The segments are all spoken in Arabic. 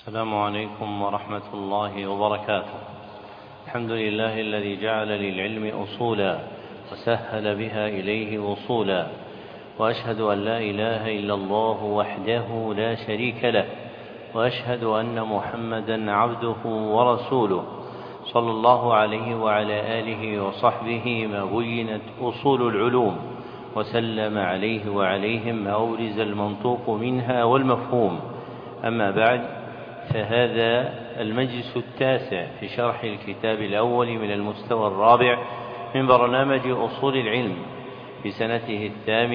السلام عليكم ورحمة الله وبركاته. الحمد لله الذي جعل للعلم أصولا وسهل بها إليه وصولا، وأشهد أن لا إله إلا الله وحده لا شريك له، وأشهد أن محمدا عبده ورسوله صلى الله عليه وعلى آله وصحبه ما بينت أصول العلوم، وسلم عليه وعليهم ما أورز المنطوق منها والمفهوم. أما بعد، فهذا المجلس التاسع في شرح الكتاب الأول من المستوى الرابع من برنامج أصول العلم في سنته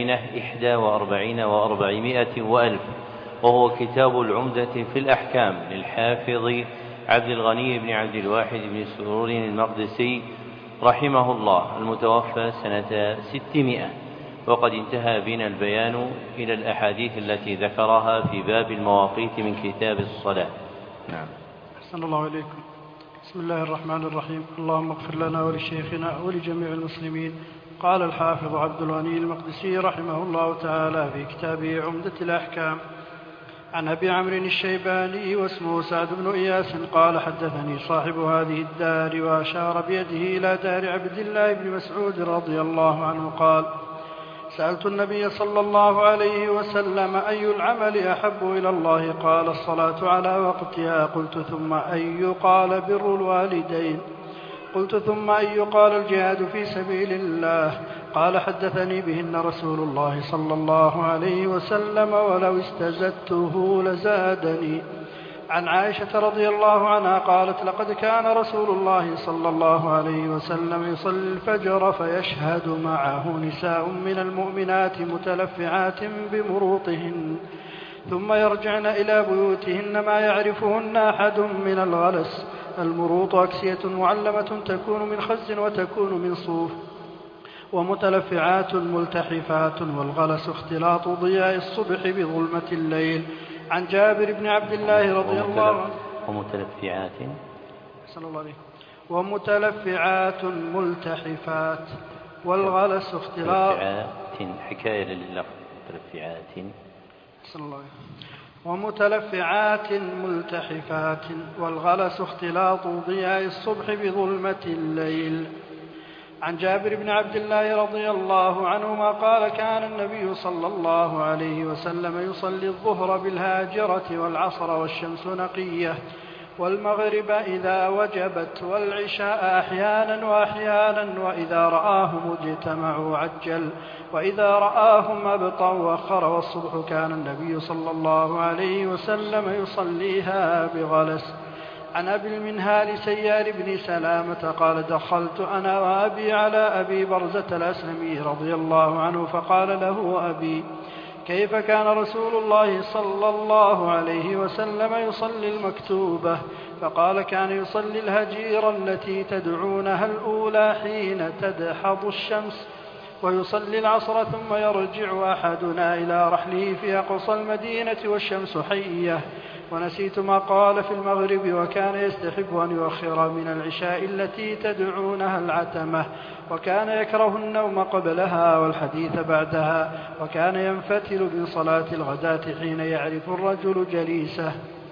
41 و400 وألف، وهو كتاب العمدة في الأحكام للحافظ عبد الغني بن عبد الواحد بن سرور المقدسي رحمه الله، المتوفى سنة 600. وقد انتهى بنا البيان إلى الأحاديث التي ذكرها في باب المواقيت من كتاب الصلاة. نعم. أحسن الله إليكم. بسم الله الرحمن الرحيم. اللهم اغفر لنا ولشيخنا ولجميع المسلمين. قال الحافظ عبد الغني المقدسي رحمه الله تعالى في كتابه عمدة الأحكام عن أبي عمرو الشيباني واسمه سعد بن إياس قال: حدثني صاحب هذه الدار، وأشار بيده إلى دار عبد الله بن مسعود رضي الله عنه قال: سألت النبي صلى الله عليه وسلم: أي العمل أحب إلى الله؟ قال: الصلاة على وقتها. قلت: ثم أي؟ قال: بر الوالدين. قلت: ثم أي؟ قال: الجهاد في سبيل الله. قال: حدثني بهن رسول الله صلى الله عليه وسلم، ولو استزدته لزادني. عن عائشة رضي الله عنها قالت: لقد كان رسول الله صلى الله عليه وسلم يصلي الفجر فيشهد معه نساء من المؤمنات متلفعات بمروطهن، ثم يرجعن إلى بيوتهن ما يعرفهن أحد من الغلس. المروط أكسية معلمة تكون من خز وتكون من صوف، ومتلفعات ملتحفات، والغلس اختلاط ضياء الصبح بظلمة الليل. عن جابر بن عبد الله رضي الله عنه ومتلفعات ملتحفات، والغلس اختلاط حكاية لللفظ ومتلفعات ملتحفات، والغلس اختلاط ضياء الصبح بظلمة الليل. عن جابر بن عبد الله رضي الله عنهما قال: كان النبي صلى الله عليه وسلم يصلي الظهر بالهاجرة، والعصر والشمس نقية، والمغرب إذا وجبت، والعشاء أحيانا وأحيانا، وإذا رآهم اجتمعوا عجل، وإذا رآهم أبطأوا وأخر. والصبح كان النبي صلى الله عليه وسلم يصليها بغلس. عن أبي المنهال سيار بن سلامة قال: دخلت أنا وأبي على أبي برزة الأسلمي رضي الله عنه، فقال له أبي: كيف كان رسول الله صلى الله عليه وسلم يصلي المكتوبة؟ فقال: كان يصلي الهجيرة التي تدعونها الأولى حين تدحض الشمس، ويصلي العصر، ثم يرجع أحدنا إلى رحله في أقصى المدينة والشمس حية. ونسيت ما قال في المغرب: وكان يستحب أن يؤخر من العشاء التي تدعونها العتمة، وكان يكره النوم قبلها والحديث بعدها، وكان ينفتل من صلاة الغداة حين يعرف الرجل جليسه،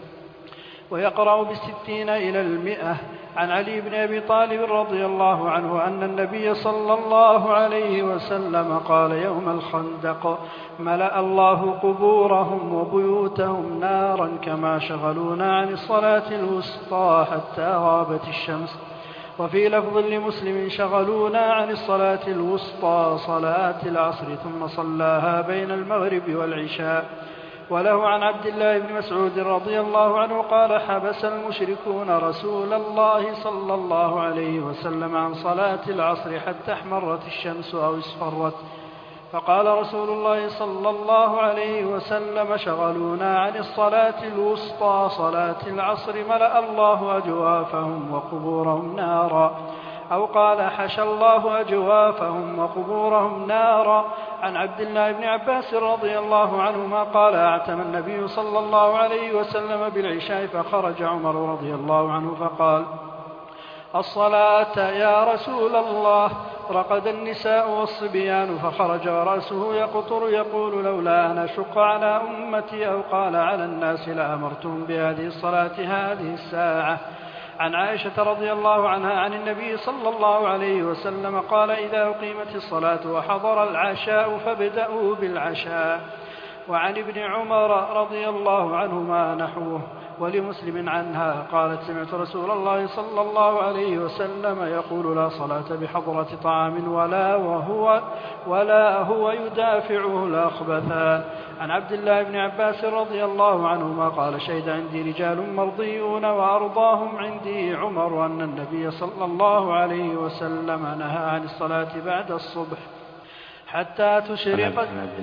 ويقرأ ب60 إلى 100. عن علي بن أبي طالب رضي الله عنه أن النبي صلى الله عليه وسلم قال يوم الخندق: ملأ الله قبورهم وبيوتهم نارا كما شغلونا عن الصلاة الوسطى حتى غابت الشمس. وفي لفظ لمسلم: شغلونا عن الصلاة الوسطى صلاة العصر، ثم صلاها بين المغرب والعشاء. وله عن عبد الله بن مسعود رضي الله عنه قال: حبس المشركون رسول الله صلى الله عليه وسلم عن صلاة العصر حتى احمرت الشمس أو اصفرت، فقال رسول الله صلى الله عليه وسلم: شغلونا عن الصلاة الوسطى صلاة العصر، ملأ الله أجوافهم وقبورهم نارا. أو قال: حشى الله أجوافهم وقبورهم نارا. عن عبد الله بن عباس رضي الله عنهما قال: اعتم النبي صلى الله عليه وسلم بالعشاء، فخرج عمر رضي الله عنه فقال: الصلاة يا رسول الله. رقد النساء والصبيان فخرج ورأسه يقطر يقول لولا أن أشق على أمتي أو قال على الناس لأمرتهم بهذه الصلاة هذه الساعة. عن عائشة رضي الله عنها عن النبي صلى الله عليه وسلم قال إذا أقيمت الصلاة وحضر العشاء فابدأوا بالعشاء. وعن ابن عمر رضي الله عنهما نحوه. ولمسلم عنها قالت سمعت رسول الله صلى الله عليه وسلم يقول لا صلاة بحضرة طعام ولا هو يدافعه الأخبثان. عن عبد الله بن عباس رضي الله عنهما قال شهد عندي رجال مرضيون وأرضاهم عندي عمر أن النبي صلى الله عليه وسلم نهى عن الصلاة بعد الصبح حتى تشرق.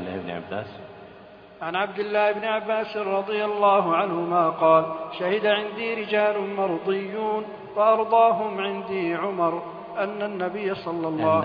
عن عبد الله بن عباس رضي الله عنهما قال شهد عندي رجال مرضيون وأرضاهم عندي عمر أن النبي صلى الله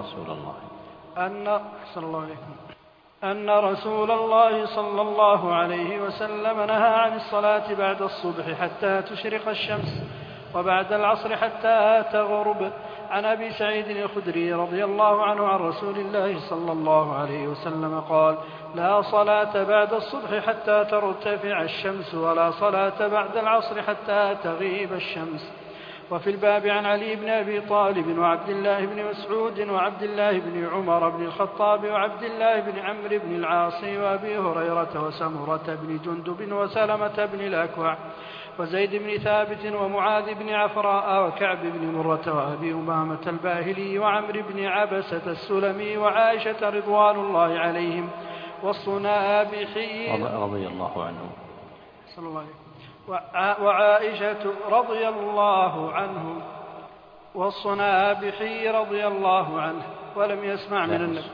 أن رسول الله صلى الله عليه وسلم نهى عن الصلاة بعد الصبح حتى تشرق الشمس وبعد العصر حتى تغرب. عن أبي سعيد الخدري رضي الله عنه عن رسول الله صلى الله عليه وسلم قال لا صلاة بعد الصبح حتى ترتفع الشمس ولا صلاة بعد العصر حتى تغيب الشمس. وفي الباب عن علي بن أبي طالب وعبد الله بن مسعود وعبد الله بن عمر بن الخطاب وعبد الله بن عمرو بن العاص وأبي هريرة وسمرة بن جندب وسلمة بن الأكوع وزيد بن ثابت ومعاذ بن عفراء وكعب بن مرة وأبي أمامة الباهلي وعمرو بن عبسة السلمي وعائشة رضوان الله عليهم والصنابحي رضي الله عنهم صلى الله عليه وعائشة رضي الله عنهم والصنابحي رضي الله عنه ولم يسمع من النبي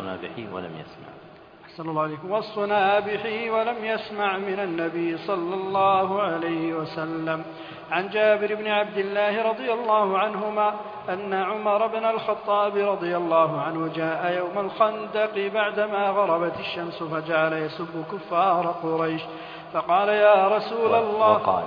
والصنابحي ولم يسمع من النبي صلى الله عليه وسلم. عن جابر بن عبد الله رضي الله عنهما أن عمر بن الخطاب رضي الله عنه جاء يوم الخندق بعدما غربت الشمس فجعل يسب كفار قريش فقال يا رسول الله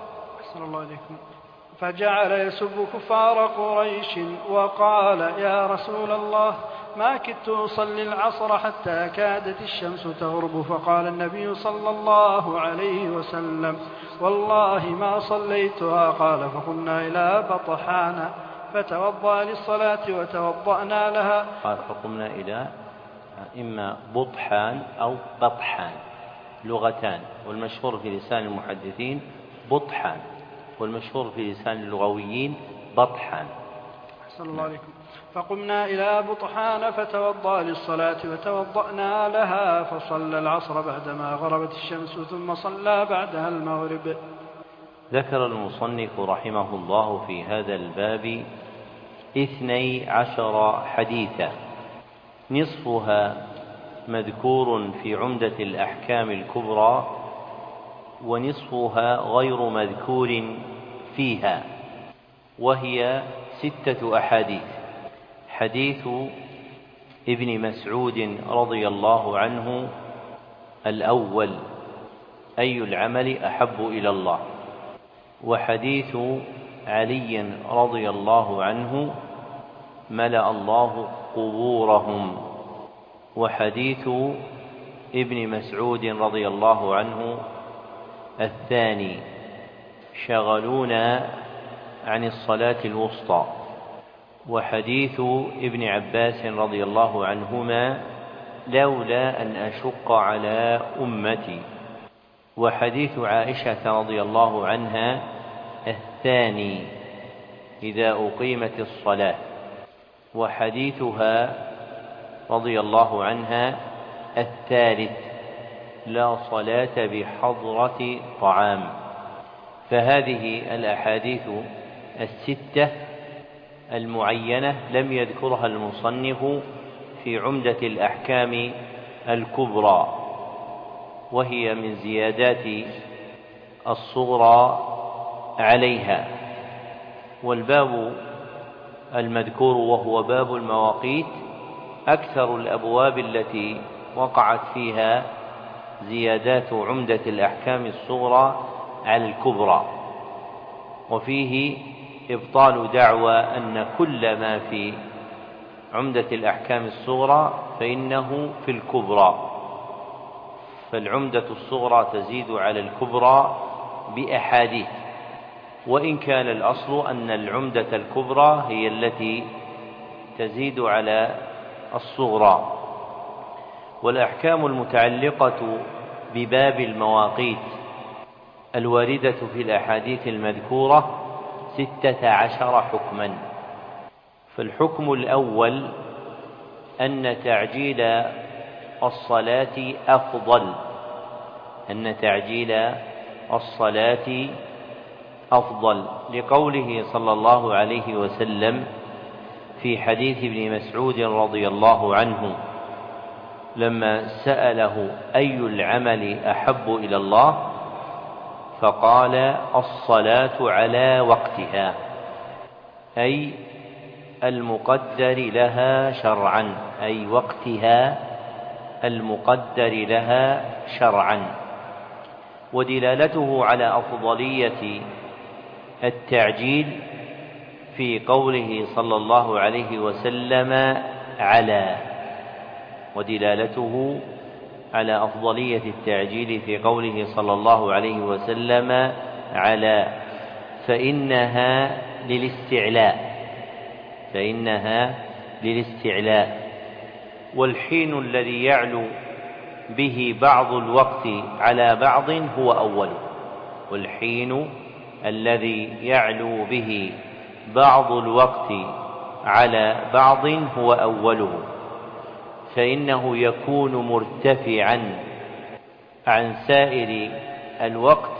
فجعل يسب كفار قريش وقال يا رسول الله ما كدت أصلي العصر حتى كادت الشمس تغرب فقال النبي صلى الله عليه وسلم والله ما صليتها. قال فقمنا إلى بطحان فتوضأ للصلاة وتوضأنا لها. قال فقمنا إلى إما بطحان أو بطحان لغتان والمشهور في لسان المحدثين بطحان والمشهور في لسان اللغويين بطحان. صلى الله عليكم. فقمنا إلى بطحان فتوضأ للصلاة وتوضأنا لها فصلى العصر بعدما غربت الشمس ثم صلى بعدها المغرب. ذكر المصنف رحمه الله في هذا الباب 12 حديثا نصفها مذكور في عمدة الأحكام الكبرى ونصفها غير مذكور فيها وهي 6 أحاديث. حديث ابن مسعود رضي الله عنه الأول أي العمل أحب إلى الله، وحديث علي رضي الله عنه ملأ الله قبورهم، وحديث ابن مسعود رضي الله عنه الثاني شغلونا عن الصلاة الوسطى، وحديث ابن عباس رضي الله عنهما لولا أن أشق على أمتي، وحديث عائشة رضي الله عنها الثاني إذا أقيمت الصلاة، وحديثها رضي الله عنها الثالث لا صلاة بحضرة طعام. فهذه الأحاديث 6 المعينة لم يذكرها المصنف في عمدة الأحكام الكبرى، وهي من زيادات الصغرى عليها. والباب المذكور وهو باب المواقيت أكثر الأبواب التي وقعت فيها زيادات عمدة الأحكام الصغرى على الكبرى، وفيه إبطال دعوى أن كل ما في عمدة الأحكام الصغرى فإنه في الكبرى، فالعمدة الصغرى تزيد على الكبرى بأحاديث، وإن كان الأصل أن العمدة الكبرى هي التي تزيد على الصغرى. والأحكام المتعلقة بباب المواقيت الواردة في الأحاديث المذكورة 16 حكما. فالحكم الأول أن تعجيل الصلاة أفضل، لقوله صلى الله عليه وسلم في حديث ابن مسعود رضي الله عنه لما سأله أي العمل أحب إلى الله فقال الصلاة على وقتها، أي المقدر لها شرعا، أي وقتها المقدر لها شرعا. ودلالته على أفضلية التعجيل في قوله صلى الله عليه وسلم على، ودلالته على أفضلية التعجيل في قوله صلى الله عليه وسلم على، فإنها للاستعلاء. والحين الذي يعلو به بعض الوقت على بعض هو أوله، والحين الذي يعلو به بعض الوقت على بعض هو أوله، فإنه يكون مرتفعا عن سائر الوقت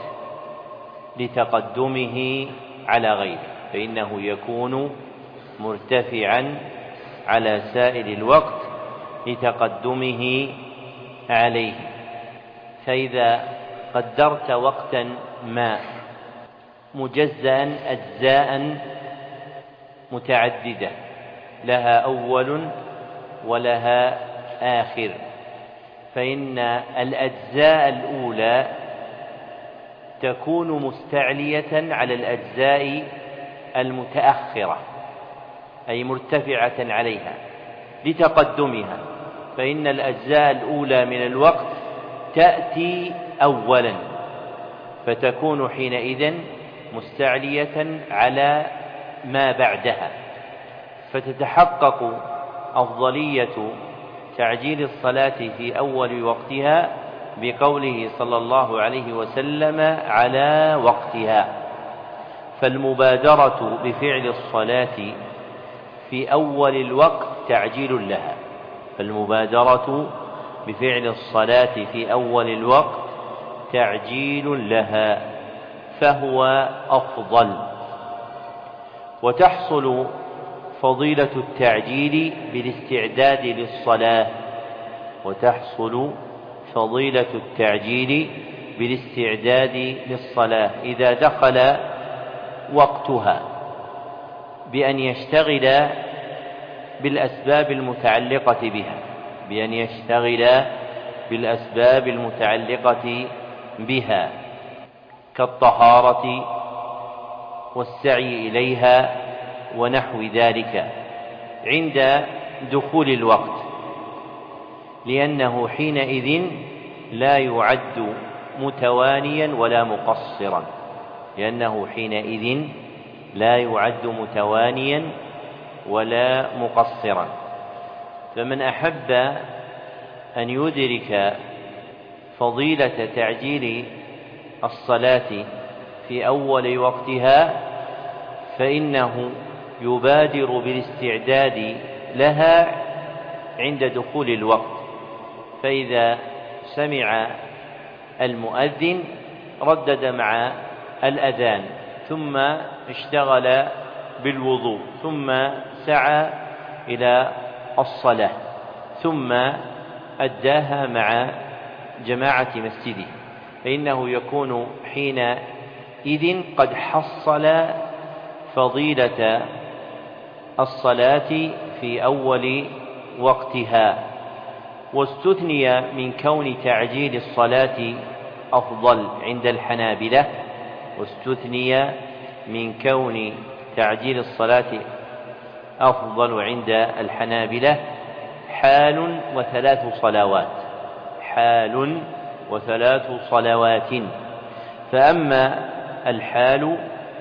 لتقدمه على غيره، فإنه يكون مرتفعا على سائر الوقت لتقدمه عليه. فإذا قدرت وقتا ما مجزأ أجزاء متعددة لها أول ولها آخر، فإن الأجزاء الأولى تكون مستعلية على الأجزاء المتأخرة، أي مرتفعة عليها لتقدمها، فإن الأجزاء الأولى من الوقت تأتي أولا فتكون حينئذ مستعلية على ما بعدها، فتتحقق أفضلية تعجيل الصلاة في أول وقتها بقوله صلى الله عليه وسلم على وقتها. فالمبادرة بفعل الصلاة في أول الوقت تعجيل لها، فالمبادرة بفعل الصلاة في أول الوقت تعجيل لها، فهو أفضل. وتحصل فضيلة التعجيل بالاستعداد للصلاة، إذا دخل وقتها بأن يشتغل بالأسباب المتعلقة بها كالطهارة والسعي إليها ونحو ذلك عند دخول الوقت، لأنه حينئذ لا يعد متوانيا ولا مقصرا. فمن أحب أن يدرك فضيلة تعجيل الصلاة في أول وقتها فإنه يبادر بالاستعداد لها عند دخول الوقت، فإذا سمع المؤذن ردد مع الأذان، ثم اشتغل بالوضوء، ثم سعى إلى الصلاة، ثم أداها مع جماعة مسجده، فإنه يكون حينئذ قد حصل فضيلة الصلاة في أول وقتها. واستثني من كون تعجيل الصلاة أفضل عند الحنابلة أفضل عند الحنابلة حال وثلاث صلوات، حال وثلاث صلوات. فأما الحال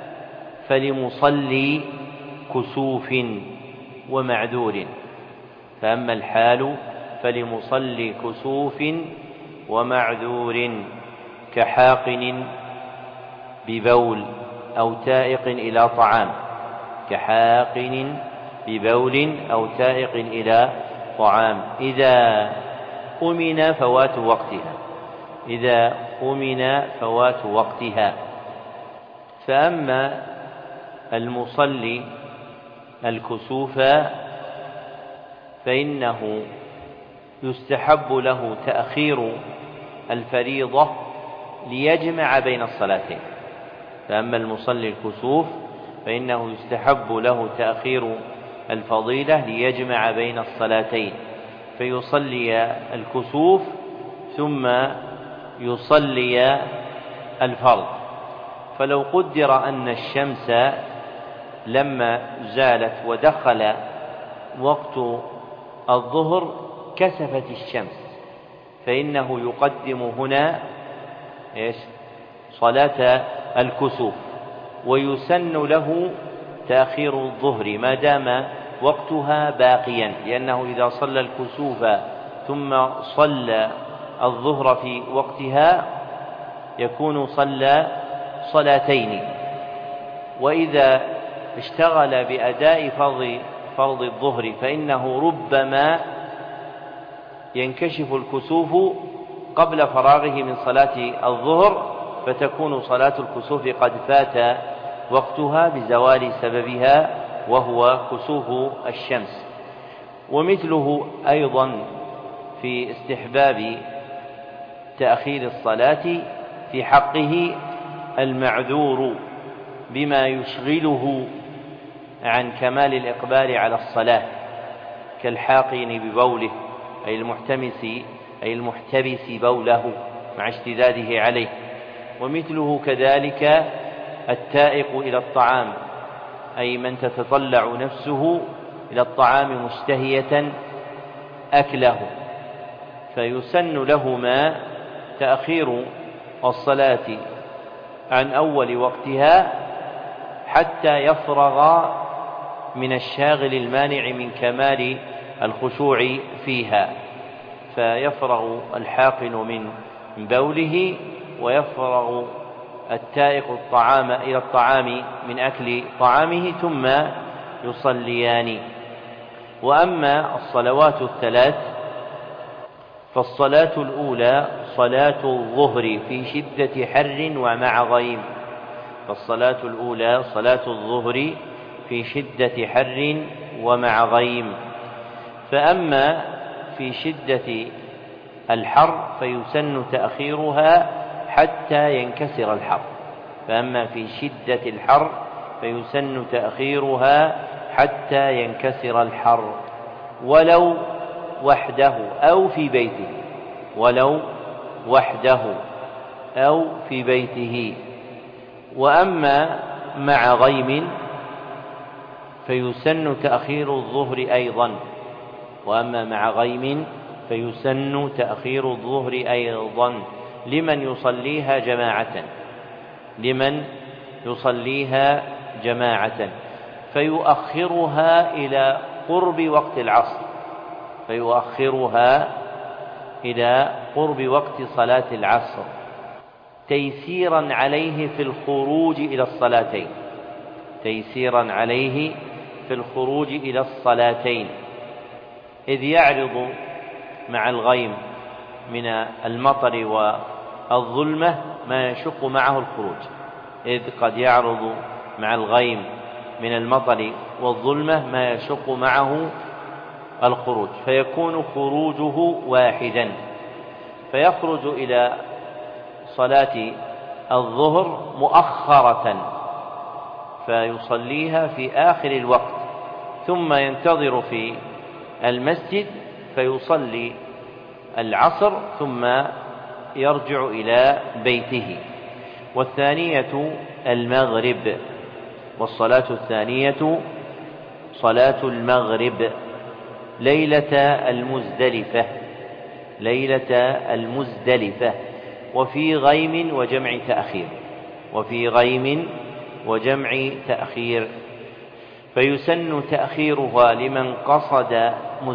فلمصلي كسوف ومعذور، فأما الحال فلمصلي كسوف ومعذور كحاقن ببول أو تائق إلى طعام، كحاقن ببول أو تائق إلى طعام إذا أمن فوات وقتها، إذا أمن فوات وقتها. فأما المصلي الكسوف فإنه يستحب له تأخير الفريضة ليجمع بين الصلاتين. فأما المصلي الكسوف فإنه يستحب له تأخير الفضيلة ليجمع بين الصلاتين، فيصلي الكسوف ثم يصلي الفرض. فلو قدر أن الشمس لما زالت ودخل وقت الظهر كسفت الشمس، فإنه يقدم هنا صلاة الكسوف، ويسن له تأخير الظهر ما دام وقتها باقيا، لأنه إذا صلى الكسوف ثم صلى الظهر في وقتها يكون صلى صلاتين. وإذا اشتغل بأداء فرض الظهر فإنه ربما ينكشف الكسوف قبل فراغه من صلاة الظهر، فتكون صلاة الكسوف قد فات وقتها بزوال سببها وهو كسوف الشمس. ومثله أيضا في استحباب تأخير الصلاة في حقه المعذور بما يشغله عن كمال الإقبال على الصلاة، كالحاقن ببوله أي المحتبس بوله مع اشتداده عليه. ومثله كذلك التائق إلى الطعام، أي من تتطلع نفسه إلى الطعام مشتهية أكله، فيسن لهما تأخير الصلاة عن أول وقتها حتى يفرغ من الشاغل المانع من كمال الخشوع فيها، فيفرغ الحاقن من بوله ويفرغ التائق إلى الطعام من أكل طعامه ثم يصليان. وأما الصلوات الثلاث فالصلاة الأولى صلاة الظهر في شدة حر ومع غيم، فالصلاة الأولى صلاة الظهر في شدة حر ومع غيم. فأما في شدة الحر فيسن تأخيرها حتى ينكسر الحر، فأما في شدة الحر فيسن تأخيرها حتى ينكسر الحر ولو وحده أو في بيته، ولو وحده أو في بيته. وأما مع غيم فيسن تأخير الظهر أيضا، وأما مع غيم فيسن تأخير الظهر أيضا لمن يصليها جماعة فيؤخرها إلى قرب وقت العصر، فيؤخرها إلى قرب وقت صلاة العصر تيسيرا عليه في الخروج إلى الصلاتين، تيسيرا عليه في الخروج إلى الصلاتين، إذ يعرض مع الغيم من المطر والظلمة ما يشق معه الخروج، إذ قد يعرض مع الغيم من المطر والظلمة ما يشق معه الخروج، فيكون خروجه واحدا، فيخرج إلى صلاة الظهر مؤخرة فيصليها في آخر الوقت، ثم ينتظر في المسجد فيصلي العصر ثم يرجع إلى بيته. والثانية المغرب، والصلاة الثانية صلاة المغرب ليلة المزدلفة وفي غيم وجمع تأخير فيسن تأخيرها لمن قصد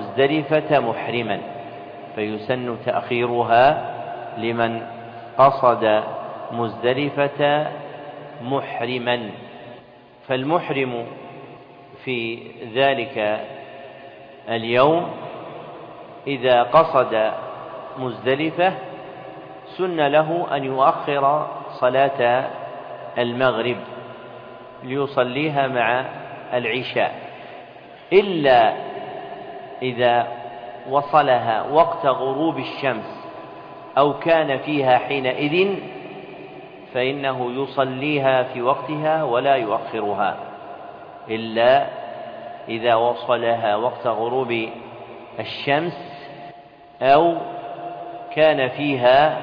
مزدلفة محرما فالمحرم في ذلك اليوم إذا قصد مزدلفة سن له أن يؤخر صلاة المغرب ليصليها مع العشاء، إلا إذا وصلها وقت غروب الشمس أو كان فيها حينئذ فإنه يصليها في وقتها ولا يؤخرها، إلا إذا وصلها وقت غروب الشمس أو كان فيها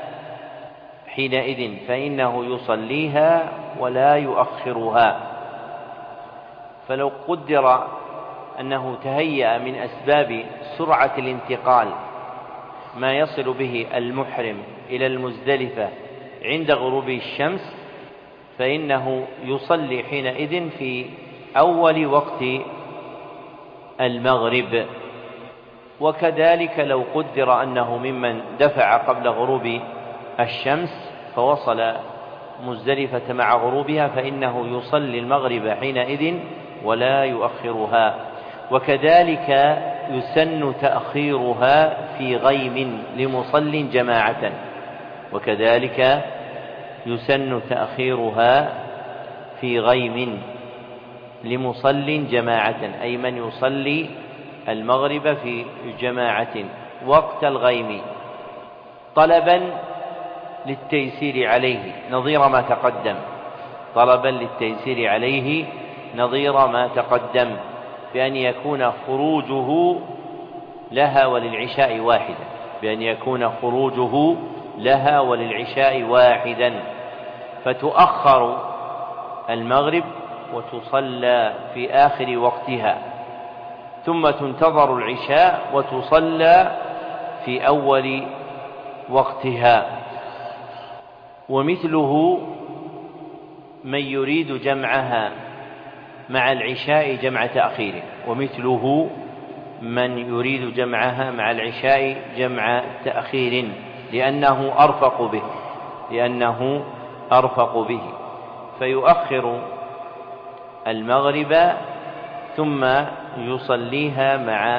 حينئذ فإنه يصليها ولا يؤخرها. فلو قدر أنه تهيأ من أسباب سرعة الانتقال ما يصل به المحرم إلى المزدلفة عند غروب الشمس فإنه يصلي حينئذ في أول وقت المغرب. وكذلك لو قدر أنه ممن دفع قبل غروب الشمس فوصل مزدلفة مع غروبها فإنه يصلي المغرب حينئذ ولا يؤخرها. وكذلك يسن تأخيرها في غيم لمصل جماعة أي من يصلي المغرب في جماعة وقت الغيم طلبا للتيسير عليه نظير ما تقدم بأن يكون خروجه لها وللعشاء واحدا فتؤخر المغرب وتصلى في آخر وقتها ثم تنتظر العشاء وتصلى في أول وقتها. ومثله من يريد جمعها مع العشاء جمع تأخير لأنه أرفق به فيؤخر المغرب ثم يصليها مع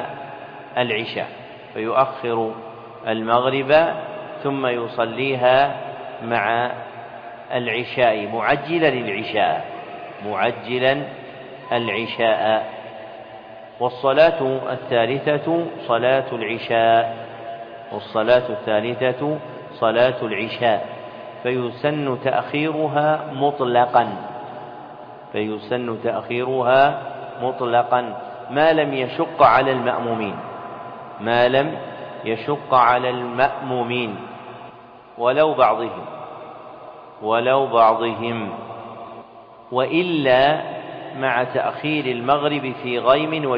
العشاء معجلا العشاء. والصلاة الثالثة صلاة العشاء فيسن تأخيرها مطلقا ما لم يشق على المأمومين ولو بعضهم وإلا مع تأخير المغرب في غيم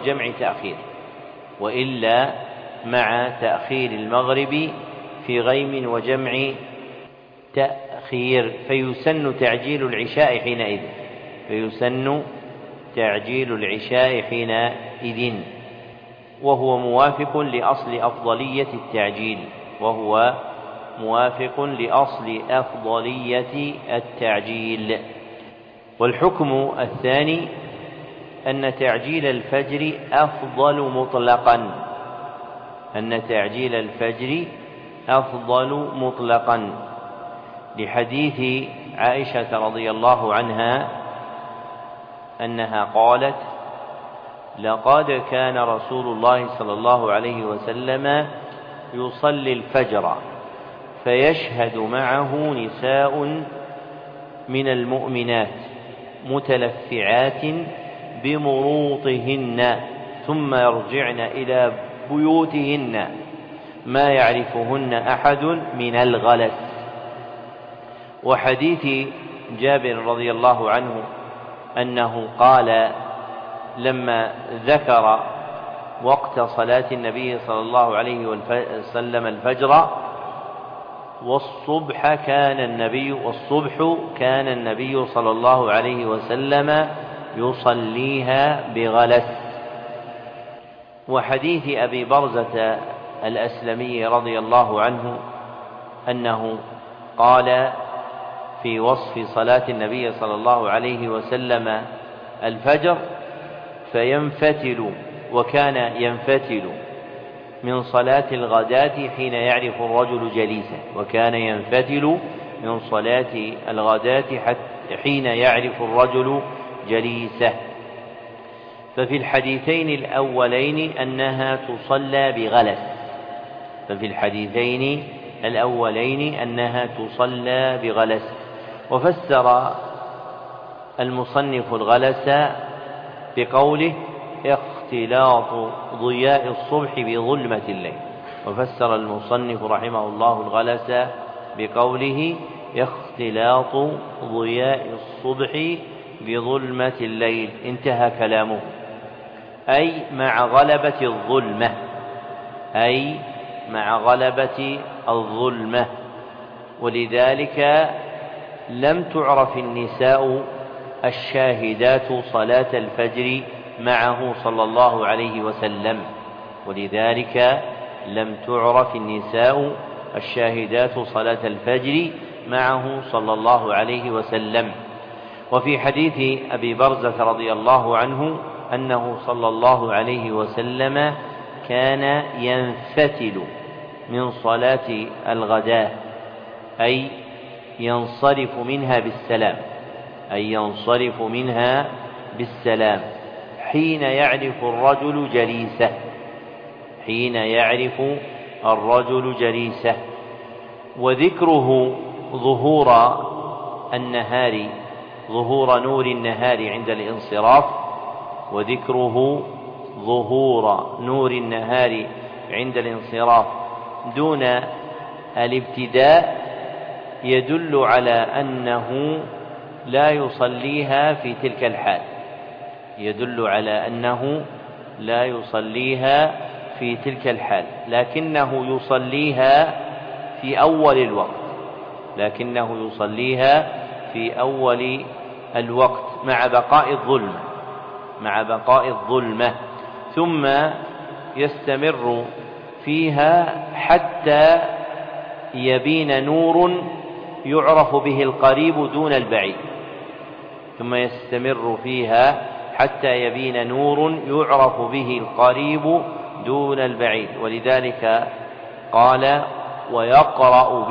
وجمع تأخير فيسن تعجيل العشاء حينئذ وهو موافق لأصل أفضلية التعجيل. والحكم الثاني أن تعجيل الفجر أفضل مطلقا لحديث عائشة رضي الله عنها أنها قالت: لقد كان رسول الله صلى الله عليه وسلم يصلي الفجر فيشهد معه نساء من المؤمنات متلفعات بمروطهن ثم يرجعن إلى بيوتهن ما يعرفهن أحد من الغلس. وحديث جابر رضي الله عنه أنه قال: لما ذكر وقت صلاة النبي صلى الله عليه وسلم الفجر: والصبح كان النبي صلى الله عليه وسلم يصليها بغلس. وحديث أبي برزة الأسلمي رضي الله عنه أنه قال في وصف صلاة النبي صلى الله عليه وسلم الفجر: وكان ينفتل من صلاة الغداة حين يعرف الرجل جليسه. وكان ينفتل من صلاة الغداة حين يعرف الرجل جليسه. ففي الحديثين الأولين أنها تصلى بغلس. وفسر المصنف الغلس بقوله: اختلاط ضياء الصبح بظلمة الليل. وفسر المصنف رحمه الله الغلس بقوله: اختلاط ضياء الصبح بظلمة الليل. انتهى كلامه. أي مع غلبة الظلمة. ولذلك لم تعرف النساء الشاهدات صلاة الفجر معه صلى الله عليه وسلم. وفي حديث أبي برزة رضي الله عنه أنه صلى الله عليه وسلم كان ينفتل من صلاة الغداة، أي ينصرف منها بالسلام حين يعرف الرجل جليسه. وذكره ظهور نور النهار عند الانصراف دون الابتداء يدل على أنه لا يصليها في تلك الحال، لكنه يصليها في أول الوقت مع بقاء الظلمة، ثم يستمر فيها حتى يبين نور يعرف به القريب دون البعيد. ولذلك قال: ويقرأ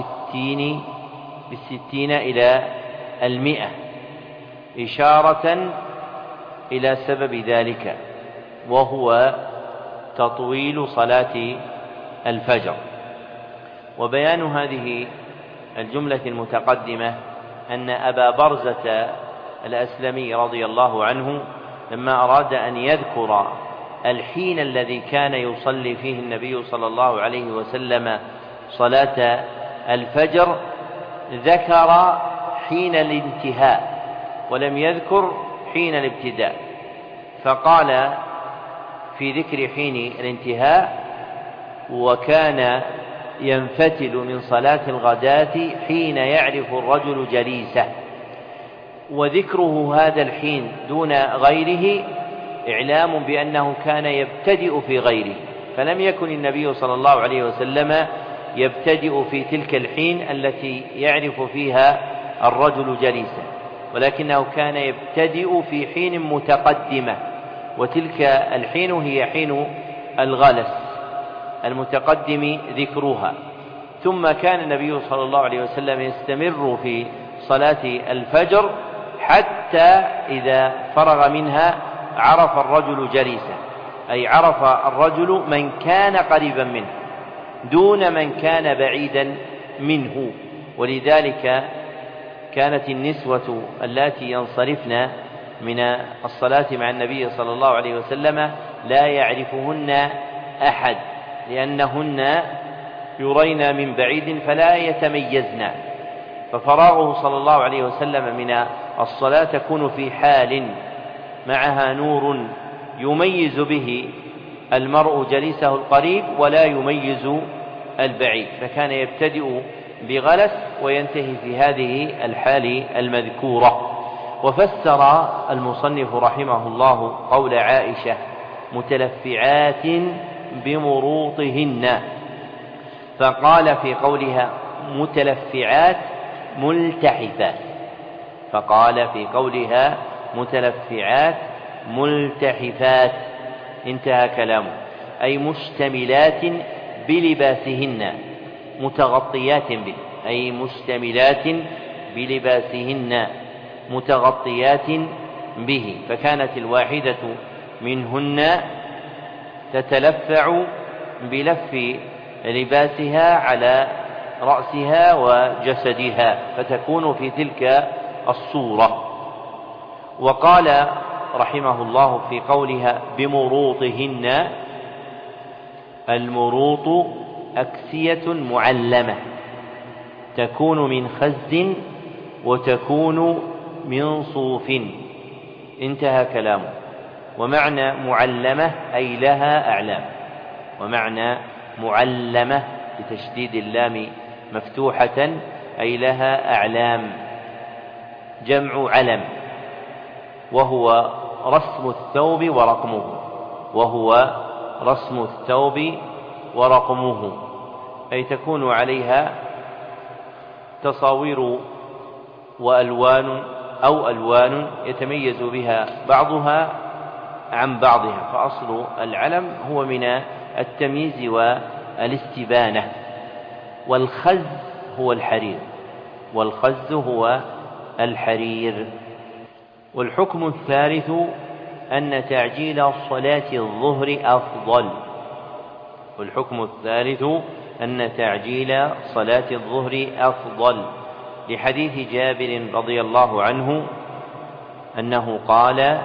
بالستين إلى 100، إشارة إلى سبب ذلك، وهو تطويل صلاة الفجر. وبيان هذه الجملة المتقدمة أن أبا برزة الأسلمي رضي الله عنه لما أراد أن يذكر الحين الذي كان يصلي فيه النبي صلى الله عليه وسلم صلاة الفجر ذكر حين الانتهاء ولم يذكر حين الابتداء، فقال في ذكر حين الانتهاء: وكان ينفتل من صلاة الغداة حين يعرف الرجل جليسه. وذكره هذا الحين دون غيره إعلام بأنه كان يبتدئ في غيره، فلم يكن النبي صلى الله عليه وسلم يبتدئ في تلك الحين التي يعرف فيها الرجل جليسه، ولكنه كان يبتدئ في حين متقدمة، وتلك الحين هي حين الغلس المتقدم ذكرها. ثم كان النبي صلى الله عليه وسلم يستمر في صلاة الفجر حتى إذا فرغ منها عرف الرجل جليسه، أي عرف الرجل من كان قريبا منه دون من كان بعيدا منه. ولذلك كانت النسوة اللاتي ينصرفن من الصلاة مع النبي صلى الله عليه وسلم لا يعرفهن أحد، لأنهن يرين من بعيد فلا يتميزن، ففراغه صلى الله عليه وسلم من الصلاة تكون في حال معها نور يميز به المرء جليسه القريب ولا يميز البعيد، فكان يبتدئ بغلس وينتهي في هذه الحال المذكورة. وفسر المصنف رحمه الله قول عائشة متلفعات بمروطهن، فقال في قولها متلفعات ملتحفات، فقال في قولها متلفعات ملتحفات، انتهى كلامه، أي مشتملات بلباسهن متغطيات به، أي مشتملات بلباسهن متغطيات به، فكانت الواحدة منهن تتلفع بلف لباسها على رأسها وجسدها، فتكون في تلك الصورة. وقال رحمه الله في قولها بمروطهن، المروط أكسية معلمة تكون من خز وتكون من صوف، انتهى كلامه. ومعنى معلمة أي لها أعلام، ومعنى معلمة بتشديد اللام مفتوحة أي لها أعلام، جمع علم، وهو رسم الثوب ورقمه، وهو رسم الثوب ورقمه، أي تكون عليها تصاوير وألوان أو ألوان يتميز بها بعضها عن بعضها، فأصل العلم هو من التمييز والاستبانة. والخز هو الحرير، والخز هو الحرير. والحكم الثالث أن تعجيل صلاة الظهر أفضل، والحكم الثالث أن تعجيل صلاة الظهر أفضل، لحديث جابر رضي الله عنه أنه قال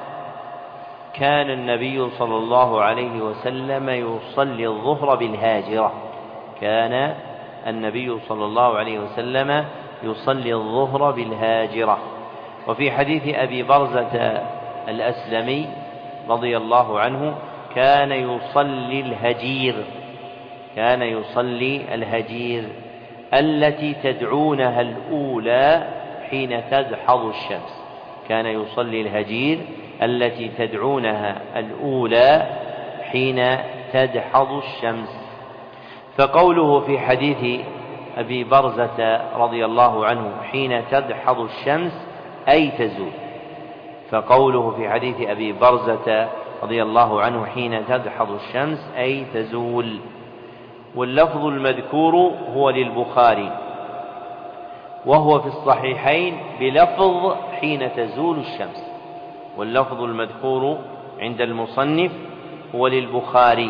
كان النبي صلى الله عليه وسلم يصلي الظهر بالهاجرة، كان النبي صلى الله عليه وسلم يصلي الظهر بالهاجرة. وفي حديث أبي برزة الأسلمي رضي الله عنه كان يصلي الهجير، كان يصلي الهجير التي تدعونها الأولى حين تدحض الشمس، كان يصلي الهجير التي تدعونها الأولى حين تدحض الشمس. فقوله في حديث أبي برزة رضي الله عنه حين تدحض الشمس أي تزول، فقوله في حديث أبي برزة رضي الله عنه حين تدحض الشمس أي تزول. واللفظ المذكور هو للبخاري، وهو في الصحيحين بلفظ حين تزول الشمس، واللفظ المذكور عند المصنف هو للبخاري،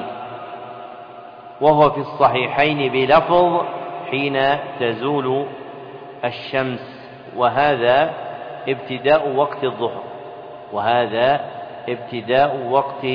وهو في الصحيحين بلفظ حين تزول الشمس، وهذا ابتداء وقت الظهر، وهذا ابتداء وقت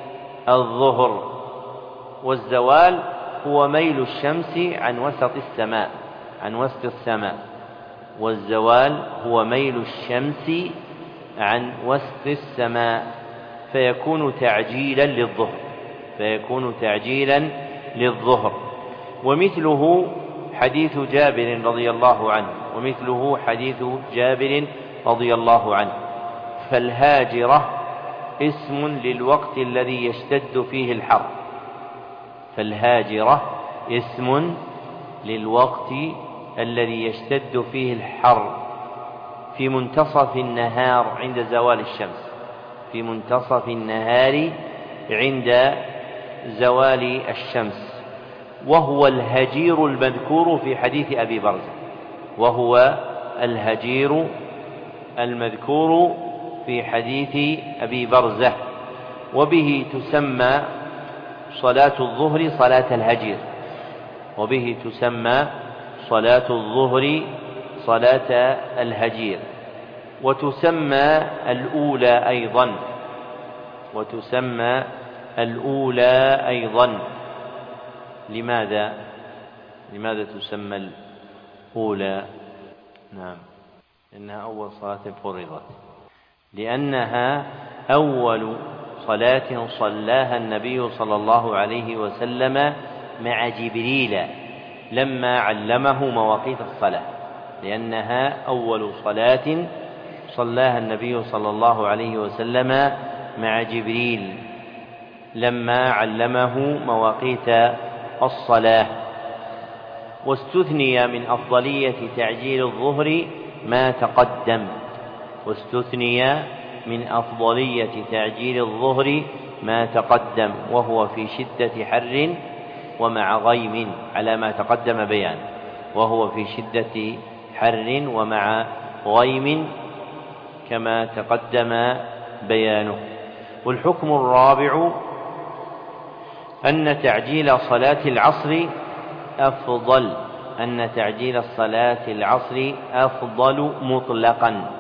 الظهر. والزوال هو ميل الشمس عن وسط السماء، عن وسط السماء، والزوال هو ميل الشمس عن وسط السماء، فيكون تعجيلا للظهر، فيكون تعجيلا للظهر. ومثله حديث جابر رضي الله عنه، ومثله حديث جابر رضي الله عنه. فالهاجرة اسم للوقت الذي يشتد فيه الحر، فالهاجرة اسم للوقت الذي يشتد فيه الحر في منتصف النهار عند زوال الشمس، في منتصف النهار عند زوال الشمس، وهو الهجير المذكور في حديث أبي برزة، وهو الهجير المذكور في حديث أبي برزة. وبه تسمى صلاة الظهر صلاة الهجير، وبه تسمى صلاة الظهر صلاة الهجير. وتسمى الأولى أيضا، وتسمى الأولى أيضا. لماذا تسمى الأولى؟ نعم، إنها أول صلاة فرضت. لأنها أول صلاة صلاها النبي صلى الله عليه وسلم مع جبريل لما علمه مواقيت الصلاة، لأنها أول صلاة صلاها النبي صلى الله عليه وسلم مع جبريل لما علمه مواقيت الصلاة. واستثني من أفضلية تعجيل الظهر ما تقدم، واستثني من أفضلية تعجيل الظهر ما تقدم، وهو في شدة حر ومع غيم، على ما تقدم بيان، وهو في شدة حر ومع غيم كما تقدم بيانه. والحكم الرابع أن تعجيل صلاة العصر أفضل، أن تعجيل صلاة العصر أفضل مطلقا،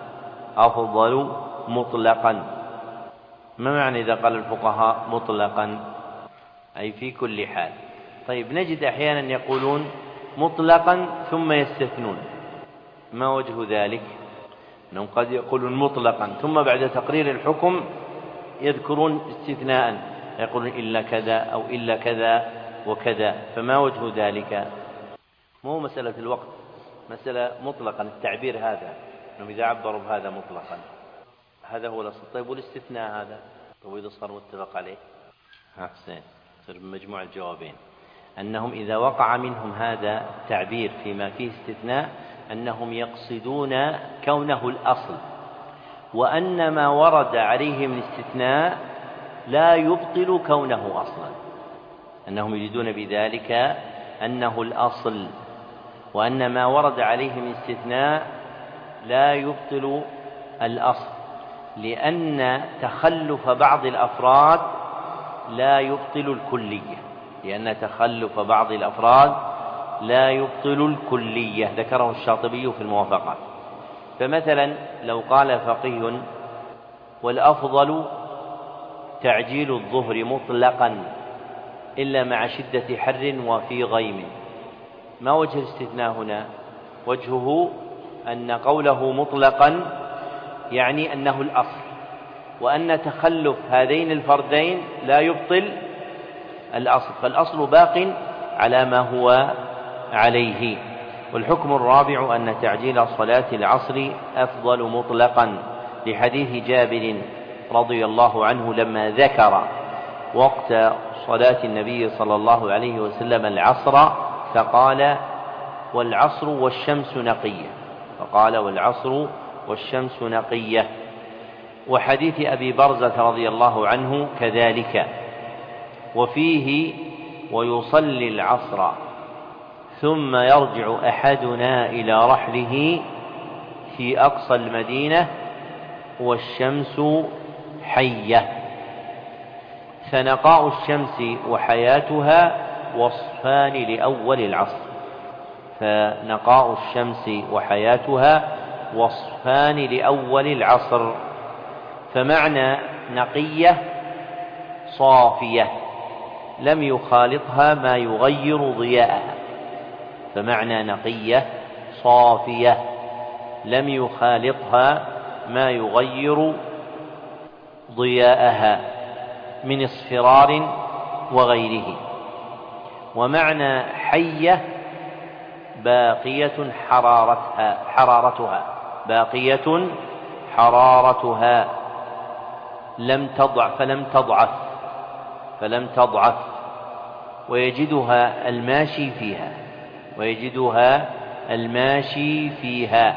أفضل مطلقا. ما معنى إذا قال الفقهاء مطلقا؟ أي في كل حال. طيب، نجد أحيانا يقولون مطلقا ثم يستثنون، ما وجه ذلك؟ أنهم قد يقولون مطلقا ثم بعد تقرير الحكم يذكرون استثناء، يقولون إلا كذا أو إلا كذا وكذا، فما وجه ذلك؟ مو مسألة الوقت، مسألة مطلقا التعبير هذا، أنهم إذا عبروا بهذا مطلقا هذا هو الأصل. طيب، والاستثناء هذا طيب إذا صار متفق عليه؟ أحسن، صار بمجموع الجوابين أنهم إذا وقع منهم هذا التعبير فيما فيه استثناء أنهم يقصدون كونه الأصل، وأن ما ورد عليه من استثناء لا يبطل كونه أصلا، أنهم يريدون بذلك أنه الأصل، وأن ما ورد عليه من استثناء لا يبطل الأصل، لأن تخلف بعض الأفراد لا يبطل الكلية، لأن تخلف بعض الأفراد لا يبطل الكلية، ذكره الشاطبي في الموافقات. فمثلا لو قال فقيه والأفضل تعجيل الظهر مطلقا إلا مع شدة حر وفي غيم، ما وجه الاستثناء هنا؟ وجهه أن قوله مطلقا يعني أنه الأصل، وأن تخلف هذين الفردين لا يبطل الأصل، فالأصل باق على ما هو عليه. والحكم الرابع أن تعجيل صلاة العصر أفضل مطلقا، لحديث جابر رضي الله عنه لما ذكر وقت صلاة النبي صلى الله عليه وسلم العصر فقال والعصر والشمس نقية، فقال والعصر والشمس نقية. وحديث أبي برزة رضي الله عنه كذلك، وفيه ويصلي العصر ثم يرجع أحدنا إلى رحله في أقصى المدينة والشمس حية، فنقاء الشمس وحياتها وصفان لأول العصر، فنقاء الشمس وحياتها وصفان لأول العصر. فمعنى نقية صافية لم يخالطها ما يغير ضياءها، فمعنى نقية صافية لم يخالطها ما يغير ضياءها من اصفرار وغيره. ومعنى حية باقية حرارتها باقية حرارتها فلم تضعف ويجدها الماشي فيها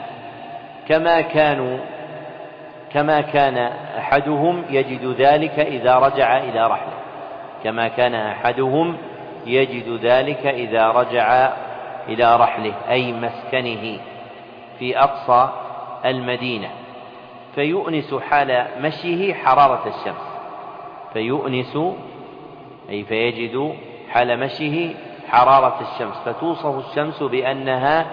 كما كان أحدهم يجد ذلك إذا رجع إلى رحله، كما كان أحدهم يجد ذلك إذا رجع إلى رحله أي مسكنه في أقصى المدينة، فيؤنس حال مشيه حرارة الشمس، فيجد حال مشيه حرارة الشمس، فتوصف الشمس بأنها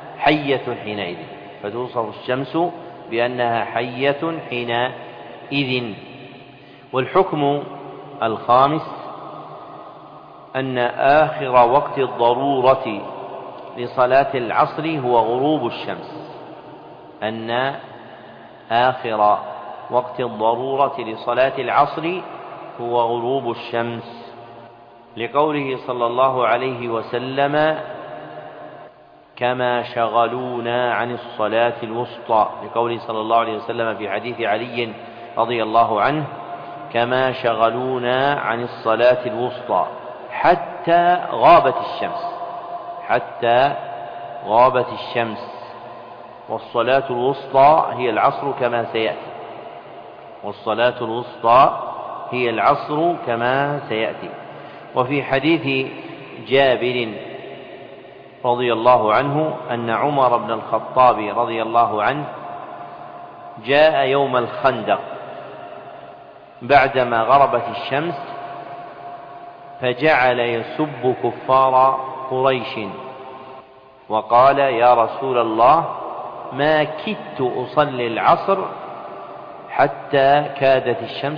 حية حينئذ. والحكم الخامس أن آخر وقت الضرورة لصلاة العصر هو غروب الشمس، أن آخر وقت الضرورة لصلاة العصر هو غروب الشمس، لقوله صلى الله عليه وسلم: كما شغلونا عن الصلاة الوسطى، لقوله صلى الله عليه وسلم في حديث علي رضي الله عنه: كما شغلونا عن الصلاة الوسطى حتى غابت الشمس. والصلاة الوسطى هي العصر كما سيأتي. وفي حديث جابر رضي الله عنه أن عمر بن الخطاب رضي الله عنه جاء يوم الخندق بعدما غربت الشمس، فجعل يسب كفار قريش وقال: يا رسول الله، ما كدت أصلي العصر حتى كادت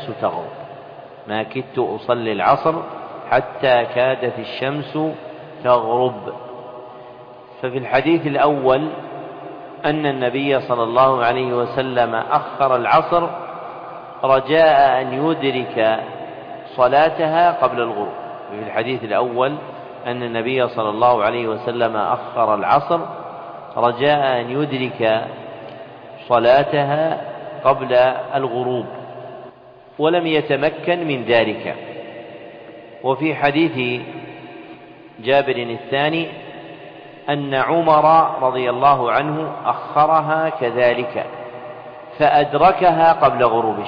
الشمس تغرب. ففي الحديث الأول أن النبي صلى الله عليه وسلم أخر العصر رجاء أن يدرك صلاتها قبل الغروب. في الحديث الأول أن النبي صلى الله عليه وسلم أخر العصر رجاء أن يدرك صلاتها قبل الغروب، ولم يتمكن من ذلك. وفي حديث جابر الثاني أن عمر رضي الله عنه أخرها كذلك فأدركها قبل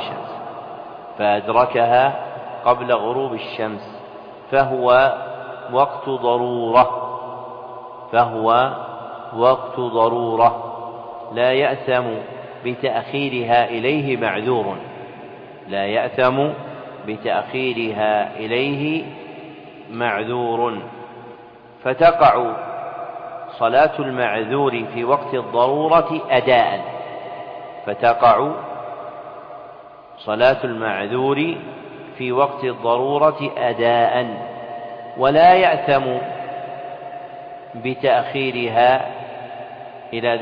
غروب الشمس، فهو وقت ضرورة لا يأثم بتأخيرها إليه معذور. فتقع صلاة المعذور في وقت الضرورة أداء، ولا يأثم بتأخيرها إلى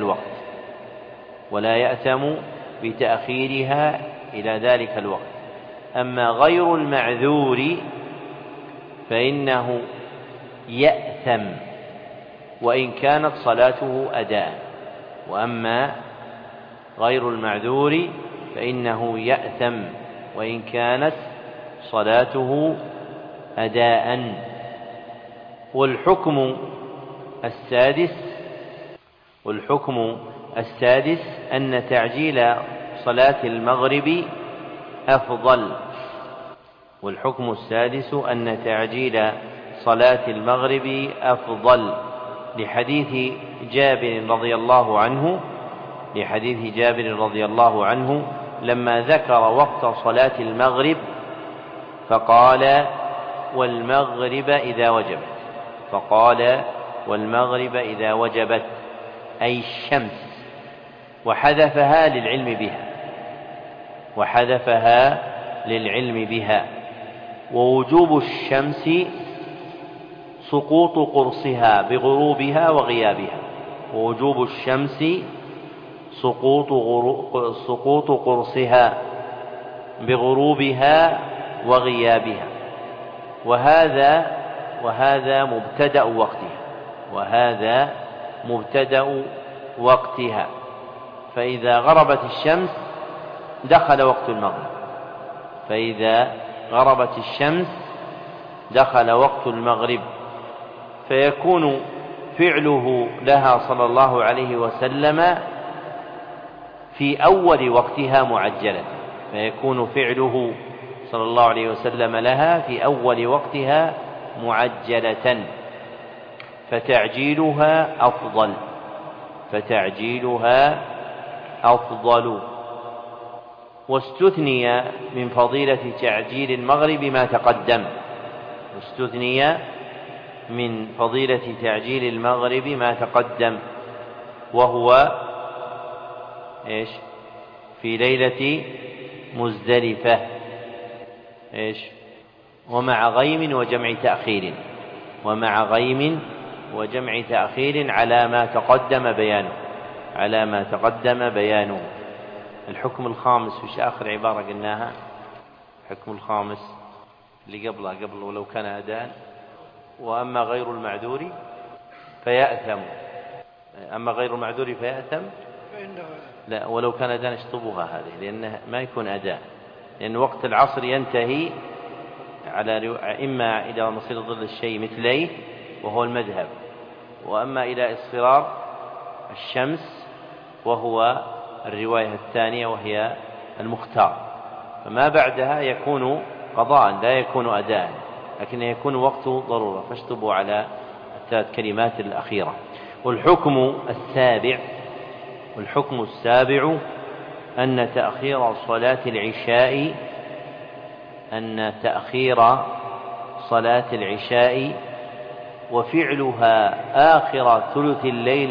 ذلك الوقت. أما غير المعذور فإنه يأثم وإن كانت صلاته أداء. والحكم السادس أن تعجيل صلاة المغرب أفضل، لحديث جابر رضي الله عنه لما ذكر وقت صلاة المغرب فقال: والمغرب إذا وجبت، أي الشمس، وحذفها للعلم بها. ووجوب الشمس سقوط قرصها بغروبها وغيابها، وهذا مبتدأ وقتها. فإذا غربت الشمس دخل وقت المغرب، فيكون فعله لها صلى الله عليه وسلم في أول وقتها معجلة، فتعجيلها أفضل. واستثني من فضيلة تعجيل المغرب ما تقدم، وهو في ليلة مزدلفة، ومع غيم وجمع تأخير على ما تقدم بيانه. الحكم الخامس وش آخر عبارة قلناها؟ الحكم الخامس اللي قبل ولو كان أداء. وأما غير المعذور فيأثم. أما غير المعذور فيأثم لا، ولو كان أداء اشطبوها هذه، لأنه ما يكون أداء، لأن وقت العصر ينتهي على إما إلى مصير ظل الشيء مثليه وهو المذهب، وأما إلى اصفرار الشمس وهو الرواية الثانية وهي المختار. فما بعدها يكون قضاء لا يكون أداء، لكن يكون وقت ضرورة، فاشطبوا على الثلاث كلمات الأخيرة. والحكم السابع أن تأخير صلاة العشاء وفعلها آخر ثلث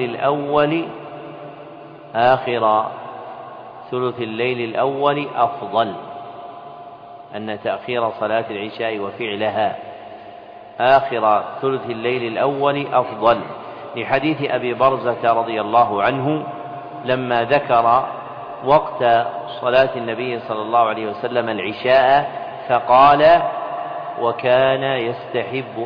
الليل الأول أفضل. أن تأخير صلاة العشاء وفعلها آخر ثلث الليل الأول أفضل، لحديث أبي برزة رضي الله عنه لما ذكر وقت صلاة النبي صلى الله عليه وسلم العشاء فقال: وكان يستحب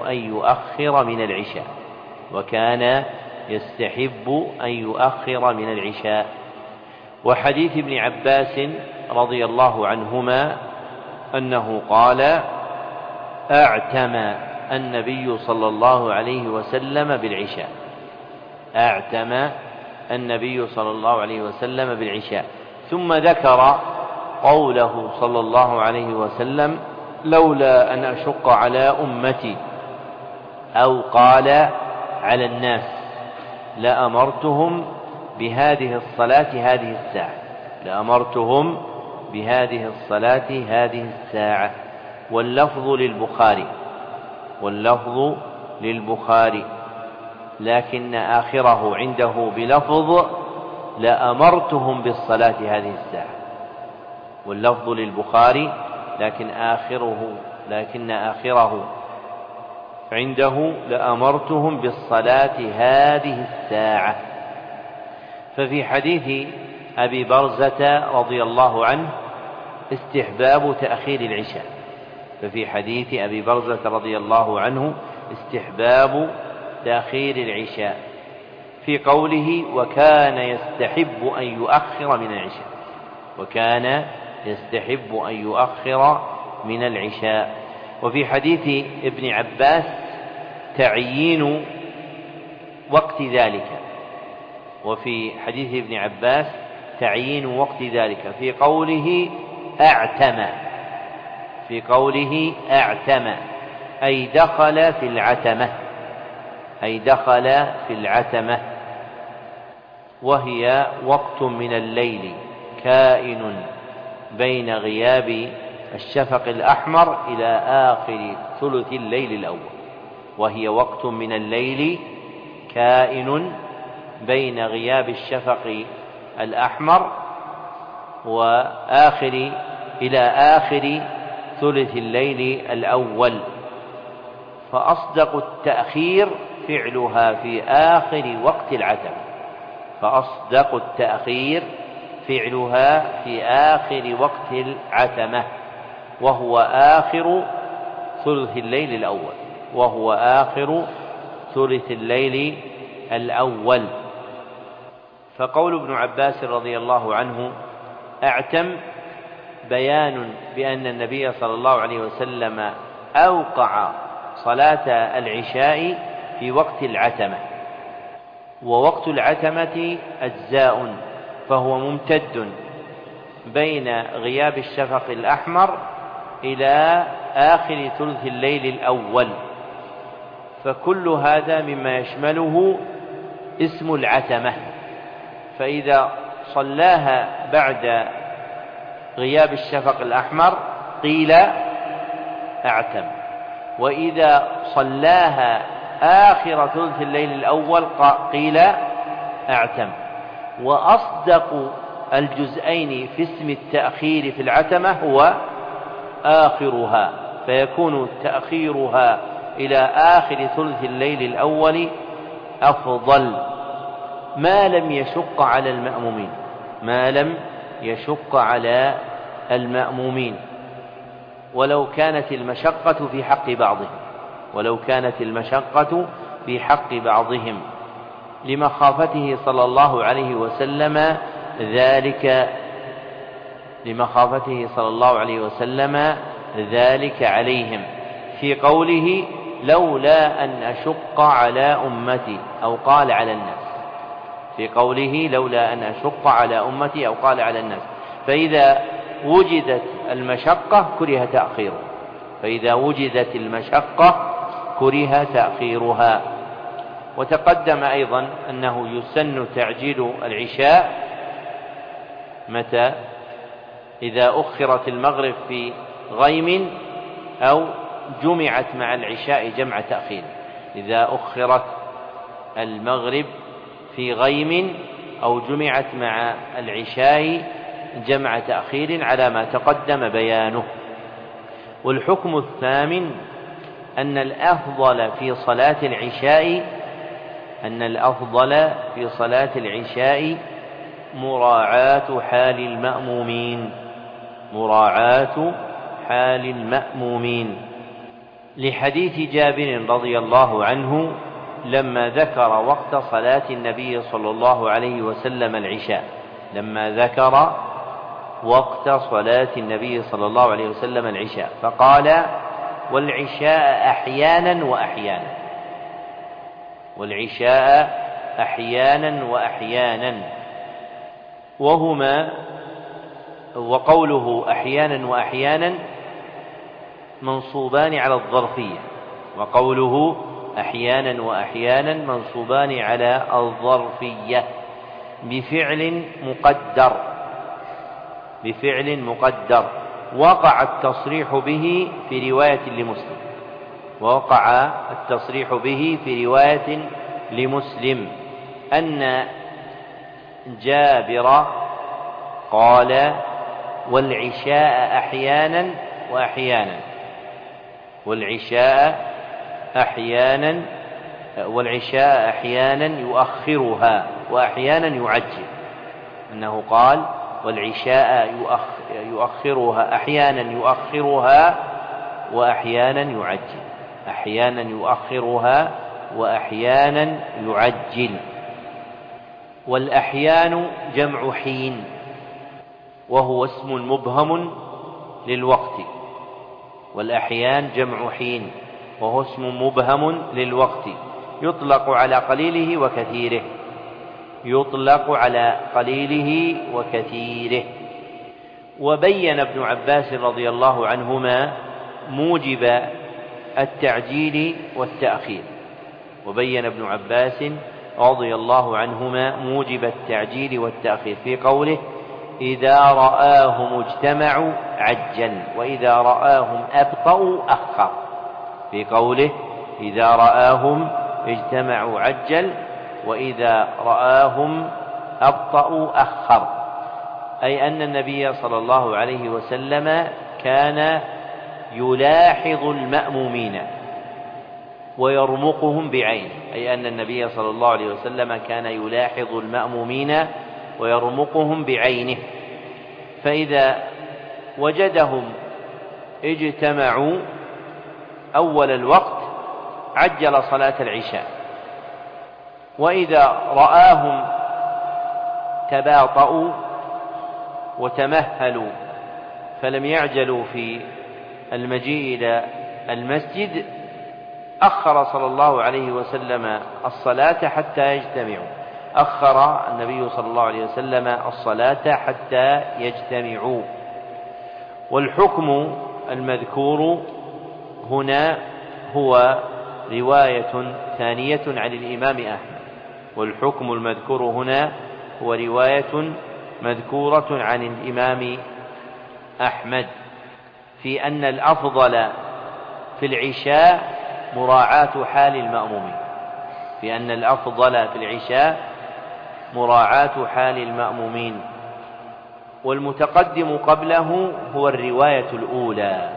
أن يؤخر من العشاء. وحديث ابن عباس رضي الله عنهما أنه قال: أعتم النبي صلى الله عليه وسلم بالعشاء، ثم ذكر قوله صلى الله عليه وسلم: لولا أن أشق على أمتي، أو قال على الناس، لأمرتهم بهذه الصلاة هذه الساعة. واللفظ للبخاري لكن آخره عنده بلفظ: لأمرتهم بالصلاة هذه الساعة. واللفظ للبخاري لكن آخره عنده: لأمرتهم بالصلاة هذه الساعة. ففي حديث أبي برزة رضي الله عنه استحباب تأخير العشاء، في قوله: وكان يستحب أن يؤخر من العشاء. وفي حديث ابن عباس تعيين وقت ذلك، في قوله: أعتم، أي دخل في العتمة، وهي وقت من الليل كائن بين غياب الشفق الأحمر إلى آخر ثلث الليل الأول. فأصدق التأخير فعلها في آخر وقت العتمة، وهو آخر ثلث الليل الأول. فقول ابن عباس رضي الله عنه: أعتم، بيان بأن النبي صلى الله عليه وسلم أوقع صلاة العشاء في وقت العتمة. ووقت العتمة أجزاء، فهو ممتد بين غياب الشفق الأحمر إلى آخر ثلث الليل الأول، فكل هذا مما يشمله اسم العتمة. فإذا صلاها بعد غياب الشفق الأحمر قيل أعتم، وإذا صلاها آخر ثلث الليل الأول قيل أعتم. وأصدق الجزئين في اسم التأخير في العتمة هو آخرها، فيكون تأخيرها إلى آخر ثلث الليل الأول أفضل، ما لم يشق على المأمومين، ولو كانت المشقة في حق بعضهم لمخافته صلى الله عليه وسلم ذلك عليهم، في قوله لولا أن أشق على أمتي أو قال على الناس، فإذا وجدت المشقة كره تأخيرها. وتقدم أيضا أنه يسن تعجيل العشاء متى؟ إذا أخرت المغرب في غيم أو جمعت مع العشاء جمع تأخير. إذا أخرت المغرب في غيم أو جمعت مع العشاء جمع تأخير على ما تقدم بيانه. والحكم الثامن أن الأفضل في صلاة العشاء مراعاة حال المأمومين، لحديث جابر رضي الله عنه لما ذكر وقت صلاة النبي صلى الله عليه وسلم العشاء، فقال والعشاء أحيانا وأحيانا، وقوله أحيانا وأحيانا منصوبان على الظرفية بفعل مقدر وقع التصريح به في رواية لمسلم أن جابر قال والعشاء أحيانا يؤخرها وأحيانا يعجل، أنه قال والعشاء يؤخرها وأحيانا يعجل. والأحيان جمع حين، وهو اسم مبهم للوقت، يطلق على قليله وكثيره. وبين ابن عباس رضي الله عنهما موجب التعجيل والتأخير في قوله إذا رآهم اجتمعوا عجل وإذا رآهم أبطأوا أخر، أي أن النبي صلى الله عليه وسلم كان يلاحظ المأمومين ويرمقهم بعينه، فإذا وجدهم اجتمعوا أول الوقت عجل صلاة العشاء، وإذا رآهم تباطؤوا وتمهلوا فلم يعجلوا في المجيء إلى المسجد أخر صلى الله عليه وسلم الصلاة حتى يجتمعوا. والحكم المذكور هنا هو رواية ثانية عن الإمام أحمد، مذكورة عن الإمام أحمد في أن الأفضل في العشاء مراعاة حال المأمومين، والمتقدم قبله هو الرواية الأولى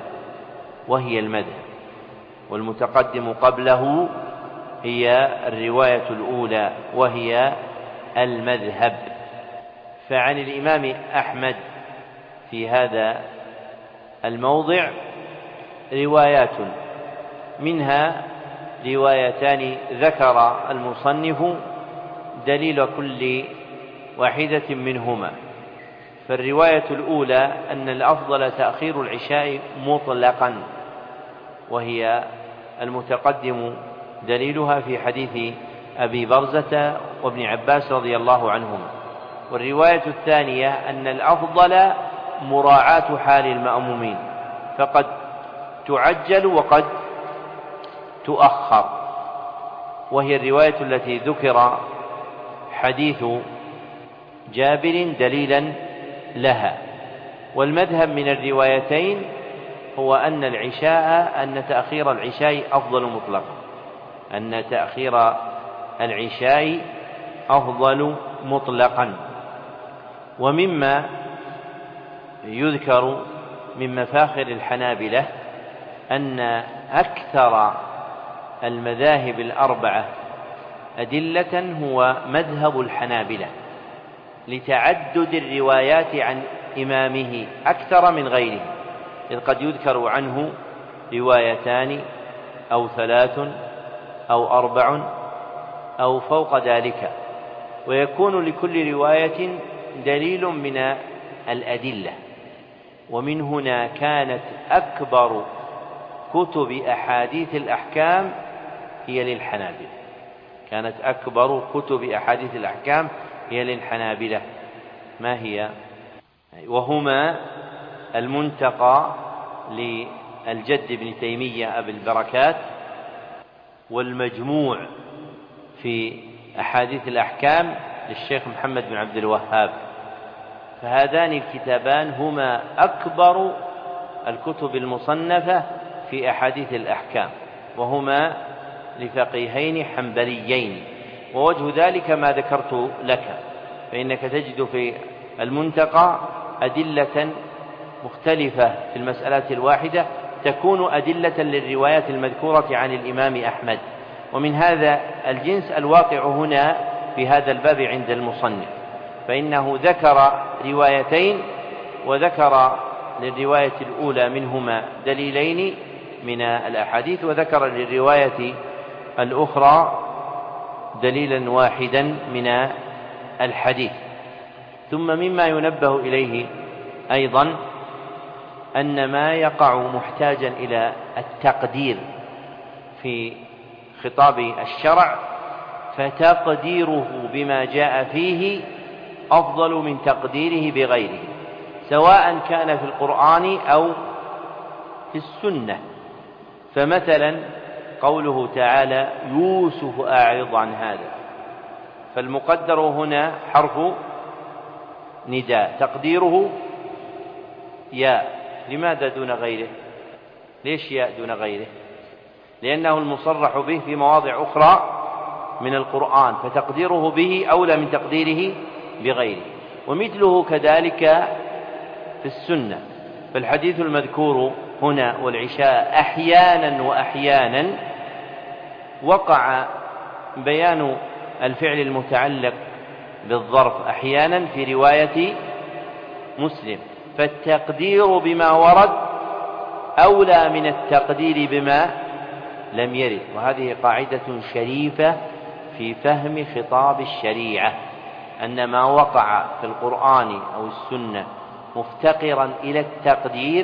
وهي المذهب. فعن الإمام أحمد في هذا الموضع روايات، منها روايتان ذكر المصنف دليل كل واحدة منهما. فالرواية الأولى أن الأفضل تأخير العشاء مطلقا، وهي المتقدم دليلها في حديث أبي برزة وابن عباس رضي الله عنهما. والرواية الثانية أن الأفضل مراعاة حال المأمومين، فقد تعجل وقد تؤخر، وهي الرواية التي ذكر حديث جابر دليلا لها. والمذهب من الروايتين هو أن تأخير العشاء أفضل مطلقا، أن تأخير العشاء أفضل مطلقا. ومما يذكر من مفاخر الحنابلة أن أكثر المذاهب الأربعة أدلة هو مذهب الحنابلة، لتعدد الروايات عن إمامه أكثر من غيره، إذ قد يذكر عنه روايتان أو 3 أو 4 أو فوق ذلك، ويكون لكل رواية دليل من الأدلة. ومن هنا كانت أكبر كتب أحاديث الأحكام هي للحنابلة، كانت أكبر كتب أحاديث الأحكام هي للحنابلة. ما هي؟ وهما المنتقى للجد بن تيمية أبي البركات، والمجموع في أحاديث الأحكام للشيخ محمد بن عبد الوهاب. فهذان الكتابان هما أكبر الكتب المصنفة في أحاديث الأحكام، وهما لفقيهين حنبليين. ووجه ذلك ما ذكرت لك، فإنك تجد في المنتقى أدلة مختلفة في المسألة الواحدة تكون أدلة للروايات المذكورة عن الإمام أحمد. ومن هذا الجنس الواقع هنا في هذا الباب عند المصنف، فإنه ذكر روايتين، وذكر للرواية الأولى منهما دليلين من الأحاديث، وذكر للرواية الأخرى دليلا واحدا من الحديث. ثم مما ينبه إليه أيضا أن ما يقع محتاجا إلى التقدير في خطاب الشرع، فتقديره بما جاء فيه أفضل من تقديره بغيره، سواء كان في القرآن أو في السنة. فمثلا قوله تعالى يوسف أعرض عن هذا، فالمقدر هنا حرف نداء تقديره ياء. لماذا دون غيره؟ ليش ياء دون غيره؟ لأنه المصرح به في مواضع أخرى من القرآن، فتقديره به أولى من تقديره بغيره. ومثله كذلك في السنة، فالحديث المذكور هنا والعشاء أحيانا وأحيانا وقع بيان الفعل المتعلق بالظرف أحيانا في رواية مسلم، فالتقدير بما ورد أولى من التقدير بما لم يرد. وهذه قاعدة شريفة في فهم خطاب الشريعة، أن ما وقع في القرآن أو السنة مفتقرا إلى التقدير،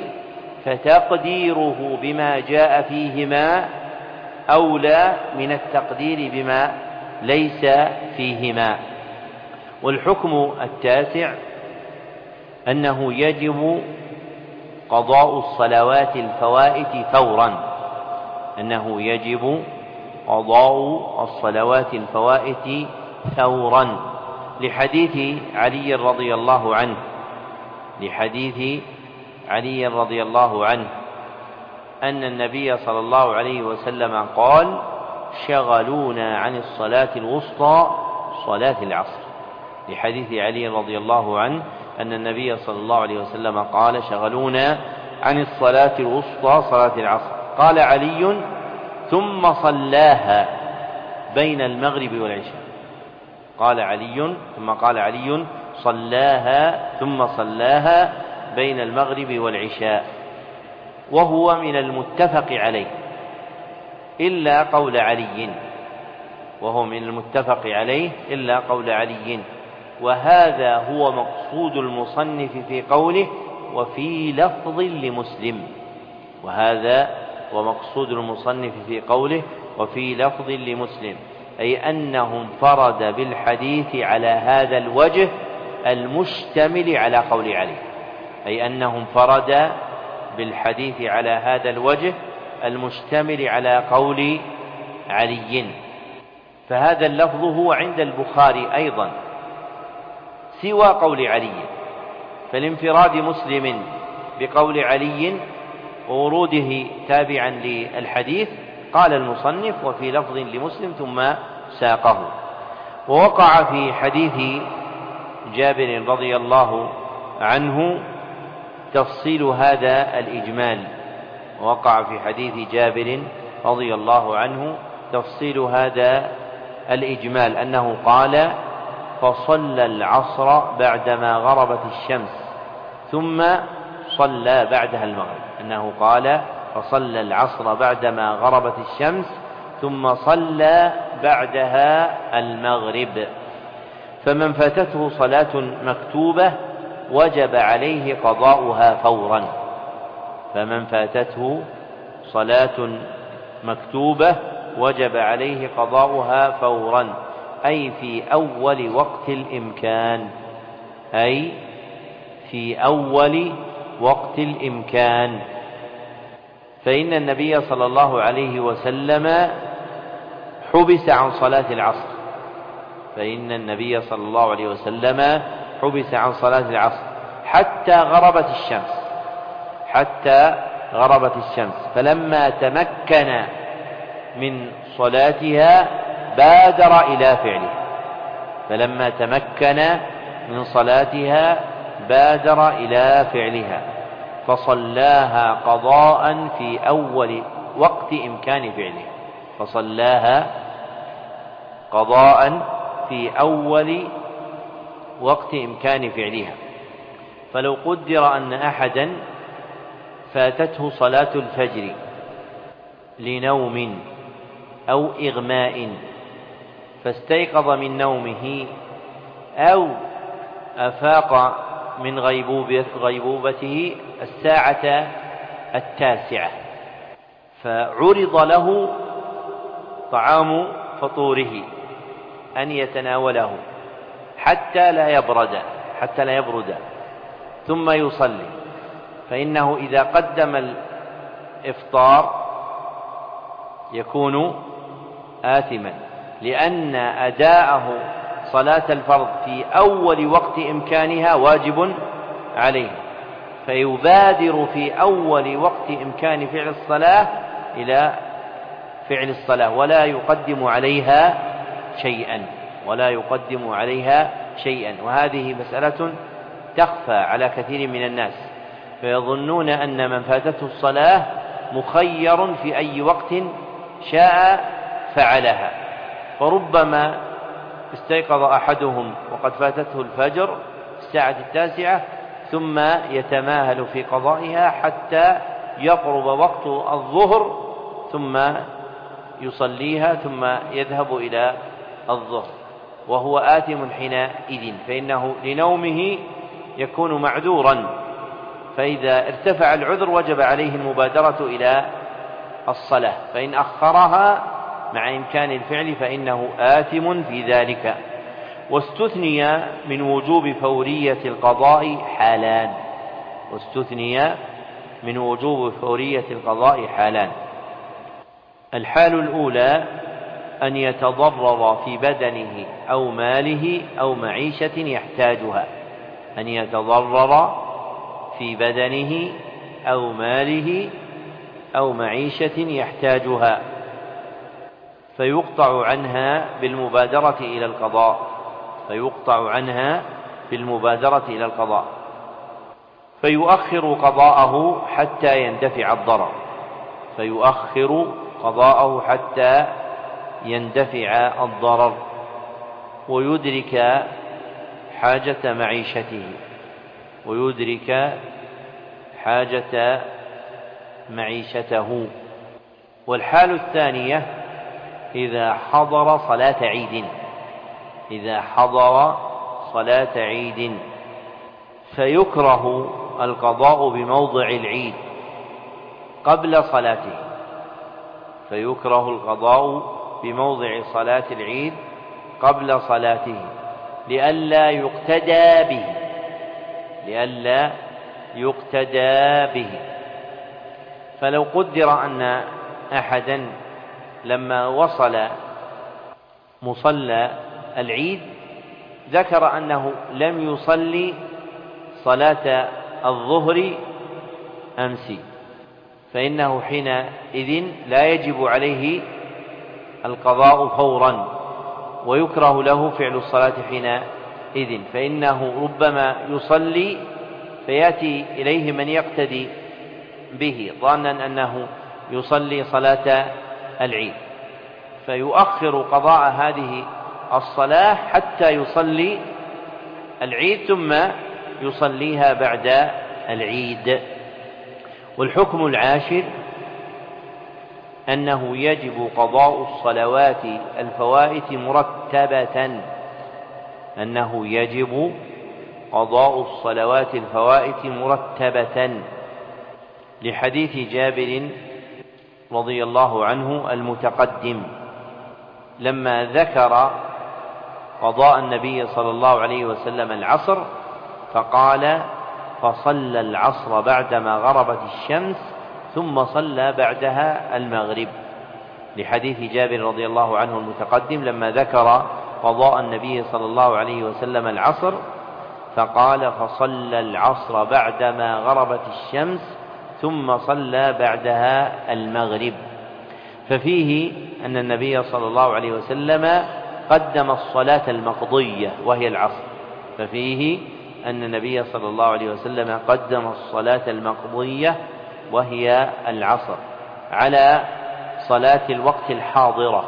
فتقديره بما جاء فيهما أولى من التقدير بما ليس فيهما. والحكم التاسع أنه يجب قضاء الصلوات الفوائت فورا، أنه يجب قضاء الصلوات الفوائت فورا، لحديث علي رضي الله عنه، لحديث علي رضي الله عنه أن النبي صلى الله عليه وسلم قال شغلونا عن الصلاة الوسطى صلاة العصر، لحديث علي رضي الله عنه أن النبي صلى الله عليه وسلم قال شغلونا عن الصلاة الوسطى صلاة العصر. قال علي ثم بين المغرب والعشاء. قال علي ثم قال علي صلاها بين المغرب والعشاء، وهو من المتفق عليه إلا قول علي، وهذا هو مقصود المصنف في قوله وفي لفظ لمسلم، أي أنه انفرد بالحديث على هذا الوجه المشتمل على قول علي. فهذا اللفظ هو عند البخاري أيضا سوى قول علي، فلانفراد مسلم بقول علي ووروده تابعا للحديث قال المصنف وفي لفظ لمسلم ثم ساقه. ووقع في حديث جابر رضي الله عنه تفصيل هذا الإجمال أنه قال فصلى العصر بعدما غربت الشمس ثم صلى بعدها المغرب. فمن فاتته صلاة مكتوبة وجب عليه قضاؤها فورا، أي في أول وقت الإمكان. فإن النبي صلى الله عليه وسلم حبس عن صلاة العصر حتى غربت الشمس، فلما تمكن من صلاتها بادر إلى فعلها فصلاها قضاء في أول وقت إمكان فعلها. فلو قدر أن أحدا فاتته صلاة الفجر لنوم أو إغماء فاستيقظ من نومه أو أفاق من غيبوبته 9:00 فعرض له طعام فطوره أن يتناوله حتى لا يبرد ثم يصلي، فإنه إذا قدم الإفطار يكون آثما، لأن أداءه صلاة الفرض في أول وقت إمكانها واجب عليه، فيبادر في أول وقت إمكان فعل الصلاة إلى فعل الصلاة ولا يقدم عليها شيئا. وهذه مسألة تخفى على كثير من الناس، فيظنون أن من فاتته الصلاة مخير في أي وقت شاء فعلها، فربما استيقظ أحدهم وقد فاتته الفجر 9:00 ثم يتماهل في قضائها حتى يقرب وقت الظهر ثم يصليها ثم يذهب إلى الظهر وهو آثم حينئذ، فإنه لنومه يكون معذورا، فإذا ارتفع العذر وجب عليه المبادرة إلى الصلاة، فإن أخرها مع إمكان الفعل فإنه آثم في ذلك. واستثني من وجوب فورية القضاء حالان. الحال الأولى أن يتضرر في بدنه أو ماله أو معيشة يحتاجها فيقطع عنها بالمبادرة إلى القضاء فيؤخر قضاءه حتى يندفع الضرر ويدرك حاجة معيشته ويدرك حاجة معيشته. والحال الثانية إذا حضر صلاة عيد فيكره القضاء بموضع العيد قبل صلاته، صلاة العيد قبل صلاته لئلا يقتدى به. فلو قدر أن أحدا لما وصل مصلى العيد ذكر أنه لم يصلي صلاة الظهر أمس، فإنه حينئذ لا يجب عليه القضاء فورا، ويكره له فعل الصلاة حينئذ، فإنه ربما يصلي فيأتي إليه من يقتدي به ظانا أنه يصلي صلاة العيد، فيؤخر قضاء هذه الصلاة حتى يصلي العيد ثم يصليها بعد العيد. والحكم العاشر أنه يجب قضاء الصلوات الفوائت مرتبة لحديث جابر رضي الله عنه المتقدم لما ذكر قضاء النبي صلى الله عليه وسلم العصر فقال: فصلى العصر بعدما غربت الشمس ثم صلى بعدها المغرب، لحديث جابر رضي الله عنه المتقدم لما ذكر قضاء النبي صلى الله عليه وسلم العصر فقال: فصلى العصر بعدما غربت الشمس ثم صلى بعدها المغرب. ففيه أن النبي صلى الله عليه وسلم قدم الصلاة المقضية وهي العصر، على صلاة الوقت الحاضرة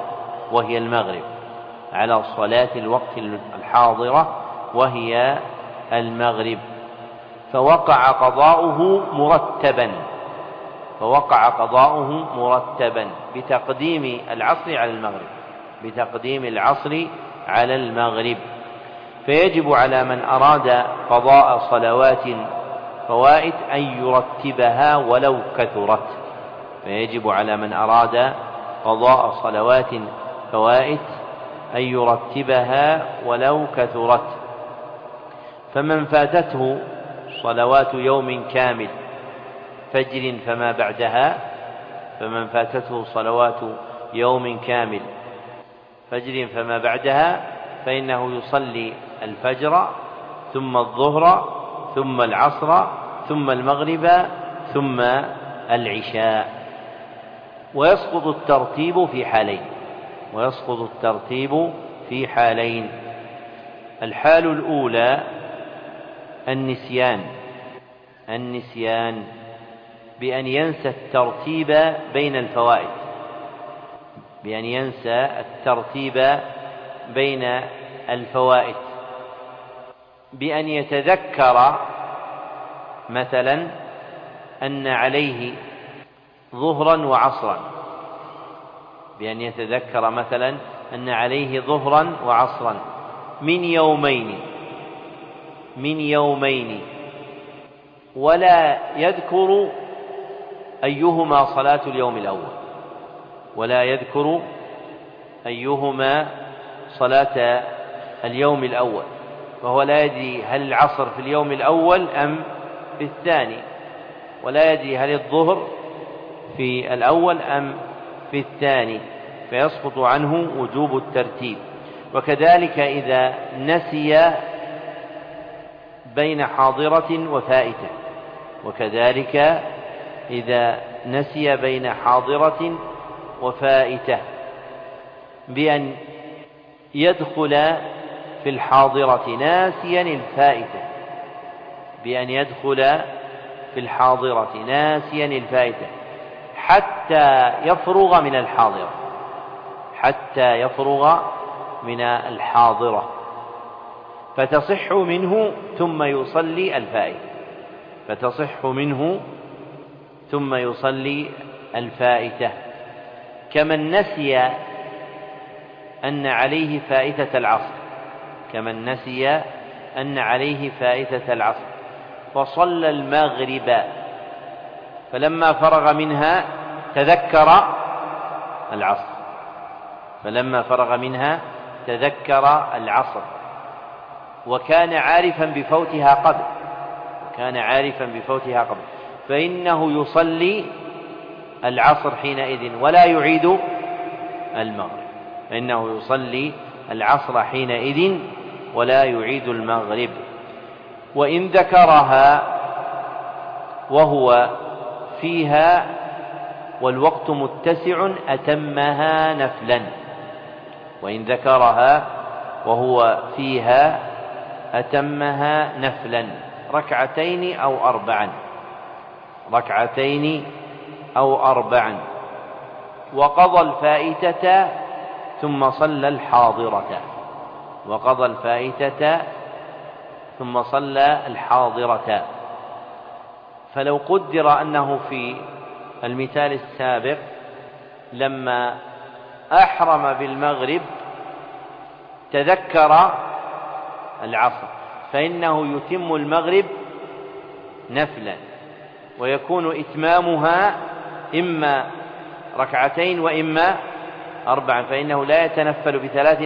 وهي المغرب، فوقع قضاؤه مرتبا بتقديم العصر على المغرب. فيجب على من أراد قضاء صلوات فوائت أن يرتبها ولو كثرت. فمن فاتته صلوات يوم كامل فجر فما بعدها فإنه يصلي الفجر ثم الظهر ثم العصر ثم المغرب ثم العشاء. ويسقط الترتيب في حالين. الحال الأولى النسيان بأن ينسى الترتيب بين الفوائت، بأن يتذكر مثلا أن عليه ظهرا وعصرا من يومين ولا يذكر أيهما صلاة اليوم الأول، فهو لا يدري هل العصر في اليوم الأول أم في الثاني، ولا يدري هل الظهر في الأول أم في الثاني، فيسقط عنه وجوب الترتيب. وكذلك إذا نسي بين حاضرة وفائتة بأن يدخل في الحاضرة ناسيا الفائتة حتى يفرغ من الحاضرة فتصح منه ثم يصلي الفائتة، فتصح منه ثم يصلي الفائتة، كمن نسي أن عليه فائتة العصر، كمن نسي أن عليه فائتة العصر فصلى المغرب فلما فرغ منها تذكر العصر، فلما فرغ منها تذكر العصر وكان عارفا بفوتها قبل، وكان عارفا بفوتها قبل، فإنه يصلي العصر حينئذ ولا يعيد المغرب، فإنه يصلي العصر حينئذ ولا يعيد المغرب. وإن ذكرها وهو فيها والوقت متسع أتمها نفلا، وإن ذكرها وهو فيها أتمها نفلا ركعتين أو أربعا، ركعتين أو أربعا، وقضى الفائتة ثم صلى الحاضرة، وقضى الفائتة ثم صلى الحاضرة. فلو قدر أنه في المثال السابق لما أحرم بالمغرب تذكر العصر فإنه يتم المغرب نفلا، ويكون إتمامها إما ركعتين وإما أربعا، فإنه لا يتنفل بثلاث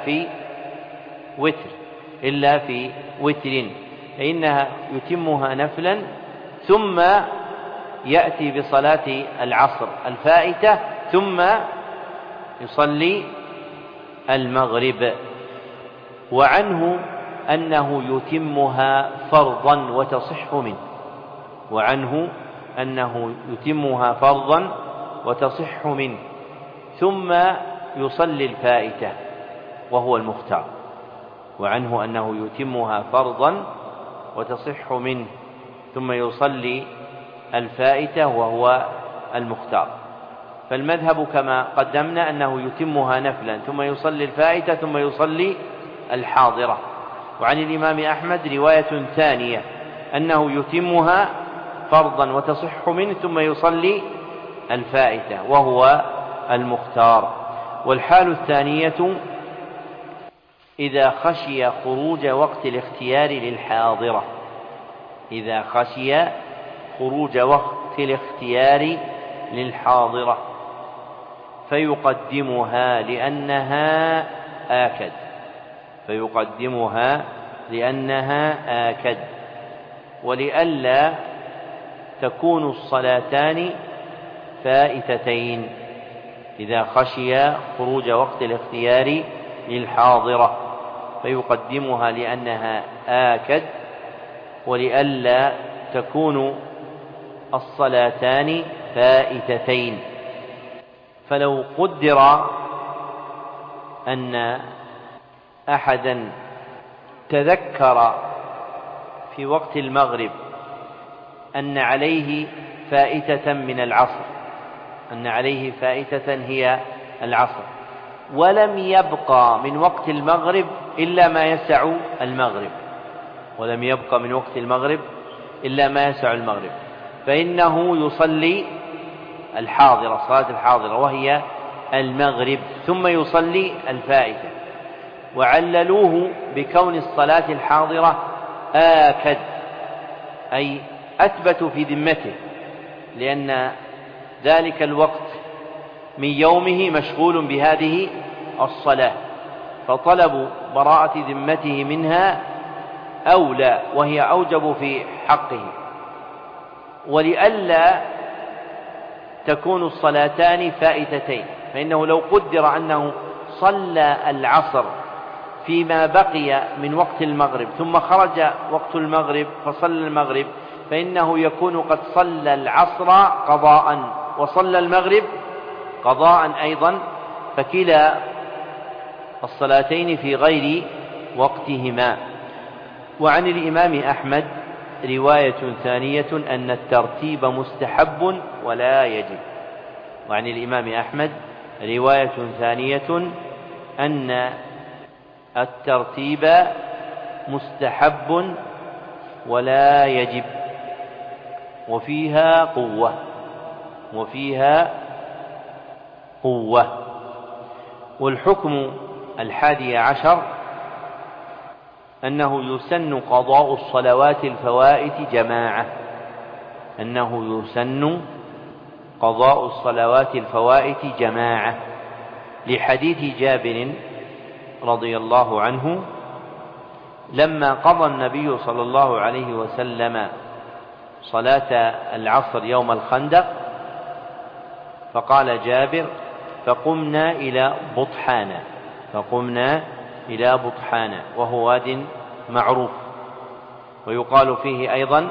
إلا في وتر، فإنها يتمها نفلا ثم يأتي بصلاة العصر الفائتة ثم يصلي المغرب. وعنه أنه يتمها فرضا وتصح منه، وعنه أنه يتمها فرضا وتصح منه ثم يصلي الفائتة وهو المختار، وعنه أنه يتمها فرضا وتصح منه ثم يصلي الفائتة وهو المختار. فالمذهب كما قدمنا أنه يتمها نفلا ثم يصلي الفائتة ثم يصلي الحاضرة. وعن الإمام أحمد رواية ثانية أنه يتمها فرضا وتصح منه ثم يصلي الفائتة وهو المختار. والحال الثانية إذا خشي خروج وقت الاختيار للحاضرة، إذا خشي خروج وقت الاختيار للحاضرة فيقدمها لأنها آكد، فيقدمها لأنها آكد، ولئلا تكون الصلاتان فائتتين. إذا خشي خروج وقت الاختيار للحاضرة فيقدمها لأنها آكد ولئلا تكون الصلاتان فائتتين. فلو قدر أن أحدا تذكر في وقت المغرب أن عليه فائتة من العصر، أن عليه فائتة هي العصر، ولم يبقى من وقت المغرب إلا ما يسع المغرب، ولم يبقى من وقت المغرب إلا ما يسع المغرب، فإنه يصلي الحاضرة، صلاة الحاضرة وهي المغرب، ثم يصلي الفائتة. وعللوه بكون الصلاة الحاضرة آكد، أي أثبت في ذمته، لأن ذلك الوقت من يومه مشغول بهذه الصلاة، فطلب براءة ذمته منها أولى وهي أوجب في حقه. ولئلا تكون الصلاتان فائتتين، فإنه لو قدر أنه صلى العصر فيما بقي من وقت المغرب ثم خرج وقت المغرب فصلى المغرب، فإنه يكون قد صلى العصر قضاء وصلى المغرب قضاء أيضا، فكلا الصلاتين في غير وقتهما. وعن الإمام أحمد رواية ثانية أن الترتيب مستحب ولا يجب. وعن الإمام أحمد رواية ثانية أن الترتيب مستحب ولا يجب، وفيها قوة. والحكم 11 أنه يسن قضاء الصلوات الفوائت جماعة، لحديث جابر رضي الله عنه لما قضى النبي صلى الله عليه وسلم صلاة العصر يوم الخندق، فقال جابر: فقمنا إلى بطحانا، وهو واد معروف، ويقال فيه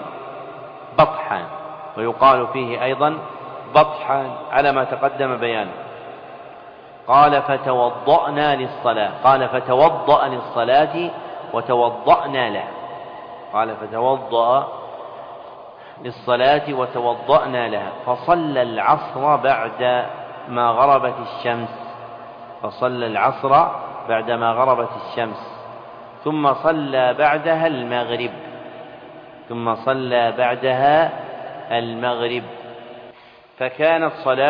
أيضا بطحان على ما تقدم بيانه. قال: فتوضأ للصلاة وتوضأنا لها، فصلى العصر بعدما غربت الشمس، ثم صلى بعدها المغرب، فكانت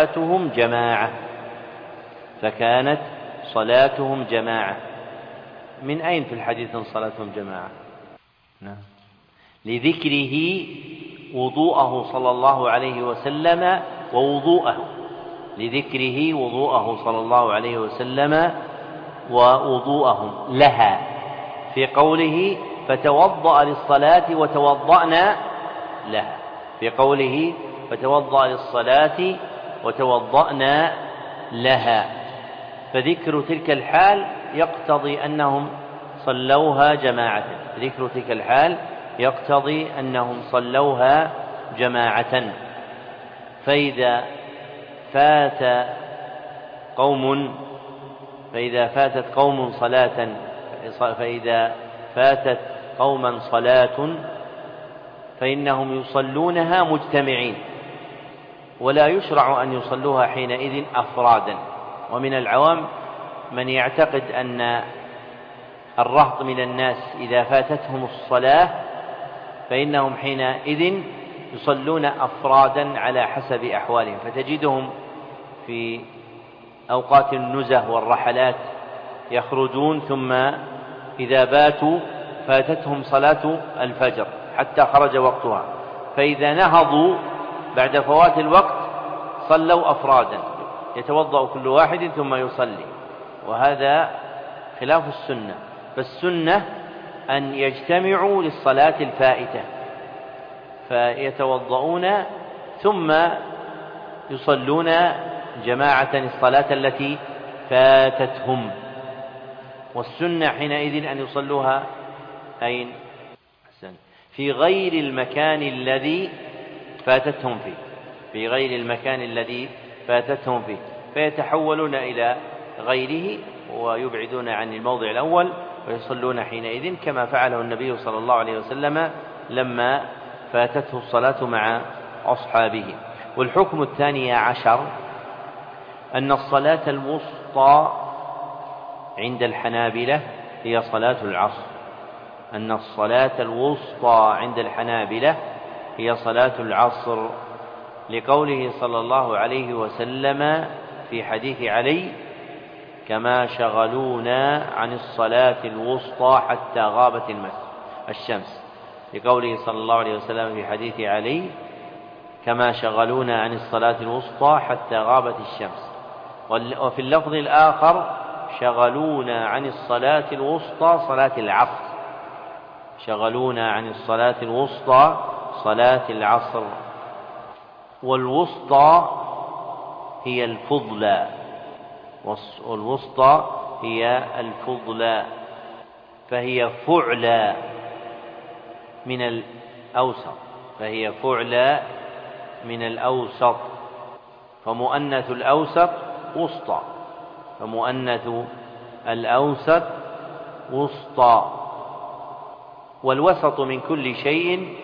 صلاتهم جماعة. من أين في الحديث صلاتهم جماعة؟ لذكره وضوءه صلى الله عليه وسلم ووضوءهم لها، في قوله: فتوضأ للصلاة وتوضأنا لها، فذكر تلك الحال يقتضي أنهم صلوها جماعة. فإذا فاتت قوما صلاة فإنهم يصلونها مجتمعين، ولا يشرع أن يصلوها حينئذ أفرادا. ومن العوام من يعتقد أن الرهط من الناس إذا فاتتهم الصلاة فإنهم حينئذ يصلون أفرادا على حسب أحوالهم، فتجدهم في أوقات النزه والرحلات يخرجون، ثم إذا باتوا فاتتهم صلاة الفجر حتى خرج وقتها، فإذا نهضوا بعد فوات الوقت صلوا أفرادا، يتوضأ كل واحد ثم يصلي، وهذا خلاف السنة. فالسنة أن يجتمعوا للصلاة الفائتة فيتوضؤون ثم يصلون جماعة الصلاة التي فاتتهم، والسنة حينئذ أن يصلوها أين؟ في غير المكان الذي فاتتهم فيه، فيتحولون إلى غيره ويبعدون عن الموضع الأول ويصلون حينئذ كما فعله النبي صلى الله عليه وسلم لما فاتته الصلاة مع أصحابه. والحكم 12 أن الصلاة الوسطى عند الحنابلة هي صلاة العصر، لقوله صلى الله عليه وسلم في حديث علي: كما شغلونا عن الصلاة الوسطى حتى غابت الشمس، لقوله صلى الله عليه وسلم في حديث علي: كما شغلونا عن الصلاة الوسطى حتى غابت الشمس. وفي اللفظ الآخر: شغلونا عن الصلاة الوسطى صلاة العصر. والوسطى هي الفضلى، فهي فعلى من الأوسط، فمؤنث الأوسط وسطى. والوسط من كل شيء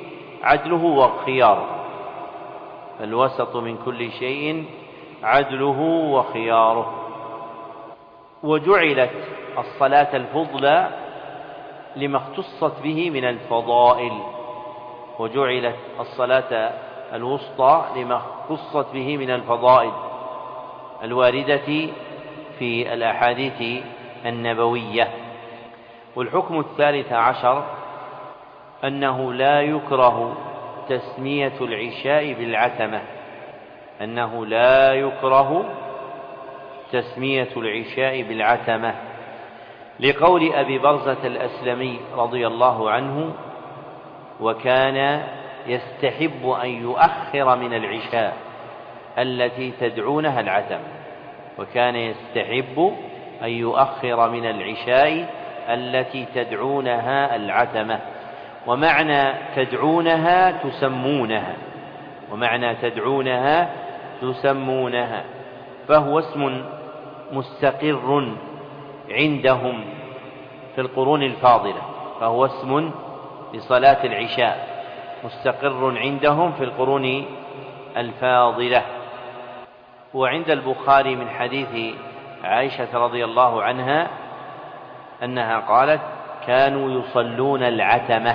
عدله وخياره. وجعلت الصلاة الفضلى لما اختصت به من الفضائل، وجعلت الصلاة الوسطى لما اختصت به من الفضائل الواردة في الأحاديث النبوية. والحكم الثالث عشر أنه لا يكره تسمية العشاء بالعتمة، أنه لا يكره تسمية العشاء بالعتمة، لقول أبي برزة الأسلمي رضي الله عنه: وكان يستحب أن يؤخر من العشاء التي تدعونها العتمة، وكان يستحب أن يؤخر من العشاء التي تدعونها العتمة. ومعنى تدعونها تسمونها، ومعنى تدعونها تسمونها، فهو اسم مستقر عندهم في القرون الفاضلة، فهو اسم لصلاة العشاء مستقر عندهم في القرون الفاضلة. وعند البخاري من حديث عائشة رضي الله عنها أنها قالت: كانوا يصلون العتمة.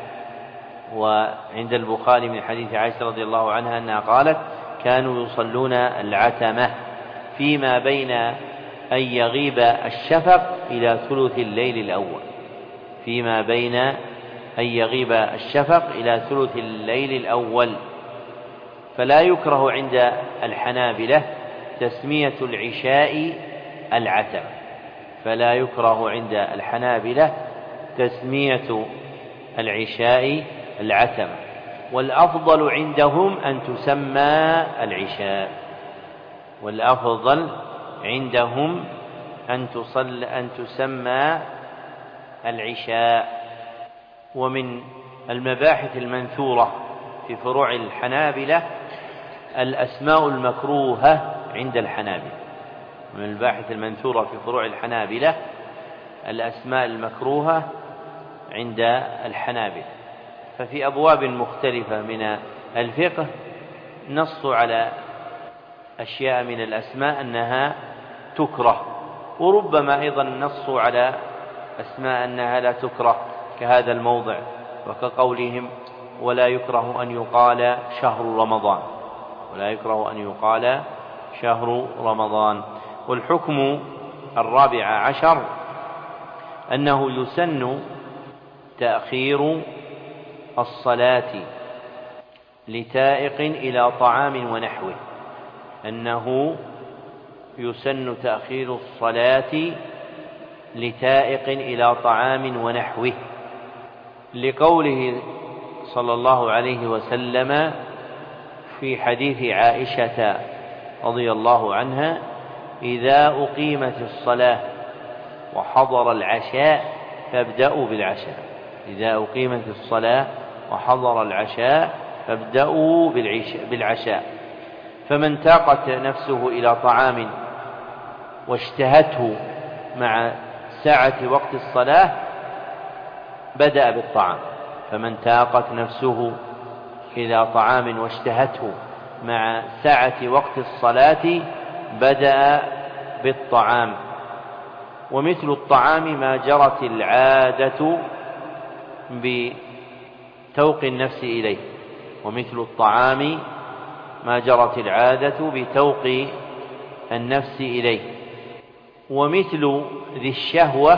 وعند البخاري من حديث عائشة رضي الله عنها أنها قالت: كانوا يصلون العتمة فيما بين أن يغيب الشفق إلى ثلث الليل الأول، فيما بين أن يغيب الشفق إلى ثلث الليل الأول. فلا يكره عند الحنابلة تسمية العشاء العتمة، فلا يكره عند الحنابلة تسمية العشاء العتمة، والأفضل عندهم أن تسمى العشاء، والأفضل عندهم أن تسمى العشاء. ومن المباحث المنثورة في فروع الحنابلة الأسماء المكروهة عند الحنابلة، من المباحث المنثورة في فروع الحنابلة الأسماء المكروهة عند الحنابلة. ففي أبواب مختلفة من الفقه نص على أشياء من الأسماء أنها تكره، وربما أيضا نص على أسماء أنها لا تكره، كهذا الموضع، وكقولهم: ولا يكره أن يقال شهر رمضان، ولا يكره أن يقال شهر رمضان. والحكم الرابع عشر أنه يسن تأخير الصلاة لتائق إلى طعام ونحوه، أنه يسن تأخير الصلاة لتائق إلى طعام ونحوه، لقوله صلى الله عليه وسلم في حديث عائشة رضي الله عنها: إذا أقيمت الصلاة وحضر العشاء فابدأوا بالعشاء، إذا أقيمت الصلاة وحضر العشاء فابدأوا بالعشاء. فمن تاقت نفسه إلى طعام واشتهته مع ساعة وقت الصلاة بدأ بالطعام، فمن تاقت نفسه إلى طعام واشتهته مع ساعة وقت الصلاة بدأ بالطعام. ومثل الطعام ما جرت العادة بتوق النفس إليه، ومثل الطعام ما جرت العادة بتوق النفس إليه. ومثل ذي الشهوة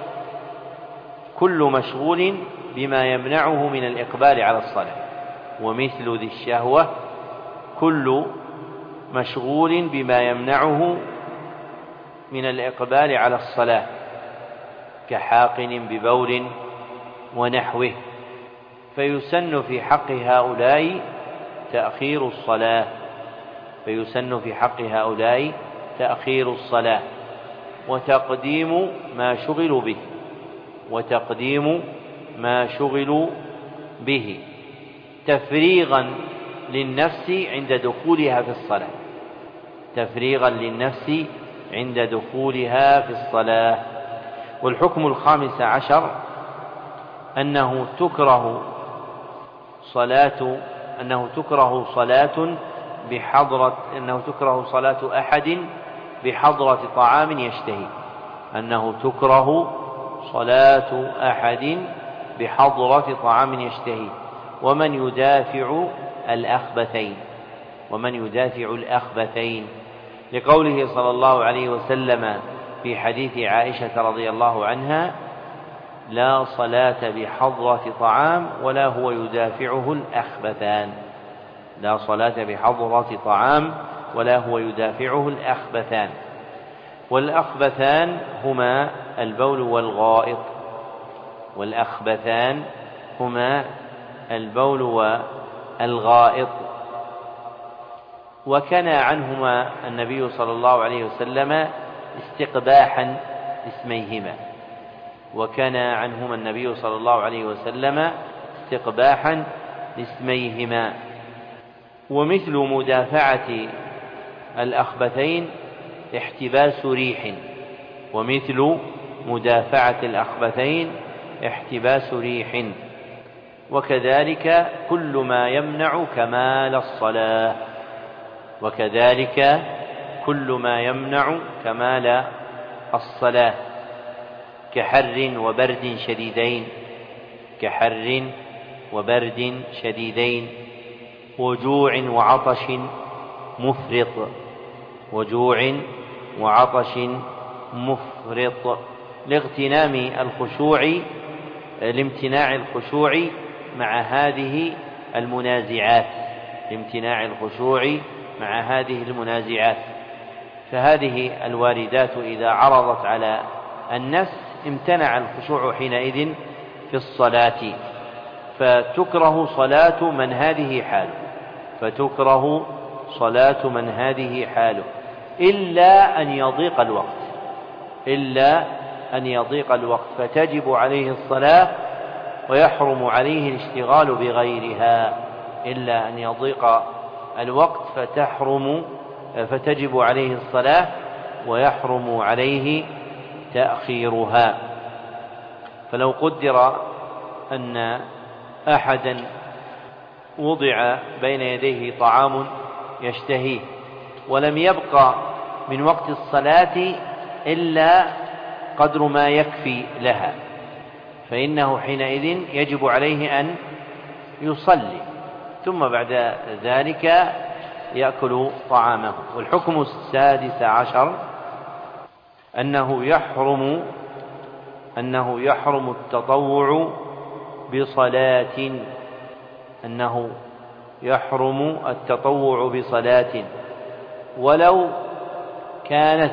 كل مشغول بما يمنعه من الإقبال على الصلاة، ومثل ذي الشهوة كل مشغول بما يمنعه من الإقبال على الصلاة، كحاقن ببول ونحوه. فيسن في حق هؤلاء تأخير الصلاة، فيسن في حق هؤلاء تأخير الصلاة وتقديم ما شغلوا به، وتقديم ما شغلوا به تفريغا للنفس عند دخولها في الصلاة، تفريغا للنفس عند دخولها في الصلاة. والحكم الخامس عشر أنه تكره صلاة أحد بحضرة طعام يشتهي، أنه تكره صلاة أحد بحضرة طعام يشتهيه ومن يدافع الأخبثين لقوله صلى الله عليه وسلم في حديث عائشة رضي الله عنها: لا صلاة بحضرة طعام ولا هو يدافعه الأخبثان. لا صلاة بحضرة طعام ولا هو يدافعه الأخبثان. والأخبثان هما البول والغائط. والأخبثان هما البول والغائط. وكنى عنهما النبي صلى الله عليه وسلم استقباحا اسميهما. وكنى عنهما النبي صلى الله عليه وسلم استقباحا اسميهما. ومثل مدافعة الأخبثين احتباس ريح. ومثل مدافعة الأخبثين احتباس ريح. وكذلك كل ما يمنع كمال الصلاة. وكذلك كل ما يمنع كمال الصلاة كحر وبرد شديدين. كحر وبرد شديدين. وجوع وعطش مفرط. وجوع وعطش مفرط. لامتناع الخشوع مع هذه المنازعات. لامتناع الخشوع مع هذه المنازعات. فهذه الواردات إذا عرضت على النفس امتنع الخشوع حينئذ في الصلاة. فتكره صلاة من هذه حاله. فتكره صلاة من هذه حاله إلا أن يضيق الوقت. إلا أن يضيق الوقت فتجب عليه الصلاة ويحرم عليه الاشتغال بغيرها. إلا أن يضيق الوقت فتجب عليه الصلاة ويحرم عليه تأخيرها. فلو قدر أن أحدا وضع بين يديه طعام يشتهيه ولم يبق من وقت الصلاة إلا قدر ما يكفي لها، فإنه حينئذ يجب عليه أن يصلي ثم بعد ذلك يأكل طعامه. والحكم السادس عشر أنه يحرم التطوع بصلاة. أنه يحرم التطوع بصلاة ولو كانت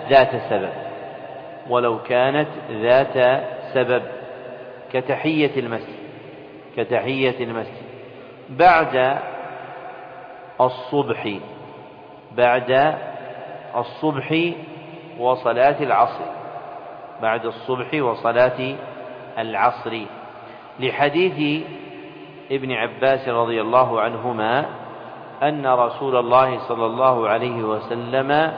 ذات سبب كتحية المسجد بعد الصبح وصلاة العصر. لحديث ابن عباس رضي الله عنهما أن رسول الله صلى الله عليه وسلم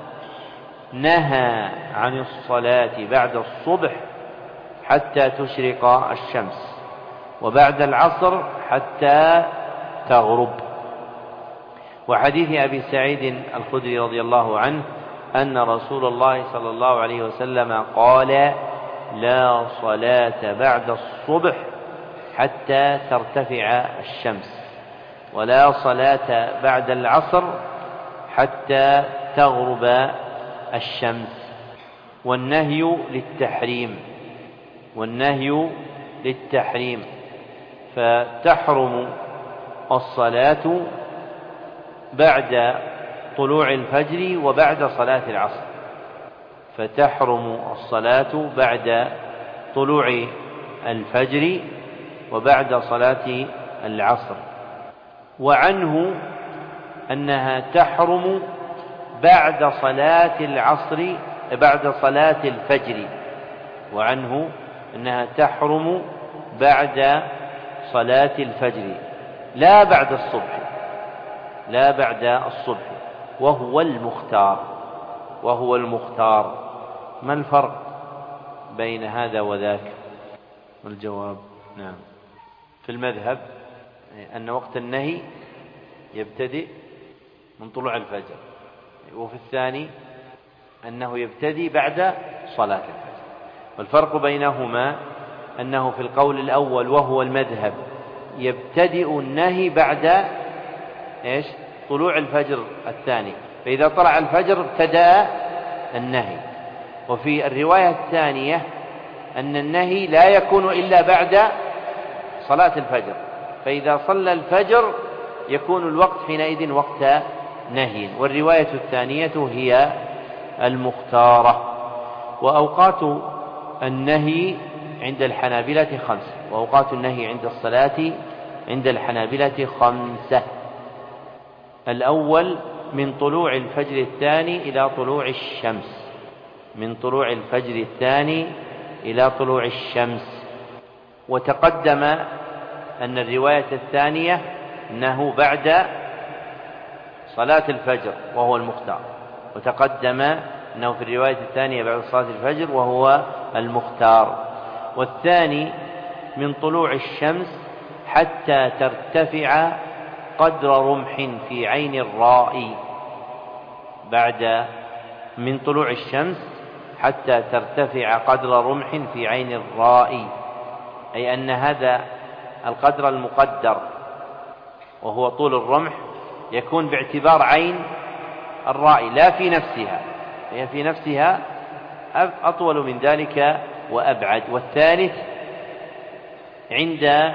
نهى عن الصلاة بعد الصبح حتى تشرق الشمس وبعد العصر حتى تغرب. وحديث أبي سعيد الخدري رضي الله عنه أن رسول الله صلى الله عليه وسلم قال: لا صلاة بعد الصبح حتى ترتفع الشمس ولا صلاة بعد العصر حتى تغرب الشمس. والنهي للتحريم فتحرم الصلاة بعد طلوع الفجر وبعد صلاة العصر. فتحرم الصلاة بعد طلوع الفجر وبعد صلاة العصر. وعنه أنها تحرم بعد صلاة الفجر. وعنه أنها تحرم بعد صلاة الفجر لا بعد الصبح وهو المختار. ما الفرق بين هذا وذاك؟ الجواب: نعم، في المذهب أن وقت النهي يبتدئ من طلوع الفجر، وفي الثاني أنه يبتدئ بعد صلاة الفجر. والفرق بينهما أنه في القول الأول وهو المذهب يبتدئ النهي بعد طلوع الفجر الثاني، فإذا طلع الفجر ابتدأ النهي. وفي الرواية الثانية أن النهي لا يكون إلا بعد صلاة الفجر، فإذا صلى الفجر يكون الوقت حينئذ وقت نهي. والرواية الثانية هي المختارة. وأوقات النهي عند الحنابلة 5، وأوقات النهي عند الصلاة عند الحنابلة 5. الأول من طلوع الفجر الثاني إلى طلوع الشمس، من طلوع الفجر الثاني إلى طلوع الشمس. وتقدم أن الرواية الثانية أنه بعد صلاة الفجر وهو المختار، وتقدم أنه في الرواية الثانية بعد صلاة الفجر وهو المختار. والثاني من طلوع الشمس حتى ترتفع قدر رمح في عين الراء، بعد من طلوع الشمس حتى ترتفع قدر رمح في عين الراء، أي أن هذا القدر المقدر وهو طول الرمح يكون باعتبار عين الراء لا في نفسها، هي في نفسها أطول من ذلك وأبعد. والثالث عند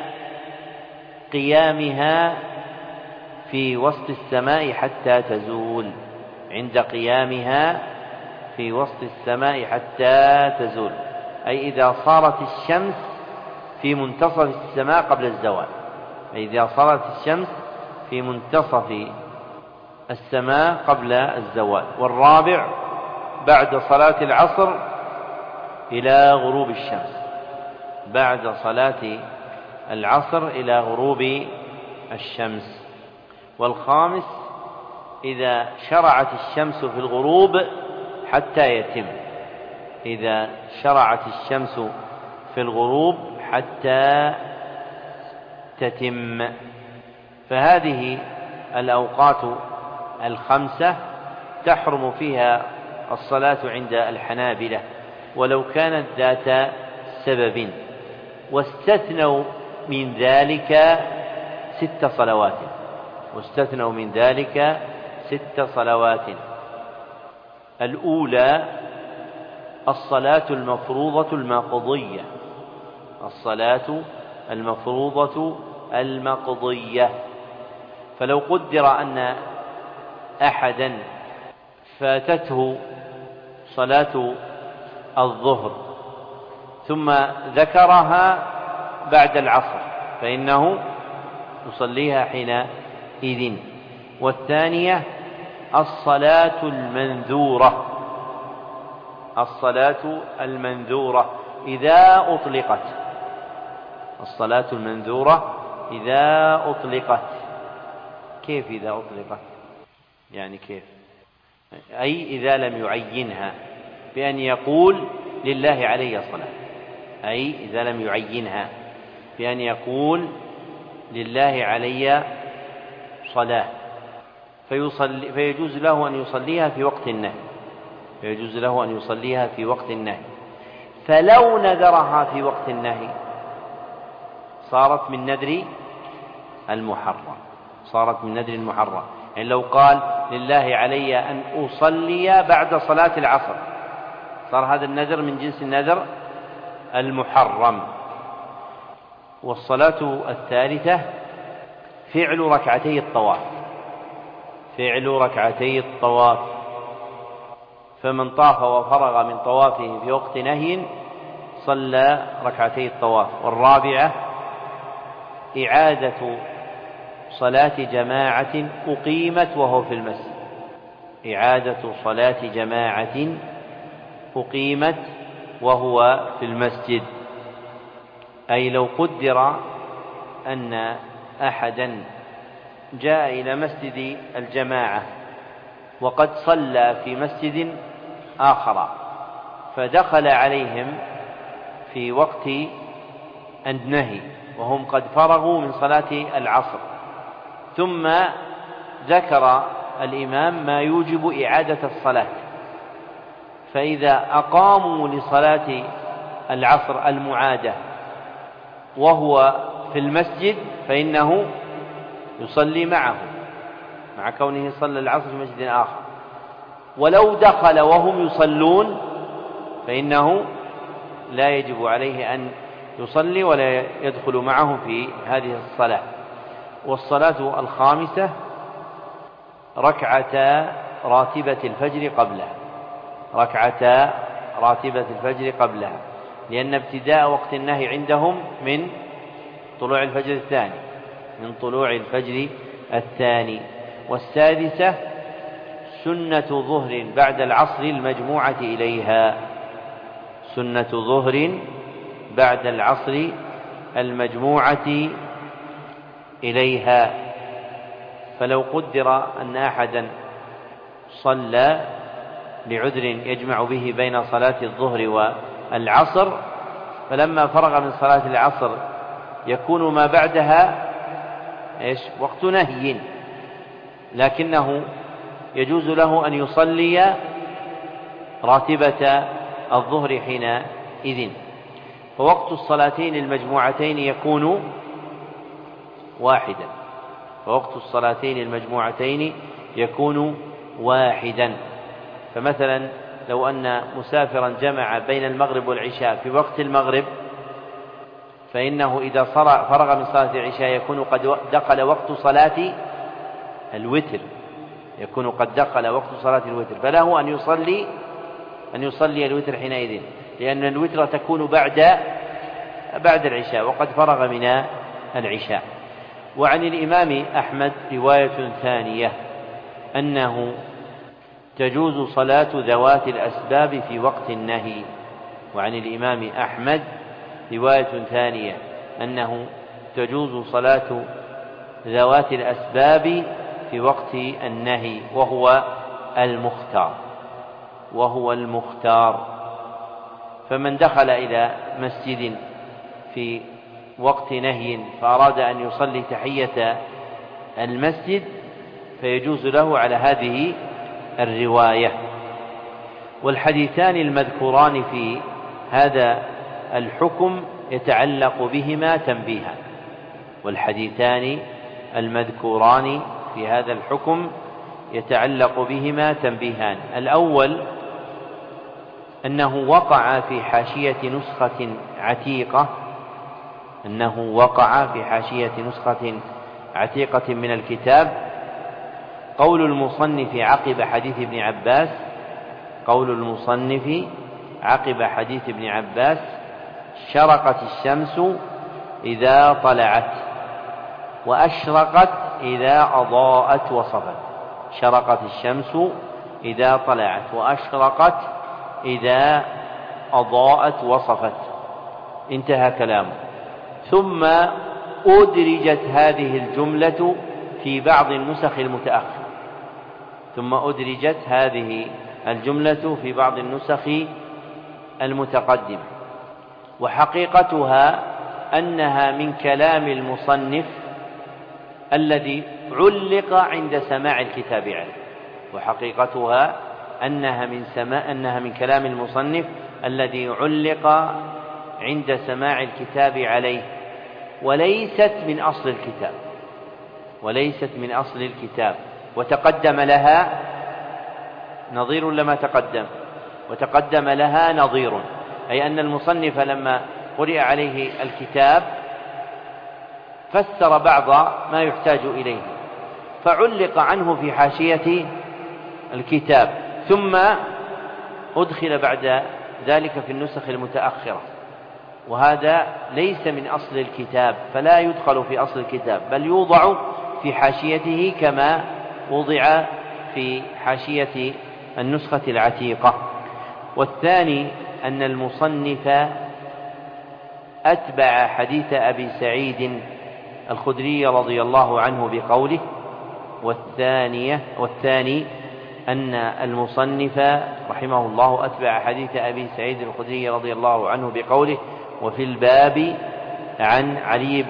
قيامها في وسط السماء حتى تزول، عند قيامها في وسط السماء حتى تزول، أي إذا صارت الشمس في منتصف السماء قبل الزوال، أي إذا صارت الشمس في منتصف السماء قبل الزوال. والرابع بعد صلاة العصر إلى غروب الشمس، بعد صلاة العصر إلى غروب الشمس. والخامس إذا شرعت الشمس في الغروب حتى يتم، إذا شرعت الشمس في الغروب حتى تتم. فهذه الأوقات 5 تحرم فيها الصلاة عند الحنابلة ولو كانت ذات سبب، واستثنوا من ذلك 6 صلوات، واستثنوا من ذلك 6 صلوات. الأولى الصلاة المفروضة المقضية، الصلاة المفروضة المقضية. فلو قدر أن أحدا فاتته صلاة الظهر ثم ذكرها بعد العصر فإنه يصليها حينئذ. والثانية الصلاة المنذورة، الصلاة المنذورة إذا أطلقت، الصلاة المنذورة إذا أطلقت. كيف إذا أطلقت؟ يعني كيف؟ أي إذا لم يعينها بأن يقول لله علي صلاة، أي إذا لم يعينها بأن يقول لله علي صلاة، فيجوز له أن يصليها في وقت النهي، فيجوز له أن يصليها في وقت النهي. فلو نذرها في وقت النهي صارت من نذر المحرم، صارت من نذر المحرم. يعني لو قال لله علي أن أصلي بعد صلاة العصر صار هذا النذر من جنس النذر المحرم. والصلاة الثالثة فعل ركعتي الطواف، فعل ركعتي الطواف. فمن طاف وفرغ من طوافه في وقت نهي صلى ركعتي الطواف. والرابعة إعادة صلاة جماعة أقيمت وهو في المسجد، إعادة صلاة جماعة أقيمت وهو في المسجد، أي لو قدر أن أحدا جاء إلى مسجد الجماعة وقد صلى في مسجد آخر فدخل عليهم في وقت النهي وهم قد فرغوا من صلاة العصر، ثم ذكر الإمام ما يوجب إعادة الصلاة، فإذا أقاموا لصلاة العصر المعادة وهو في المسجد فإنه يصلي معه مع كونه صلى العصر في مسجد آخر. ولو دخل وهم يصلون فإنه لا يجب عليه أن يصلي ولا يدخل معهم في هذه الصلاة. والصلاة الخامسة ركعتا راتبة الفجر قبلها، لأن ابتداء وقت النهي عندهم من طلوع الفجر الثاني. والسادسة سنة ظهر بعد العصر المجموعة إليها. فلو قدر أن أحدا صلى لعذر يجمع به بين صلاة الظهر والعصر، فلما فرغ من صلاة العصر يكون ما بعدها وقت نهي، لكنه يجوز له أن يصلي راتبة الظهر حينئذ. فوقت الصلاتين المجموعتين يكون واحدا. فمثلا لو أن مسافرا جمع بين المغرب والعشاء في وقت المغرب، فإنه إذا فرغ من صلاة العشاء يكون قد دخل وقت صلاة الوتر، فله أن يصلي الوتر حينئذ، لأن الوتر تكون بعد العشاء وقد فرغ من العشاء. وعن الإمام أحمد رواية ثانية أنه تجوز صلاة ذوات الأسباب في وقت النهي وهو المختار. فمن دخل إلى مسجد في وقت نهي فأراد أن يصلي تحية المسجد فيجوز له على هذه الرواية. والحديثان المذكوران في هذا الحكم يتعلق بهما تنبيهان. الأول أنه وقع في حاشية نسخة عتيقة من الكتاب قول المصنف عقب حديث ابن عباس شرقت الشمس إذا طلعت وأشرقت إذا أضاءت وصفت. شرقت الشمس إذا طلعت وأشرقت إذا أضاءت وصفت. انتهى كلامه. ثم أدرجت هذه الجملة في بعض النسخ المتقدمة. وحقيقتها أنها من كلام المصنف الذي علق عند سماع الكتاب عليه وليست من أصل الكتاب. وتقدم لها نظير لما تقدم، أي أن المصنف لما قرئ عليه الكتاب فسر بعض ما يحتاج إليه فعلق عنه في حاشية الكتاب، ثم أدخل بعد ذلك في النسخ المتأخرة، وهذا ليس من أصل الكتاب، فلا يدخل في أصل الكتاب بل يوضع في حاشيته كما وضع في حاشية النسخة العتيقة. والثاني أن المصنف أتبع حديث أبي سعيد الخدري رضي الله عنه بقوله. والثاني أن المصنف رحمه الله أتبع حديث أبي سعيد الخدري رضي الله عنه بقوله وفي الباب عن علي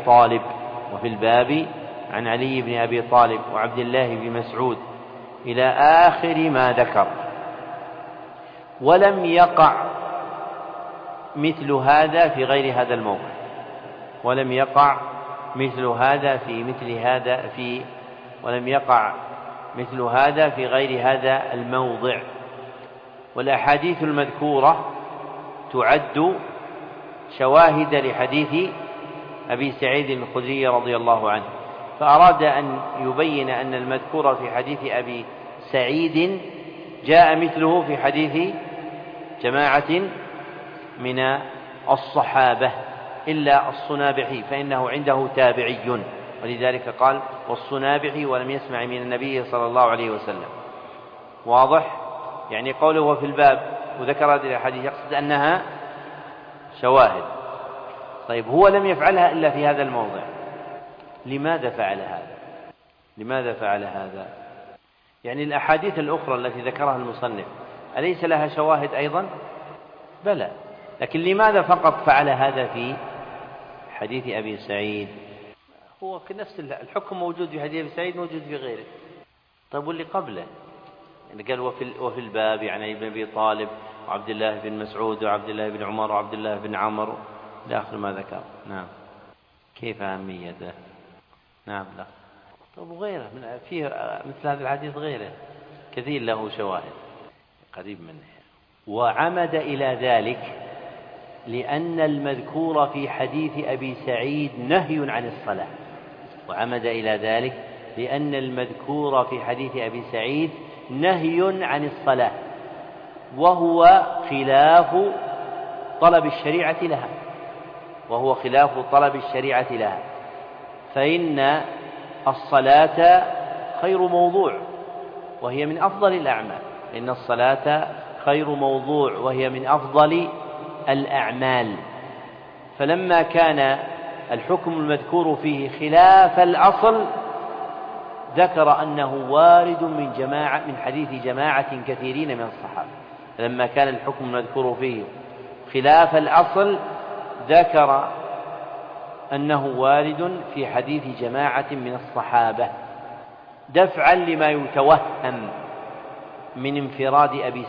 بن أبي طالب وعبد الله بن مسعود إلى آخر ما ذكر. ولم يقع مثل هذا في غير هذا الموضع، ولم يقع مثل هذا في مثل هذا ولم يقع مثل هذا في غير هذا الموضع. والأحاديث المذكورة تعد شواهد لحديث أبي سعيد الخدري رضي الله عنه، فأراد أن يبين أن المذكور في حديث أبي سعيد جاء مثله في حديث جماعة من الصحابة إلا الصنابحي فإنه عنده تابعي، ولذلك قال والصنابحي ولم يسمع من النبي صلى الله عليه وسلم. واضح؟ يعني قوله في الباب وذكر هذه الأحاديث يقصد أنها شواهد. طيب هو لم يفعلها إلا في هذا الموضع، لماذا فعل هذا؟ لماذا فعل هذا؟ يعني الأحاديث الأخرى التي ذكرها المصنف أليس لها شواهد أيضا؟ بلى، لكن لماذا فقط فعل هذا في حديث أبي سعيد؟ هو نفس الحكم موجود في حديث أبي سعيد موجود في غيره. طيب واللي قبله يعني قال وفي الباب يعني ابن أبي طالب وعبد الله بن مسعود وعبد الله بن عمر وعبد الله بن عمرو إلى آخر ما ذكر. نعم، كيف أهميته؟ نعم، لا. طيب وغيره فيه مثل هذا الحديث غيره كثير له شواهد قريب منه. وعمد إلى ذلك لأن المذكور في حديث أبي سعيد نهي عن الصلاة، وعمد إلى ذلك لأن المذكور في حديث أبي سعيد نهي عن الصلاة، وهو خلاف طلب الشريعة لها، فإن الصلاة خير موضوع وهي من أفضل الأعمال، إن الصلاة خير موضوع وهي من أفضل الأعمال. فلما كان الحكم المذكور فيه خلاف الأصل ذكر أنه وارد من حديث جماعة كثيرين من الصحابة. فلما كان الحكم المذكور فيه خلاف الأصل ذكر أنه وارد في حديث جماعة من الصحابة دفعا لما يتوهم من انفراد أبي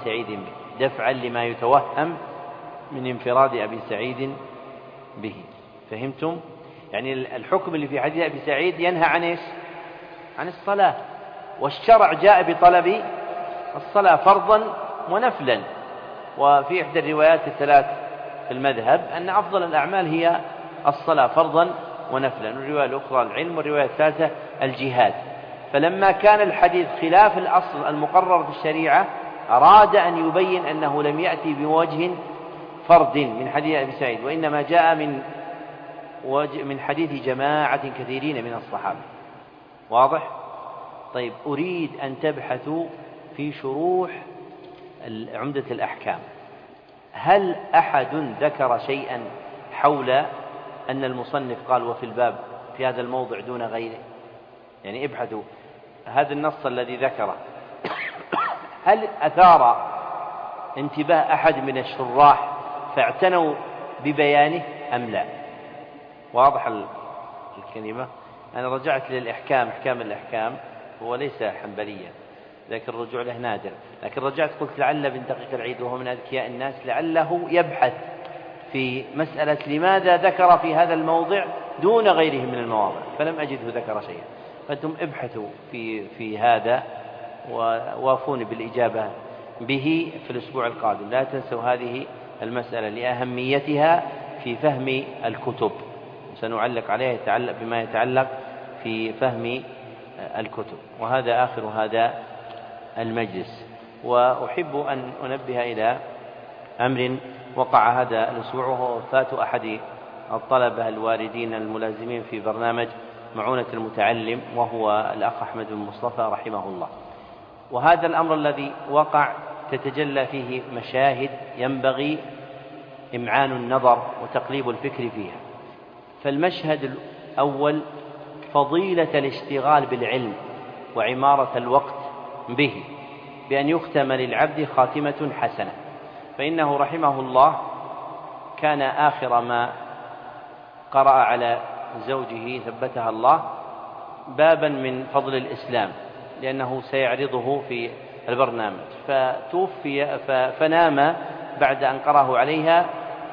سعيد به. فهمتم؟ يعني الحكم اللي في حديث أبي سعيد ينهى عن إيش؟ عن الصلاة، والشرع جاء بطلب الصلاة فرضا ونفلا. وفي إحدى الروايات الثلاث في المذهب أن أفضل الأعمال هي الصلاة فرضا ونفلا، والرواية الأخرى العلم، والرواية الثالثة الجهاد. فلما كان الحديث خلاف الأصل المقرر في الشريعة أراد أن يبين أنه لم يأتي بوجه فرد من حديث أبي سعيد، وإنما جاء من حديث جماعة كثيرين من الصحابة. واضح؟ طيب أريد أن تبحثوا في شروح عمدة الأحكام، هل أحد ذكر شيئا حول أن المصنف قال وفي الباب في هذا الموضع دون غيره؟ يعني ابحثوا هذا النص الذي ذكره هل أثار انتباه أحد من الشراح فاعتنوا ببيانه أم لا؟ واضح الكلمة؟ أنا رجعت للإحكام، إحكام الأحكام هو ليس حنبليا لكن الرجوع له نادر، لكن رجعت قلت لعل ابن دقيق العيد وهو من أذكياء الناس لعله يبحث في مسألة لماذا ذكر في هذا الموضع دون غيره من المواضع، فلم أجده ذكر شيئا. فأنتم ابحثوا في هذا ووافوني بالإجابة به في الأسبوع القادم. لا تنسوا هذه المسألة لأهميتها في فهم الكتب، سنعلق عليها بما يتعلق في فهم الكتب. وهذا آخر هذا المجلس. وأحب أن أنبه إلى أمر وقع هذا الأسبوع، وهو وفاة أحد الطلبة الواردين الملازمين في برنامج معونة المتعلم، وهو الأخ أحمد بن مصطفى رحمه الله. وهذا الأمر الذي وقع تتجلى فيه مشاهد ينبغي إمعان النظر وتقليب الفكر فيها. فالمشهد الأول فضيلة الاشتغال بالعلم وعمارة الوقت به بأن يختم للعبد خاتمة حسنة. فإنه رحمه الله كان آخر ما قرأ على زوجه ثبتها الله بابا من فضل الإسلام، لأنه سيعرضه في البرنامج، فتوفي فنام بعد أن قرأه عليها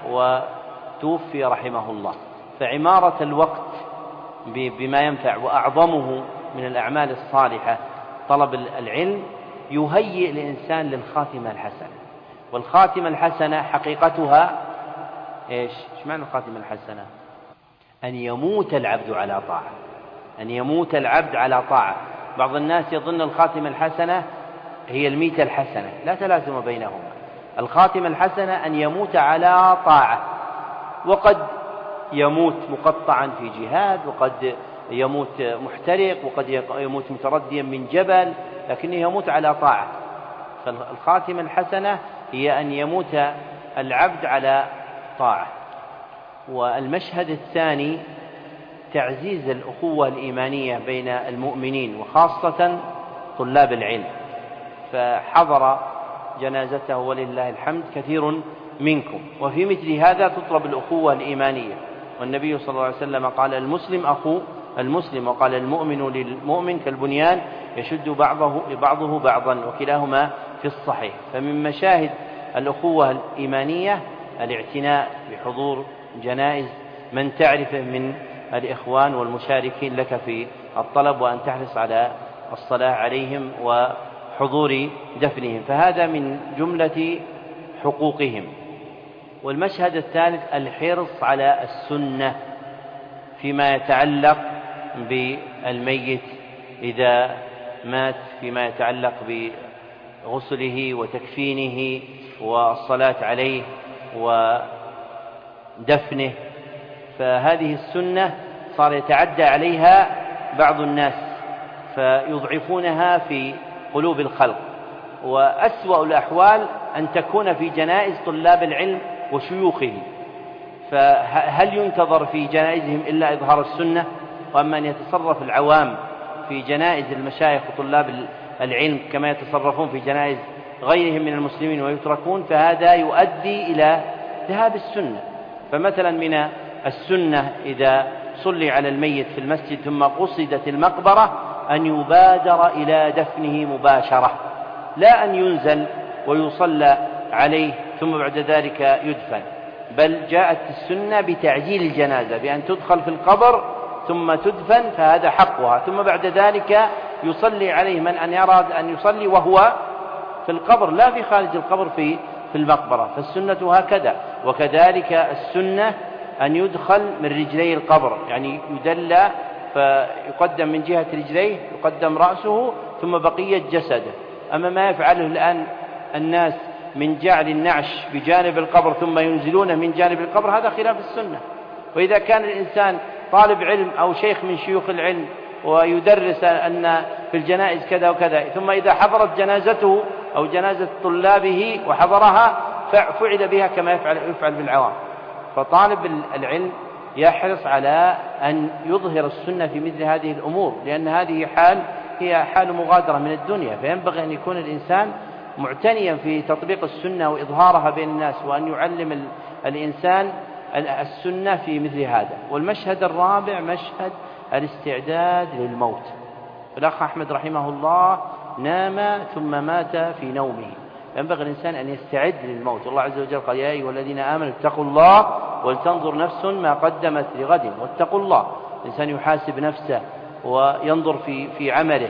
وتوفي رحمه الله. فعمارة الوقت بما ينفع وأعظمه من الأعمال الصالحة طلب العلم يهيئ الإنسان للخاتمة الحسنة. والخاتمة الحسنة حقيقتها إيش معنى الخاتمة الحسنة؟ أن يموت العبد على طاعة، أن يموت العبد على طاعة. بعض الناس يظن الخاتمة الحسنة هي الميتة الحسنة، لا تلازم بينهما. الخاتمة الحسنة أن يموت على طاعة، وقد يموت مقطعا في جهاد، وقد يموت محترق، وقد يموت مترديا من جبل، لكنه يموت على طاعة. فالخاتمة الحسنة هي أن يموت العبد على طاعة. والمشهد الثاني تعزيز الأخوة الإيمانية بين المؤمنين وخاصة طلاب العلم، فحضر جنازته ولله الحمد كثير منكم. وفي مثل هذا تطلب الأخوة الإيمانية، والنبي صلى الله عليه وسلم قال المسلم أخو المسلم، وقال المؤمن للمؤمن كالبنيان يشد بعضه بعضا، وكلاهما في الصحيح. فمن مشاهد الأخوة الإيمانية الاعتناء بحضور جنائز من تعرفه من الإخوان والمشاركين لك في الطلب، وأن تحرص على الصلاة عليهم وحضور دفنهم، فهذا من جملة حقوقهم. والمشهد الثالث الحرص على السنة فيما يتعلق بالميت إذا مات، فيما يتعلق بغسله وتكفينه والصلاة عليه ودفنه. فهذه السنة صار يتعدى عليها بعض الناس فيضعفونها في قلوب الخلق. وأسوأ الأحوال أن تكون في جنائز طلاب العلم وشيوخه، فهل ينتظر في جنائزهم إلا إظهار السنة؟ وأما أن يتصرف العوام في جنائز المشايخ وطلاب العلم كما يتصرفون في جنائز غيرهم من المسلمين ويتركون، فهذا يؤدي إلى ذهاب السنة. فمثلا من السنة إذا صلي على الميت في المسجد ثم قصدت المقبرة أن يبادر إلى دفنه مباشرة، لا أن ينزل ويصلى عليه ثم بعد ذلك يدفن، بل جاءت السنة بتعجيل الجنازة بأن تدخل في القبر ثم تدفن، فهذا حقها، ثم بعد ذلك يصلي عليه من أن يراد أن يصلي وهو في القبر لا في خارج القبر في المقبرة. فالسنة هكذا. وكذلك السنة أن يدخل من رجلي القبر، يعني يدلى فيقدم من جهة رجليه، يقدم رأسه ثم بقية جسده. أما ما يفعله الآن الناس من جعل النعش بجانب القبر ثم ينزلونه من جانب القبر، هذا خلاف السنة. وإذا كان الإنسان طالب علم أو شيخ من شيوخ العلم ويدرس أن في الجنائز كذا وكذا، ثم إذا حضرت جنازته أو جنازة طلابه وحضرها فعل بها كما يفعل بالعوام. فطالب العلم يحرص على أن يظهر السنة في مثل هذه الأمور، لأن هذه هي حال مغادرة من الدنيا، فينبغي أن يكون الإنسان معتنيا في تطبيق السنة وإظهارها بين الناس، وأن يعلم الإنسان السنة في مثل هذا. والمشهد الرابع مشهد الاستعداد للموت. الأخ أحمد رحمه الله نام ثم مات في نومه، ينبغي الإنسان أن يستعد للموت. الله عز وجل قال يا أيها الذين آمنوا اتقوا الله ولتنظر نفس ما قدمت لغد واتقوا الله. الإنسان يحاسب نفسه وينظر في عمله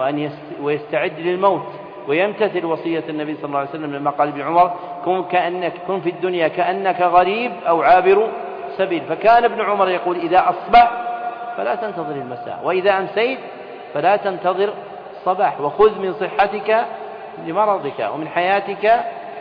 ويستعد للموت ويمتثل وصية النبي صلى الله عليه وسلم لما قال ابن عمر كن في الدنيا كأنك غريب أو عابر سبيل. فكان ابن عمر يقول إذا أصبح فلا تنتظر المساء، وإذا أمسيت فلا تنتظر الصباح، وخذ من صحتك لمرضك ومن حياتك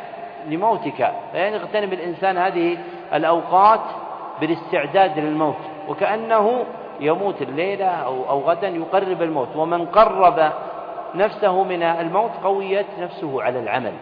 لموتك. فيعني يغتنم الإنسان هذه الأوقات بالاستعداد للموت، وكأنه يموت الليلة أو غدا يقرب الموت. ومن قرب نفسه من الموت قويت نفسه على العمل،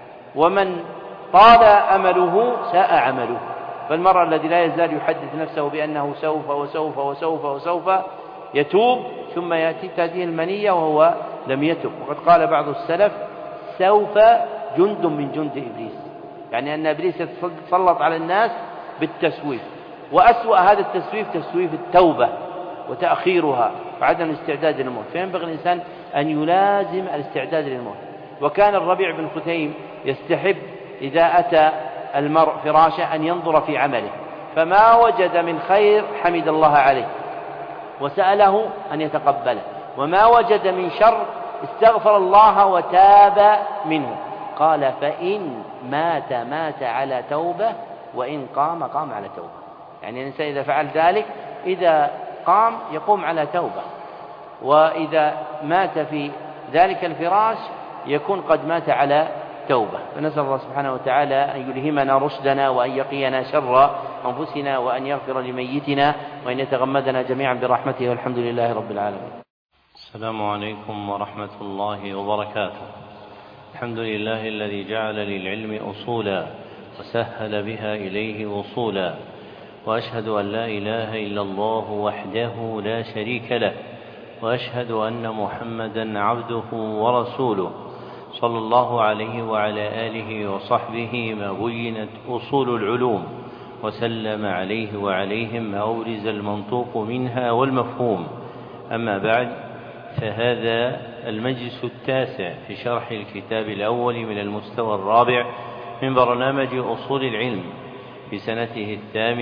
ومن طال أمله ساء عمله. فالمرء الذي لا يزال يحدث نفسه بأنه سوف وسوف وسوف وسوف يتوب، ثم يأتي هذه المنية وهو لم يتب. وقد قال بعض السلف سوف جند من جند إبليس، يعني أن إبليس يتسلط على الناس بالتسويف، وأسوأ هذا التسويف تسويف التوبة وتأخيرها وعدم الاستعداد للموت. فينبغي الإنسان أن يلازم الاستعداد للموت. وكان الربيع بن خثيم يستحب إذا أتى المرء فراشه أن ينظر في عمله، فما وجد من خير حمد الله عليه وسأله أن يتقبله، وما وجد من شر استغفر الله وتاب منه. قال فإن مات على توبة، وإن قام على توبة. يعني الإنسان إذا فعل ذلك، إذا قام يقوم على توبة، وإذا مات في ذلك الفراش يكون قد مات على توبة. فنسأل الله سبحانه وتعالى أن يلهمنا رشدنا، وأن يقينا شر أنفسنا، وأن يغفر لميتنا، وأن يتغمدنا جميعا برحمته، والحمد لله رب العالمين. السلام عليكم ورحمة الله وبركاته. الحمد لله الذي جعل للعلم أصولا وسهل بها إليه وصولا، وأشهد أن لا إله إلا الله وحده لا شريك له، وأشهد أن محمدا عبده ورسوله صلى الله عليه وعلى آله وصحبه ما بينت أصول العلوم، وسلم عليه وعليهم ما أورز المنطوق منها والمفهوم. أما بعد، فهذا المجلس التاسع في شرح الكتاب الأول من المستوى الرابع من برنامج أصول العلم في سنته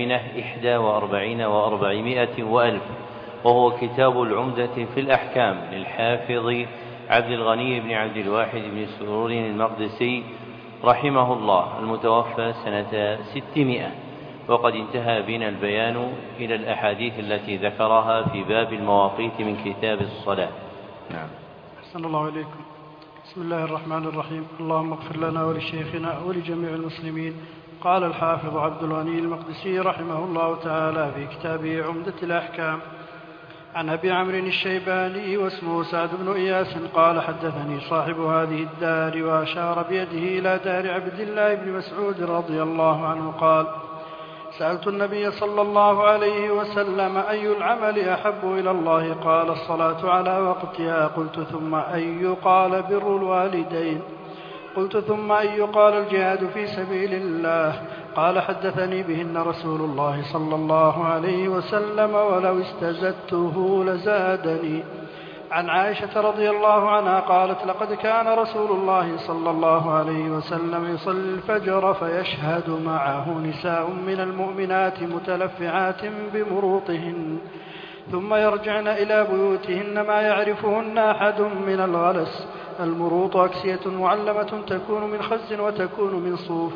41 و400 وألف، وهو كتاب العمدة في الأحكام للحافظ عبد الغني بن عبد الواحد بن سرور المقدسي رحمه الله، المتوفى سنة 600. وقد انتهى بنا البيان إلى الأحاديث التي ذكرها في باب المواقيت من كتاب الصلاة. نعم. أحسن الله إليكم. بسم الله الرحمن الرحيم. اللهم اغفر لنا ولشيخنا ولجميع المسلمين. قال الحافظ عبد الغني المقدسي رحمه الله تعالى في كتابه عمدة الأحكام عن أبي عمرو الشيباني واسمه سعد بن إياس قال حدثني صاحب هذه الدار، وأشار بيده إلى دار عبد الله بن مسعود رضي الله عنه قال: سألت النبي صلى الله عليه وسلم أي العمل أحب إلى الله؟ قال: الصلاة على وقتها. قلت: ثم أي؟ قال: بر الوالدين. قلت: ثم أي؟ قال: الجهاد في سبيل الله. قال: حدثني بهن رسول الله صلى الله عليه وسلم، ولو استزدته لزادني. عن عائشة رضي الله عنها قالت: لقد كان رسول الله صلى الله عليه وسلم يصلي الفجر فيشهد معه نساء من المؤمنات متلفعات بمروطهن، ثم يرجعن إلى بيوتهن ما يعرفهن أحد من الغلس. المروط أكسية معلمة تكون من خز وتكون من صوف،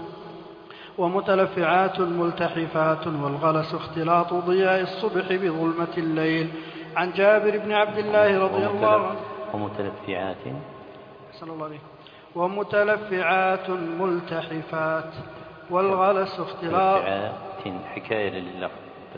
ومتلفعات ملتحفات، والغلس اختلاط ضياء الصبح بظلمة الليل. عن جابر بن عبد الله رضي الله عنه ومتلفعات ملتحفات، والغلس اختلاط حكاية لللفظ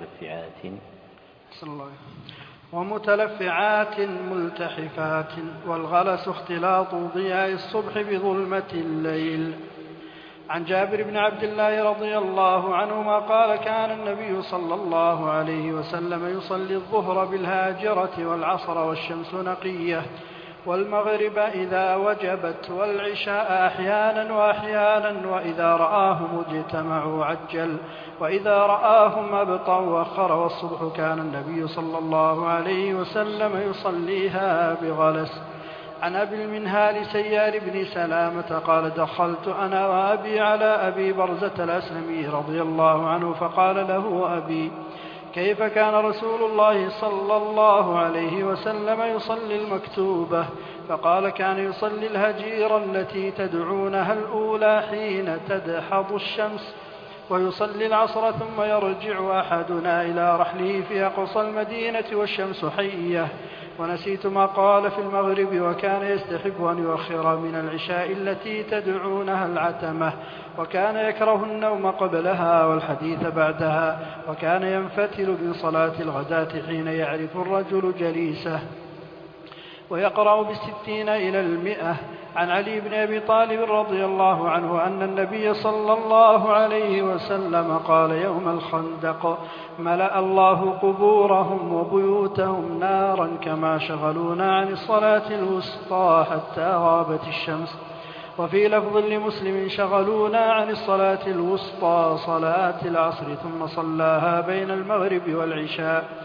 ومتلفعات ملتحفات، والغلس اختلاط ضياء الصبح بظلمة الليل. عن جابر بن عبد الله رضي الله عنهما قال: كان النبي صلى الله عليه وسلم يصلي الظهر بالهاجرة، والعصر والشمس نقية، والمغرب إذا وجبت، والعشاء أحيانا وأحيانا، وإذا رآهم اجتمعوا عجل، وإذا رآهم أبطأ وأخر. والصبح كان النبي صلى الله عليه وسلم يصليها بغلس. عن أبي المنهال سيار بن سلامة قال: دخلت أنا وأبي على أبي برزة الأسلمي رضي الله عنه، فقال له أبي: كيف كان رسول الله صلى الله عليه وسلم يصلي المكتوبة؟ فقال: كان يصلي الهجيرة التي تدعونها الأولى حين تدحض الشمس، ويصلي العصر، ثم يرجع أحدنا إلى رحله في أقصى المدينة والشمس حية. ونسيت ما قال في المغرب، وكان يستحب أن يؤخر من العشاء التي تدعونها العتمة، وكان يكره النوم قبلها والحديث بعدها، وكان ينفتل من صلاة الغداة حين يعرف الرجل جليسه، ويقرأ ب60 إلى 100. عن علي بن أبي طالب رضي الله عنه أن النبي صلى الله عليه وسلم قال يوم الخندق: ملأ الله قبورهم وبيوتهم نارا كما شغلونا عن الصلاة الوسطى حتى غابت الشمس. وفي لفظ لمسلم: شغلونا عن الصلاة الوسطى صلاة العصر، ثم صلاها بين المغرب والعشاء.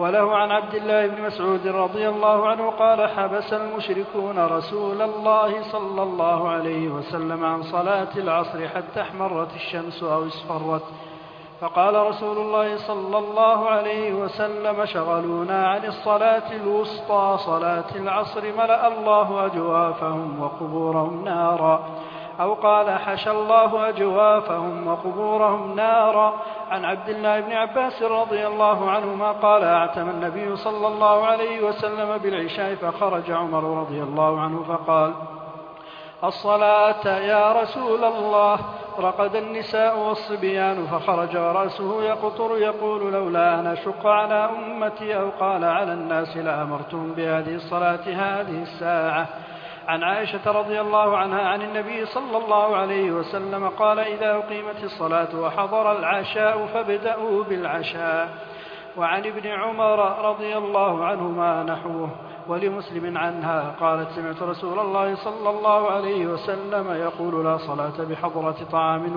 وله عن عبد الله بن مسعود رضي الله عنه قال حبس المشركون رسول الله صلى الله عليه وسلم عن صلاة العصر حتى احمرت الشمس أو اصفرت، فقال رسول الله صلى الله عليه وسلم شغلونا عن الصلاة الوسطى صلاة العصر ملأ الله أجوافهم وقبورهم نارا، أو قال حشى الله أجوافهم وقبورهم نارا. عن عبد الله بن عباس رضي الله عنهما قال اعتم النبي صلى الله عليه وسلم بالعشاء فخرج عمر رضي الله عنه فقال الصلاة يا رسول الله، رقد النساء والصبيان، فخرج ورأسه يقطر يقول لولا أن أشق على أمتي أو قال على الناس لأمرتهم بهذه الصلاة هذه الساعة. عن عائشة رضي الله عنها عن النبي صلى الله عليه وسلم قال إذا أقيمت الصلاة وحضر العشاء فابدأوا بالعشاء. وعن ابن عمر رضي الله عنهما نحوه. ولمسلم عنها قالت سمعت رسول الله صلى الله عليه وسلم يقول لا صلاة بحضرة طعام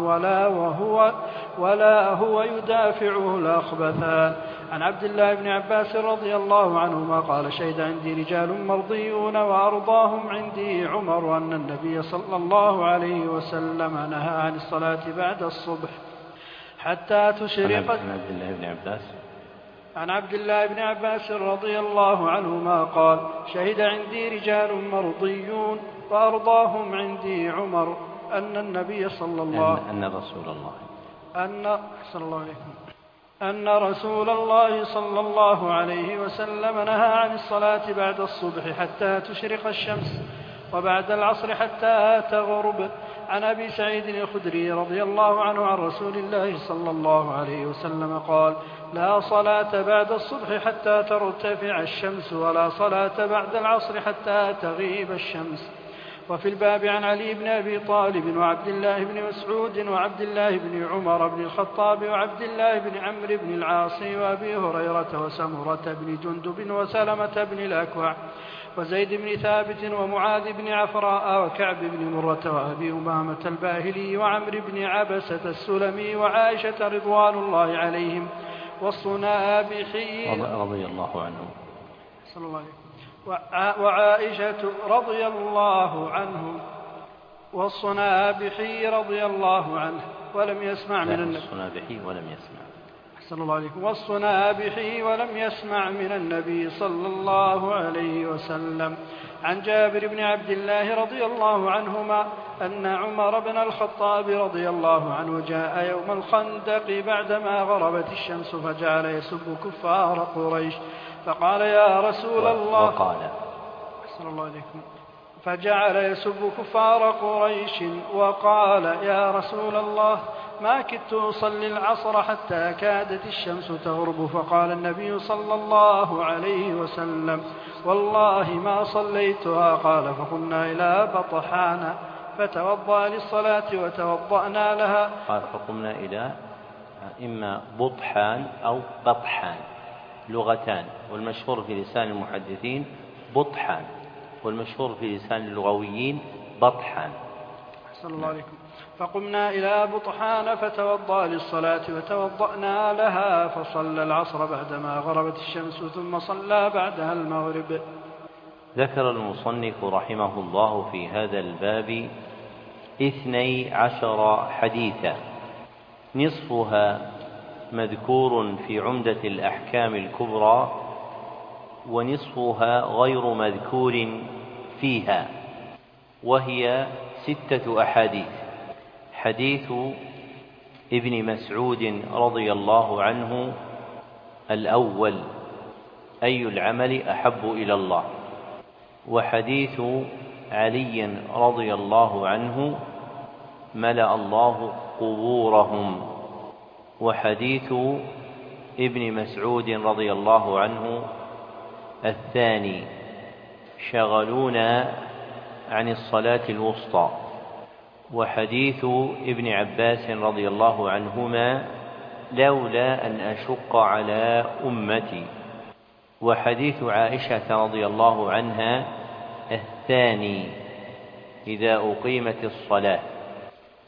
ولا هو يدافعه الأخبثان. عن عبد الله بن عباس رضي الله عنهما قال شهد عندي رجال مرضيون وأرضاهم عندي عمر أن النبي صلى الله عليه وسلم نهى عن الصلاة بعد الصبح حتى تشرق. عن عبد الله بن عباس رضي الله عنهما قال شهد عندي رجال مرضيون وأرضاهم عندي عمر أن النبي صلى الله أن رسول الله صلى الله عليه وسلم نهى عن الصلاة بعد الصبح حتى تشرق الشمس وبعد العصر حتى تغرب. عن أبي سعيد الخدري رضي الله عنه عن رسول الله صلى الله عليه وسلم قال لا صلاة بعد الصبح حتى ترتفع الشمس ولا صلاة بعد العصر حتى تغيب الشمس. وفي الباب عن علي بن أبي طالب وعبد الله بن مسعود وعبد الله بن عمر بن الخطاب وعبد الله بن عمرو بن العاص وأبي هريرة وسمرة بن جندب وسلمة بن الأكوع وزيد بن ثابت ومعاذ بن عفراء وكعب بن مرة وأبي أمامة الباهلي وعمرو بن عبسة السلمي وعائشة رضوان الله عليهم والصنابحي رضي الله عنهم صلى الله عليه وعائشة رضي الله عنهم والصنابحي رضي الله عنه ولم يسمع من النبي والصنابحي ولم يسمع من النبي صلى الله عليه وسلم. عن جابر بن عبد الله رضي الله عنهما أن عمر بن الخطاب رضي الله عنه جاء يوم الخندق بعدما غربت الشمس فجعل يسب كفار قريش فقال يا رسول الله فجعل يسب كفار قريش وقال يا رسول الله ما كدت أصلي العصر حتى كادت الشمس تغرب. فقال النبي صلى الله عليه وسلم والله ما صليتها. قال فقمنا إلى بطحان فتوضأ للصلاة وتوضأنا لها. قال فقمنا إلى إما بطحان أو بطحان لغتان، والمشهور في لسان المحدثين بطحان والمشهور في لسان اللغويين بطحان. صلى الله عليكم. فقمنا إلى بطحان فتوضأ للصلاة وتوضأنا لها فصلى العصر بعدما غربت الشمس ثم صلى بعدها المغرب. ذكر المصنف رحمه الله في هذا الباب 12 حديثا، نصفها مذكور في عمدة الأحكام الكبرى ونصفها غير مذكور فيها، وهي 6 أحاديث. حديث ابن مسعود رضي الله عنه الأول أي العمل أحب إلى الله، وحديث علي رضي الله عنه ملأ الله قبورهم، وحديث ابن مسعود رضي الله عنه الثاني شغلونا عن الصلاة الوسطى، وحديث ابن عباس رضي الله عنهما لولا أن أشق على أمتي، وحديث عائشة رضي الله عنها الثاني إذا أقيمت الصلاة،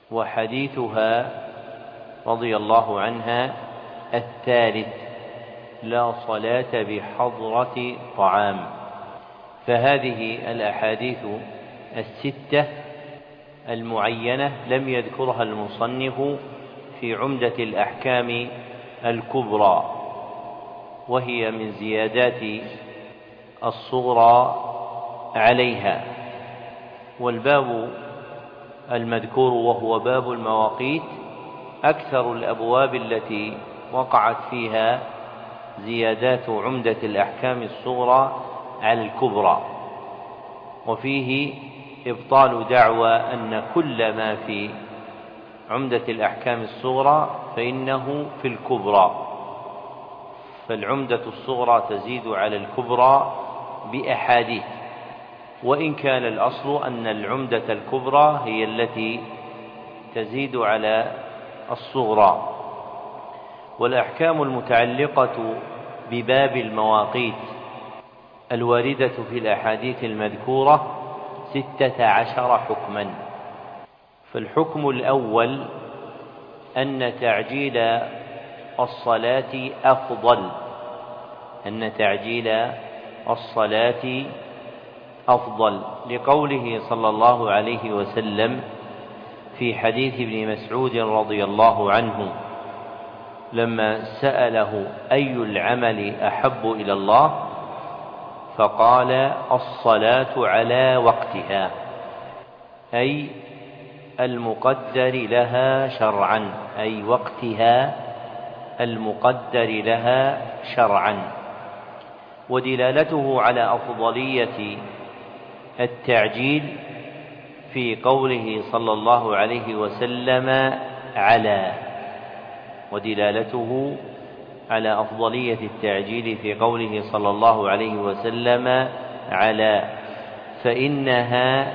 وحديثها رضي الله عنها الثالث لا صلاة بحضرة طعام. فهذه الأحاديث الستة المعينة لم يذكرها المصنف في عمدة الأحكام الكبرى، وهي من زيادات الصغرى عليها. والباب المذكور وهو باب المواقيت أكثر الأبواب التي وقعت فيها زيادات عمدة الأحكام الصغرى على الكبرى، وفيه إبطال دعوى أن كل ما في عمدة الأحكام الصغرى فإنه في الكبرى، فالعمدة الصغرى تزيد على الكبرى بأحاديث، وإن كان الأصل أن العمدة الكبرى هي التي تزيد على الصغرى. والأحكام المتعلقة بباب المواقيت الواردة في الأحاديث المذكورة 16 حكما. فالحكم الأول أن تعجيل الصلاة أفضل، لقوله صلى الله عليه وسلم في حديث ابن مسعود رضي الله عنه لما سأله أي العمل أحب إلى الله فقال الصلاة على وقتها، أي المقدر لها شرعا، أي وقتها المقدر لها شرعا. ودلالته على أفضلية التعجيل في قوله صلى الله عليه وسلم على، ودلالته على أفضلية التعجيل في قوله صلى الله عليه وسلم على، فإنها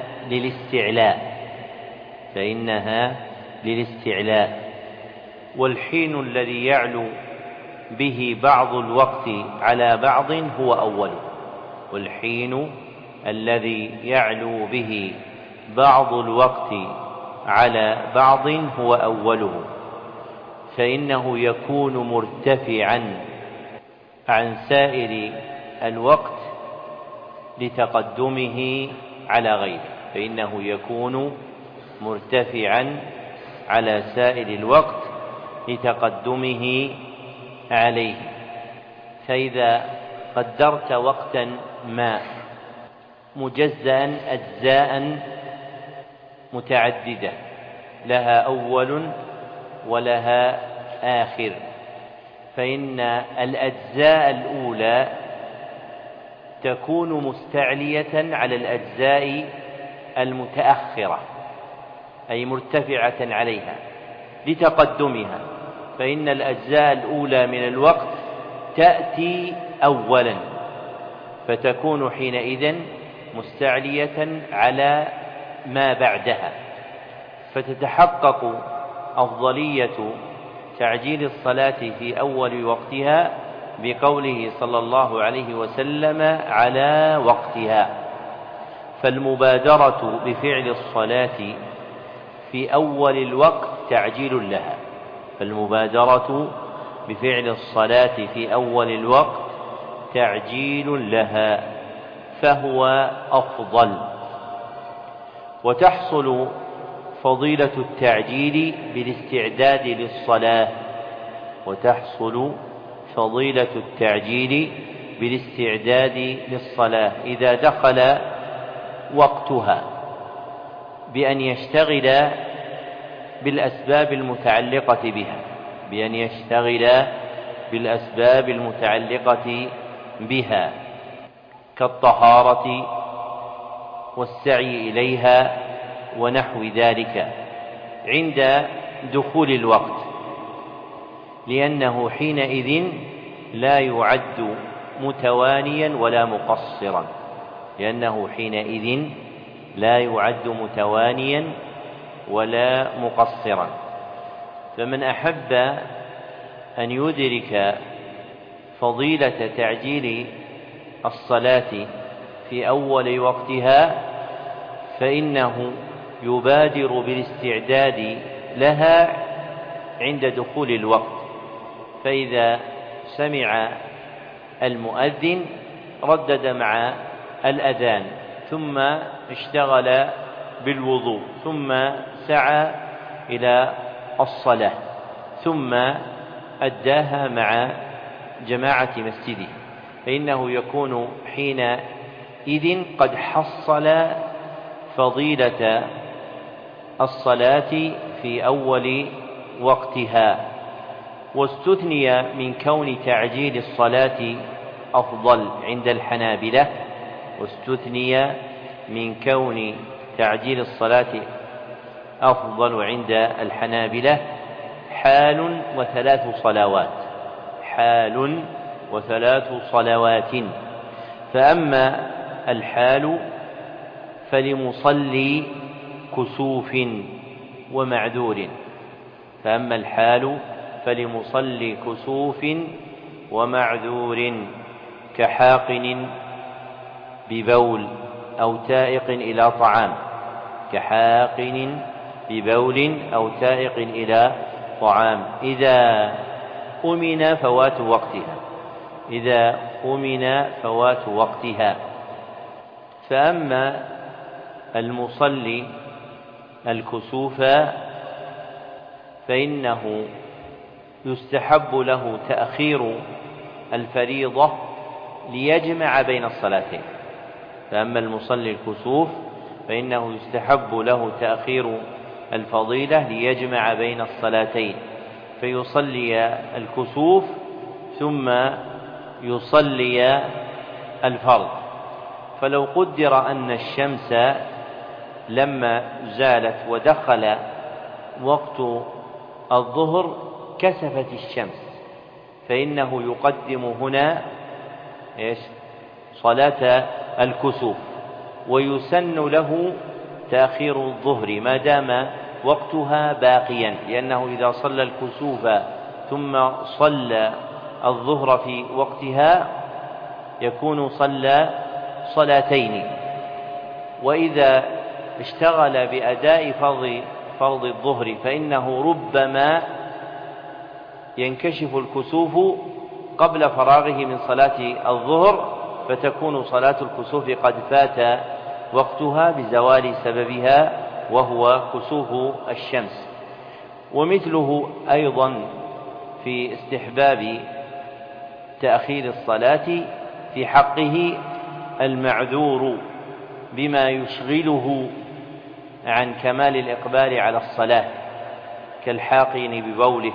للاستعلاء. والحين الذي يعلو به بعض الوقت على بعض هو أوله، والحين الذي يعلو به بعض الوقت على بعض هو أوله، فإنه يكون مرتفعا عن سائر الوقت لتقدمه على غيره، فإنه يكون مرتفعا على سائر الوقت لتقدمه عليه. فإذا قدرت وقتا ما مجزأ أجزاء متعددة لها أول ولها آخر، فإن الأجزاء الأولى تكون مستعلية على الأجزاء المتأخرة، أي مرتفعة عليها لتقدمها، فإن الأجزاء الأولى من الوقت تأتي أولا، فتكون حينئذ مستعلية على ما بعدها، فتتحقق أفضلية تعجيل الصلاة في أول وقتها بقوله صلى الله عليه وسلم على وقتها. فالمبادرة بفعل الصلاة في أول الوقت تعجيل لها، فالمبادرة بفعل الصلاة في أول الوقت تعجيل لها، فهو أفضل. وتحصل فضيلة التعجيل بالاستعداد للصلاة، إذا دخل وقتها بأن يشتغل بالأسباب المتعلقة بها كالطهارة والسعي إليها ونحو ذلك عند دخول الوقت، لأنه حينئذ لا يعد متوانيا ولا مقصرا. فمن أحب أن يدرك فضيلة تعجيل الصلاة في أول وقتها فإنه يبادر بالاستعداد لها عند دخول الوقت، فإذا سمع المؤذن ردد مع الأذان، ثم اشتغل بالوضوء، ثم سعى إلى الصلاة، ثم أداها مع جماعة مسجده، فإنه يكون حينئذ قد حصل فضيلة الصلاة في أول وقتها. واستثني من كون تعجيل الصلاة أفضل عند الحنابلة، واستثني من كون تعجيل الصلاة أفضل عند الحنابلة حال وثلاث صلوات، حال وثلاث صلوات. فأما الحال فلمصلي كسوف ومعذور، فأما الحال فلمصلي كسوف ومعذور كحاقن ببول أو تائق إلى طعام، كحاقن ببول أو تائق إلى طعام إذا أمن فوات وقتها، إذا أمن فوات وقتها. فأما المصلي الكسوف فإنه يستحب له تأخير الفريضة ليجمع بين الصلاتين. فأما المصلي الكسوف فإنه يستحب له تأخير الفضيلة ليجمع بين الصلاتين، فيصلي الكسوف ثم يصلي الفرض. فلو قدر أن الشمس لما زالت ودخل وقت الظهر كسفت الشمس، فإنه يقدم هنا صلاة الكسوف، ويسن له تأخير الظهر ما دام وقتها باقيا، لأنه إذا صلى الكسوف ثم صلى الظهر في وقتها يكون صلى صلاتين. وإذا اشتغل بأداء فرض الظهر فإنه ربما ينكشف الكسوف قبل فراغه من صلاة الظهر، فتكون صلاة الكسوف قد فات وقتها بزوال سببها وهو كسوف الشمس. ومثله أيضا في استحباب تأخير الصلاة في حقه المعذور بما يشغله عن كمال الإقبال على الصلاة، كالحاقن ببوله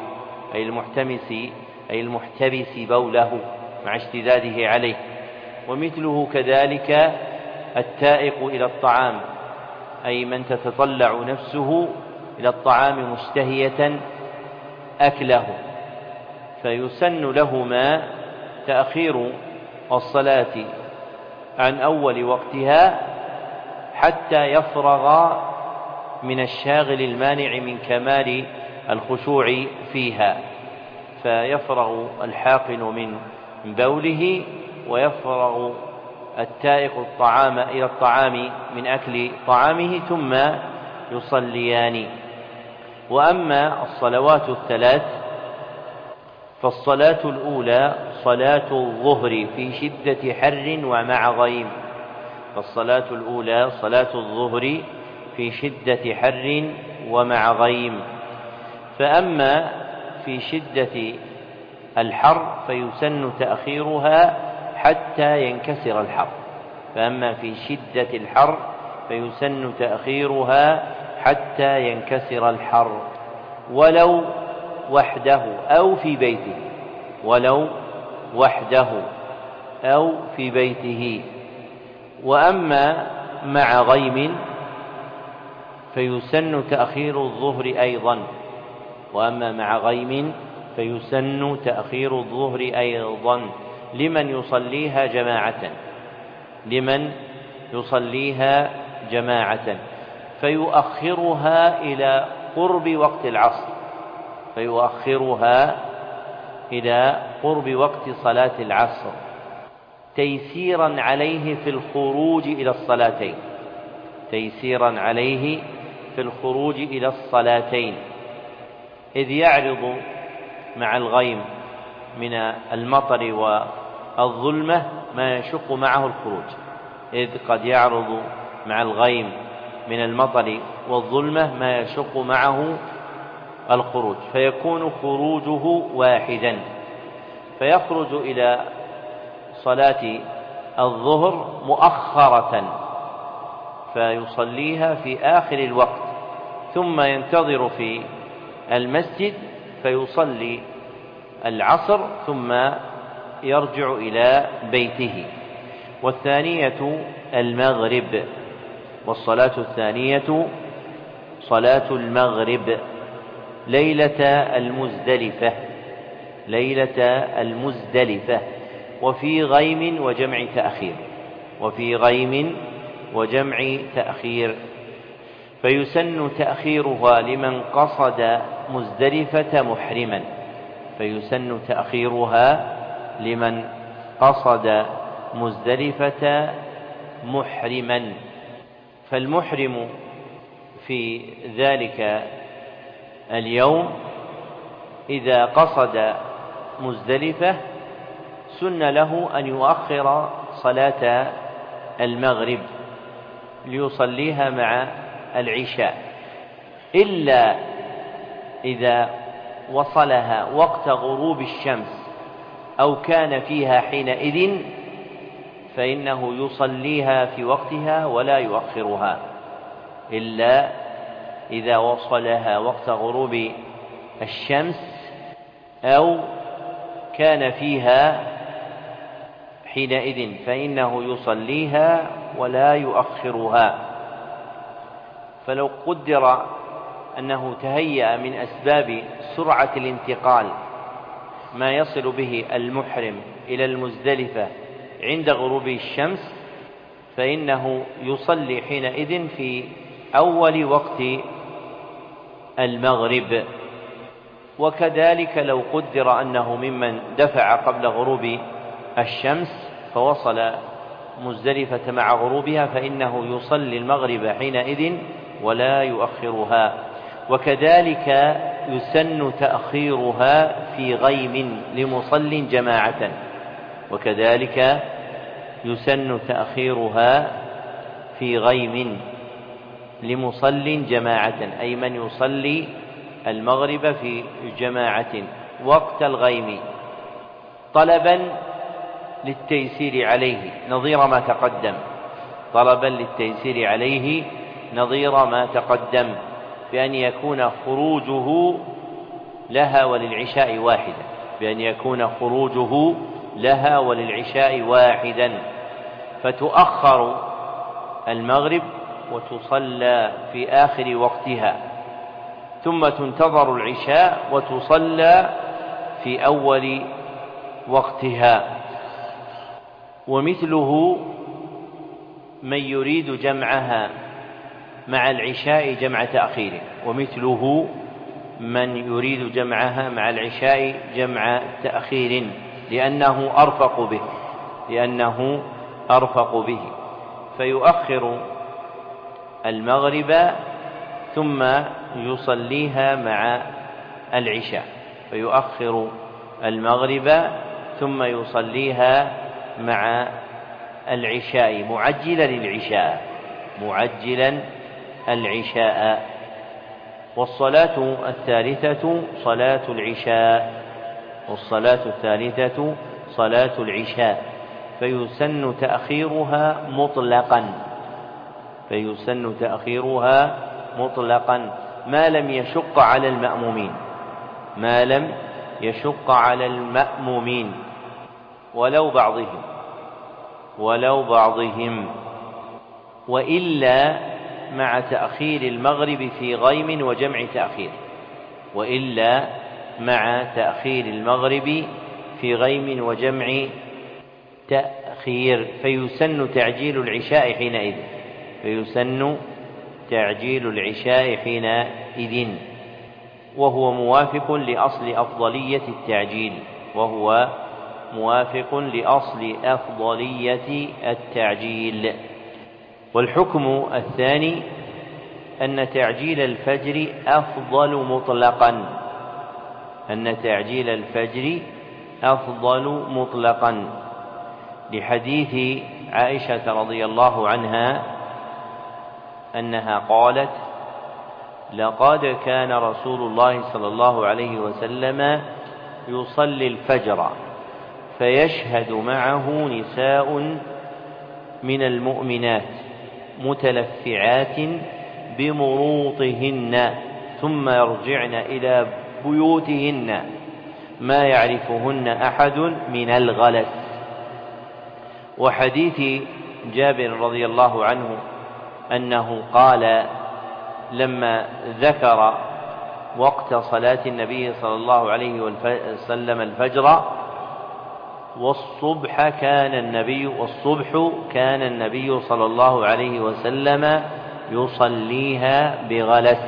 أي المحتبس بوله مع اشتداده عليه. ومثله كذلك التائق إلى الطعام، أي من تتطلع نفسه إلى الطعام مشتهية أكله، فيسن لهما تأخير الصلاة عن أول وقتها حتى يفرغ من الشاغل المانع من كمال الخشوع فيها، فيفرغ الحاقن من بوله ويفرغ التائق الطعام إلى الطعام من أكل طعامه ثم يصليان. وأما الصلوات الثلاث فالصلاة الأولى صلاة الظهر في شدة حر ومع غيم، فالصلاة الأولى صلاة الظهر في شدة حر ومع غيم. فأما في شدة الحر فيسن تأخيرها حتى ينكسر الحر، فأما في شدة الحر فيسن تأخيرها حتى ينكسر الحر ولو وحده أو في بيته، ولو وحده أو في بيته. وأما مع غيم فيسن تأخير الظهر أيضا، وأما مع غيم فيسن تأخير الظهر أيضا لمن يصليها جماعة، لمن يصليها جماعة، فيؤخرها إلى قرب وقت العصر، فيؤخرها إلى قرب وقت صلاة العصر تيسيرا عليه في الخروج إلى الصلاتين، تيسيرا عليه في الخروج إلى الصلاتين، إذ يعرض مع الغيم من المطر الظلمة ما يشق معه الخروج، إذ قد يعرض مع الغيم من المطر والظلمة ما يشق معه الخروج، فيكون خروجه واحدا، فيخرج إلى صلاة الظهر مؤخرة فيصليها في آخر الوقت، ثم ينتظر في المسجد فيصلي العصر ثم يرجع إلى بيته. والثانية المغرب، والصلاة الثانية صلاة المغرب ليلة المزدلفة وفي غيم وجمع تأخير، فيسن تأخيرها لمن قصد مزدلفة محرما، فالمحرم في ذلك اليوم إذا قصد مزدلفة سن له أن يؤخر صلاة المغرب ليصليها مع العشاء، إلا إذا وصلها وقت غروب الشمس أو كان فيها حينئذ فإنه يصليها في وقتها ولا يؤخرها، إلا إذا وصلها وقت غروب الشمس أو كان فيها حينئذ فإنه يصليها ولا يؤخرها. فلو قدر أنه تهيأ من أسباب سرعة الانتقال ما يصل به المحرم إلى المزدلفة عند غروب الشمس فإنه يصلي حينئذ في أول وقت المغرب. وكذلك لو قدر أنه ممن دفع قبل غروب الشمس فوصل مزدلفة مع غروبها فإنه يصلي المغرب حينئذ ولا يؤخرها. وكذلك يسن تأخيرها في غيم لمصل جماعة، أي من يصلي المغرب في جماعة وقت الغيم، طلبا للتيسير عليه نظير ما تقدم بأن يكون خروجه لها وللعشاء واحدا، فتؤخر المغرب وتصلى في آخر وقتها، ثم تنتظر العشاء وتصلى في أول وقتها. ومثله من يريد جمعها مع العشاء جمع تأخير لأنه أرفق به، فيؤخر المغرب ثم يصليها مع العشاء معجلا العشاء. والصلاة الثالثة صلاة العشاء فيسن تأخيرها مطلقا ما لم يشق على المأمومين ولو بعضهم، وإلا مع تأخير المغرب في غيم وجمع تأخير، فيسن تعجيل العشاء حينئذ، وهو موافق لأصل أفضلية التعجيل. والحكم الثاني أن تعجيل الفجر أفضل مطلقا لحديث عائشة رضي الله عنها أنها قالت: لقد كان رسول الله صلى الله عليه وسلم يصلي الفجر فيشهد معه نساء من المؤمنات متلفعات بمروطهن ثم يرجعن إلى بيوتهن ما يعرفهن أحد من الغلس. وحديث جابر رضي الله عنه أنه قال لما ذكر وقت صلاة النبي صلى الله عليه وسلم الفجر: والصبح كان النبي صلى الله عليه وسلم يصليها بغلس.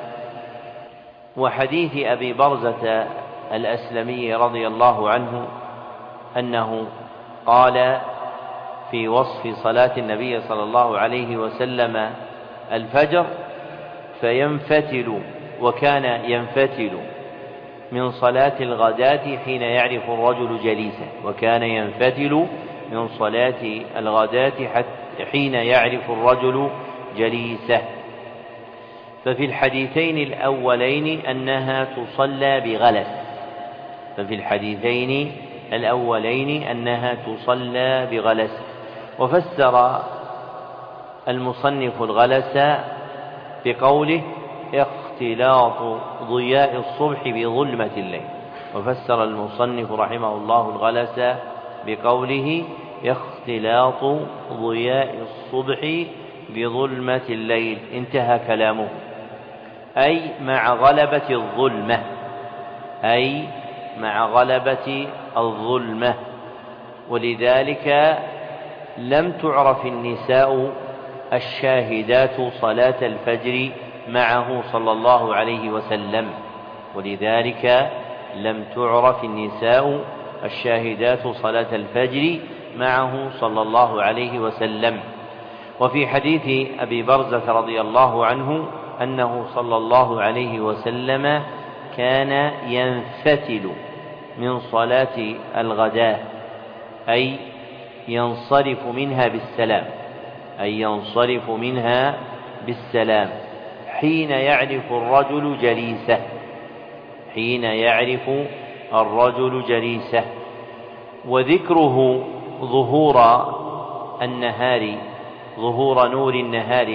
وحديث أبي برزة الأسلمي رضي الله عنه أنه قال في وصف صلاة النبي صلى الله عليه وسلم الفجر: وكان ينفتل من صلاة الغداة حين يعرف الرجل جليسه. وكان ينفتل من صلاة الغداة حين يعرف الرجل جليسه. ففي الحديثين الأولين أنها تصلى بغلس. وفسر المصنف الغلس بقوله: اختلاط ضياء الصبح بظلمة الليل. وفسر المصنف رحمه الله الغلس بقوله: اختلاط ضياء الصبح بظلمة الليل. انتهى كلامه. أي مع غلبة الظلمة. ولذلك لم تعرف النساء الشاهدات صلاة الفجر معه صلى الله عليه وسلم. وفي حديث أبي برزة رضي الله عنه أنه صلى الله عليه وسلم كان ينفتل من صلاة الغداة، أي ينصرف منها بالسلام حين يعرف الرجل جليسه. وذكره ظهور نور النهار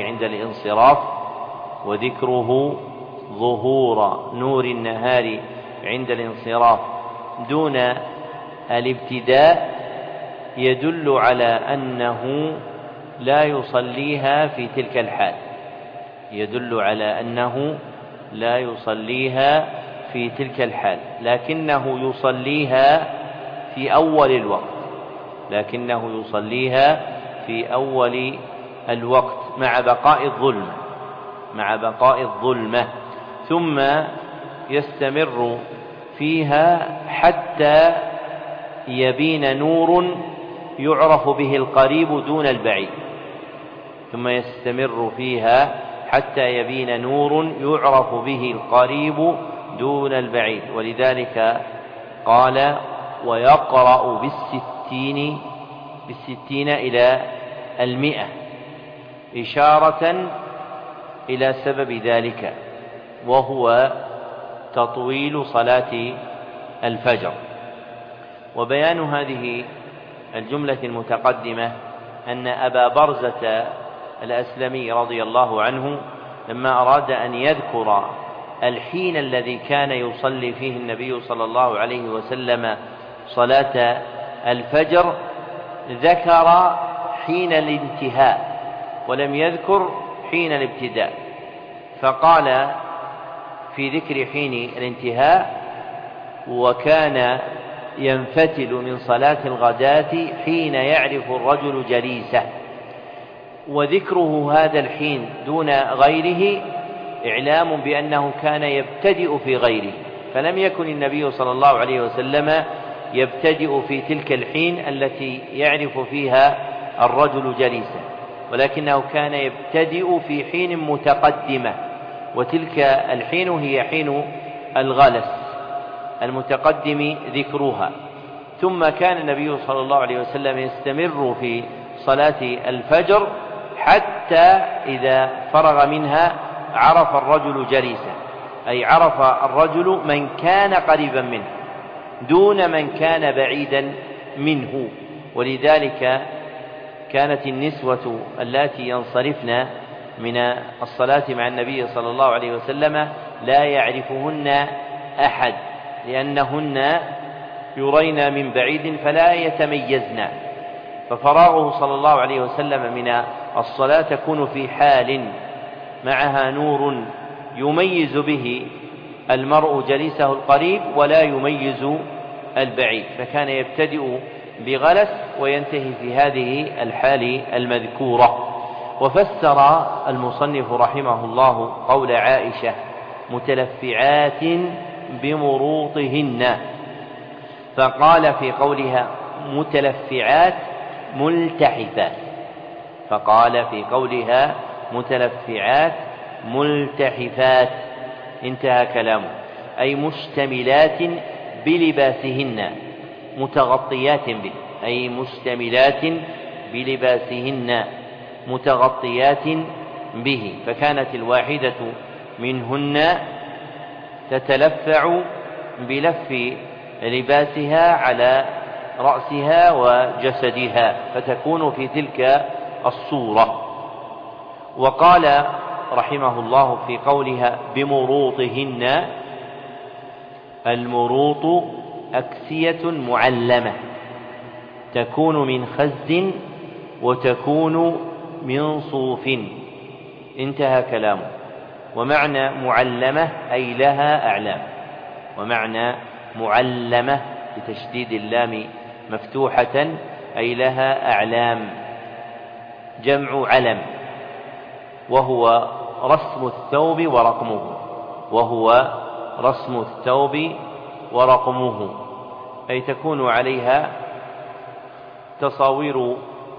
عند الانصراف دون الابتداء يدل على أنه لا يصليها في تلك الحال، لكنه يصليها في أول الوقت مع بقاء الظلمة، ثم يستمر فيها حتى يبين نور يعرف به القريب دون البعيد. ولذلك قال: ويقرأ بالستين إلى 100، إشارة إلى سبب ذلك، وهو تطويل صلاة الفجر. وبيان هذه الجملة المتقدمة أن أبا برزة الأسلمي رضي الله عنه لما أراد أن يذكر الحين الذي كان يصلي فيه النبي صلى الله عليه وسلم صلاة الفجر ذكر حين الانتهاء ولم يذكر حين الابتداء، فقال في ذكر حين الانتهاء: وكان ينفتل من صلاة الغداة حين يعرف الرجل جليسه. وذكره هذا الحين دون غيره إعلام بأنه كان يبتدئ في غيره، فلم يكن النبي صلى الله عليه وسلم يبتدئ في تلك الحين التي يعرف فيها الرجل جليسه، ولكنه كان يبتدئ في حين متقدمة، وتلك الحين هي حين الغلس المتقدم ذكرها. ثم كان النبي صلى الله عليه وسلم يستمر في صلاة الفجر حتى إذا فرغ منها عرف الرجل جليسا، أي عرف الرجل من كان قريبا منه دون من كان بعيدا منه. ولذلك كانت النسوة اللاتي ينصرفن من الصلاة مع النبي صلى الله عليه وسلم لا يعرفهن أحد، لأنهن يرين من بعيد فلا يتميزن، ففراغه صلى الله عليه وسلم من الصلاة تكون في حال معها نور يميز به المرء جليسه القريب ولا يميز البعيد، فكان يبتدئ بغلس وينتهي في هذه الحال المذكورة. وفسر المصنف رحمه الله قول عائشة متلفعات بمروطهن، فقال في قولها متلفعات ملتحفات، فقال في قولها متلفعات ملتحفات، انتهى كلامه، أي مشتملات بلباسهن متغطيات به، أي مشتملات بلباسهن متغطيات به. فكانت الواحدة منهن تتلفع بلف لباسها على رأسها وجسدها، فتكون في تلك الصورة. وقال رحمه الله في قولها بمروطهن، المروط أكسية معلمة تكون من خز وتكون من صوف، انتهى كلامه. ومعنى معلمة أي لها أعلام، ومعنى معلمة بتشديد اللام مفتوحة أي لها أعلام، جمع علم، وهو رسم الثوب ورقمه، وهو رسم الثوب ورقمه، أي تكون عليها تصاوير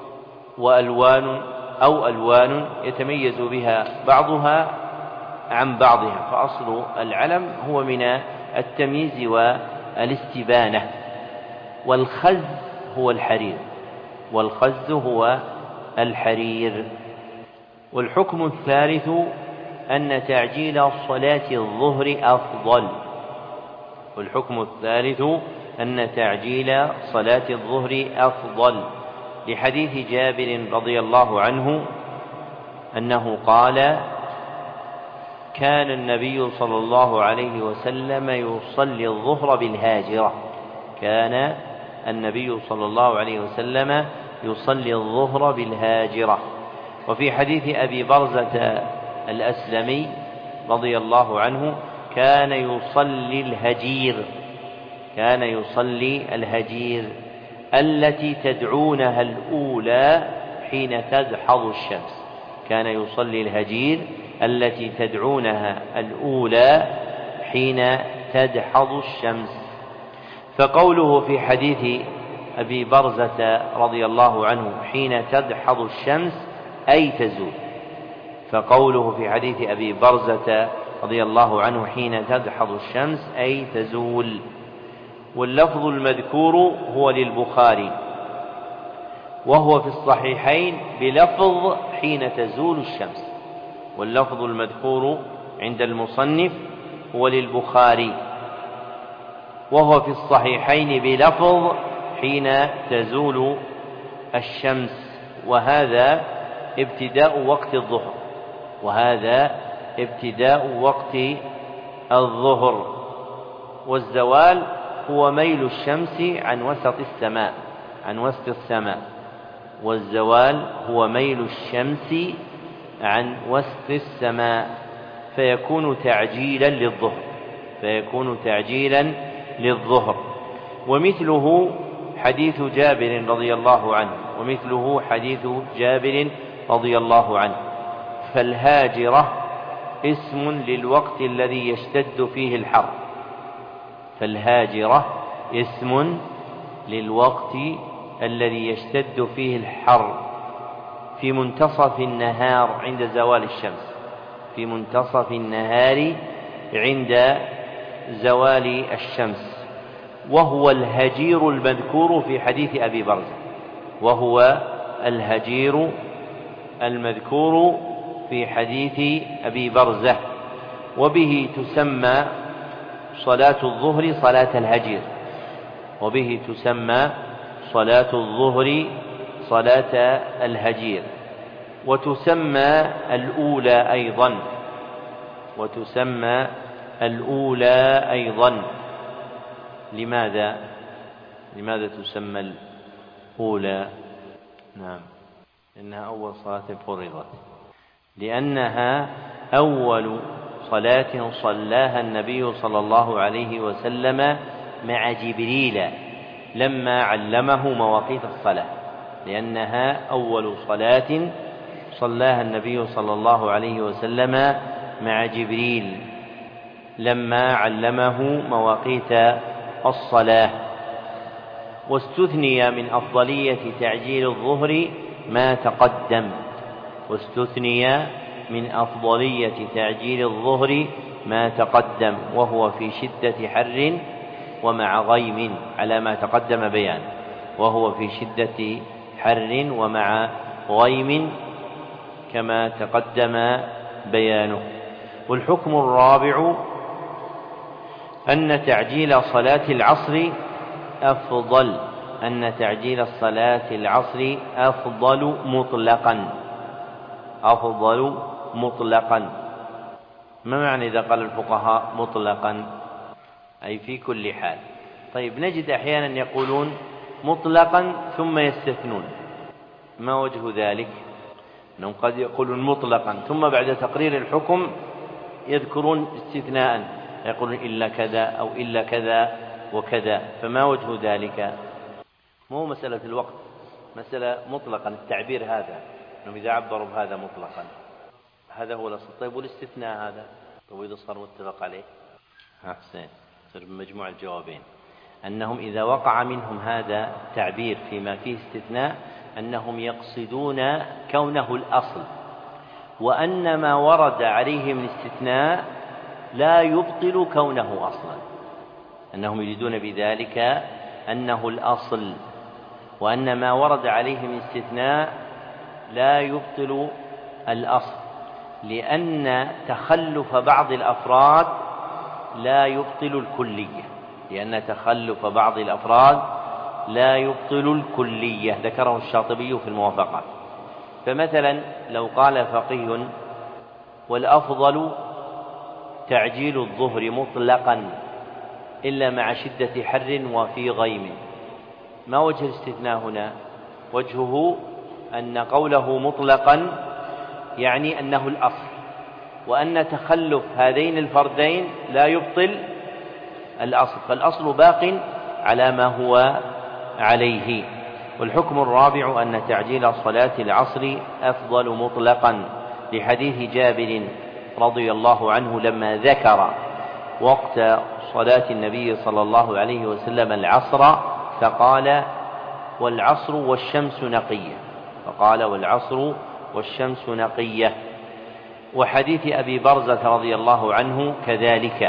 وألوان أو ألوان يتميز بها بعضها عن بعضها، فأصل العلم هو من التمييز والاستبانة. والخز هو الحرير، والخز هو الحرير. والحكم الثالث أن تعجيل صلاة الظهر أفضل، والحكم الثالث أن تعجيل صلاة الظهر أفضل، لحديث جابر رضي الله عنه أنه قال كان النبي صلى الله عليه وسلم يصلي الظهر بالهاجرة، كان النبي صلى الله عليه وسلم يصلي الظهر بالهاجرة. وفي حديث أبي برزة الأسلمي رضي الله عنه كان يصلي الهجير، كان يصلي الهجير التي تدعونها الأولى حين تدحض الشمس، كان يصلي الهجير التي تدعونها الأولى حين تدحض الشمس. فقوله في حديث أبي برزة رضي الله عنه حين تدحض الشمس أي تزول، فقوله في حديث أبي برزة رضي الله عنه حين تدحض الشمس أي تزول. واللفظ المذكور هو للبخاري، وهو في الصحيحين بلفظ حين تزول الشمس، واللفظ المذكور عند المصنف هو للبخاري، وهو في الصحيحين بلفظ حين تزول الشمس. وهذا ابتداء وقت الظهر، وهذا ابتداء وقت الظهر. والزوال هو ميل الشمس عن وسط السماء، عن وسط السماء، والزوال هو ميل الشمس عن وسط السماء، فيكون تعجيلا للظهر، فيكون تعجيلا للظهر. ومثله حديث جابر رضي الله عنه، ومثله حديث جابر رضي الله عنه. فالهاجرة اسم للوقت الذي يشتد فيه الحر، فالهاجرة اسم للوقت الذي يشتد فيه الحر في منتصف النهار عند زوال الشمس، في منتصف النهار عند زوال الشمس. وهو الهجير المذكور في حديث أبي برزة، وهو الهجير المذكور في حديث أبي برزة. وبه تسمى صلاة الظهر صلاة الهجير، وبه تسمى صلاة الظهر صلاة الهجير. وتسمى الأولى أيضا، وتسمى الأولى أيضا. لماذا تسمى الأولى؟ نعم، إنها أول صلاة فرضت، لأنها أول صلاة صلاها النبي صلى الله عليه وسلم مع جبريل لما علمه مواقيت الصلاة، لأنها أول صلاة صلاها النبي صلى الله عليه وسلم مع جبريل لما علمه مواقيت الصلاة. واستثني من أفضلية تعجيل الظهر ما تقدم، واستثني من أفضلية تعجيل الظهر ما تقدم، وهو في شدة حر ومع غيم، على ما تقدم بيان، وهو في شدة حر ومع غيم كما تقدم بيانه. والحكم الرابع أن تعجيل صلاة العصر أفضل، أن تعجيل صلاة العصر أفضل مطلقا، أفضل مطلقا. ما معنى إذا قال الفقهاء مطلقا؟ أي في كل حال. طيب، نجد أحيانا يقولون مطلقا ثم يستثنون، ما وجه ذلك؟ أنهم قد يقولون مطلقا ثم بعد تقرير الحكم يذكرون استثناء، يقولون إلا كذا أو إلا كذا وكذا، فما وجه ذلك؟ مو مسألة الوقت، مسألة مطلقا التعبير هذا، أنهم إذا عبروا بهذا مطلقا هذا هو الأصل. طيب، والاستثناء هذا؟ طيب، إذا صار متفق عليه حسين صار بمجموع الجوابين، أنهم إذا وقع منهم هذا التعبير فيما فيه استثناء أنهم يقصدون كونه الأصل، وأن ما ورد عليه من استثناء لا يبطل كونه أصلا، أنهم يريدون بذلك أنه الأصل، وأن ما ورد عليه من استثناء لا يبطل الأصل، لأن تخلف بعض الأفراد لا يبطل الكلية، لأن تخلف بعض الأفراد لا يبطل الكلية، ذكره الشاطبي في الموافقات. فمثلا لو قال فقيه والأفضل تعجيل الظهر مطلقا إلا مع شدة حر وفي غيم، ما وجه الاستثناء هنا؟ وجهه أن قوله مطلقا يعني أنه الأصل، وأن تخلف هذين الفردين لا يبطل الأصل، فالأصل باق على ما هو عليه. والحكم الرابع أن تعجيل صلاة العصر أفضل مطلقا، لحديث جابر رضي الله عنه لما ذكر وقت صلاة النبي صلى الله عليه وسلم العصر فقال والعصر والشمس نقية، فقال والعصر والشمس نقية. وحديث أبي برزة رضي الله عنه كذلك.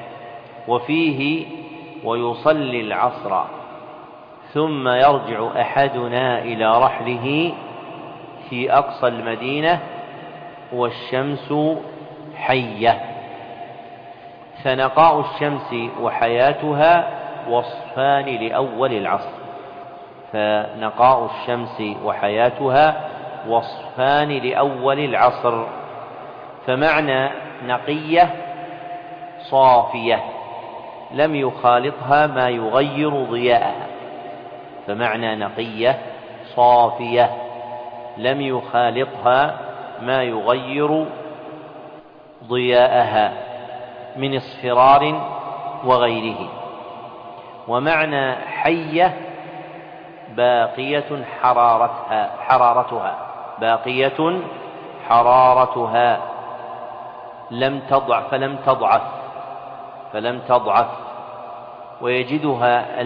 وفيه ويصلي العصر ثم يرجع أحدنا إلى رحله في أقصى المدينة والشمس حية، فنقاء الشمس وحياتها وصفان لأول العصر، فنقاء الشمس وحياتها وصفان لأول العصر. فمعنى نقية صافية لم يخالطها ما يغير ضياءها، فمعنى نقية صافية لم يخالطها ما يغير ضياءها من اصفرار وغيره. ومعنى حية باقية حرارتها باقية حرارتها لم تضعف ويجدها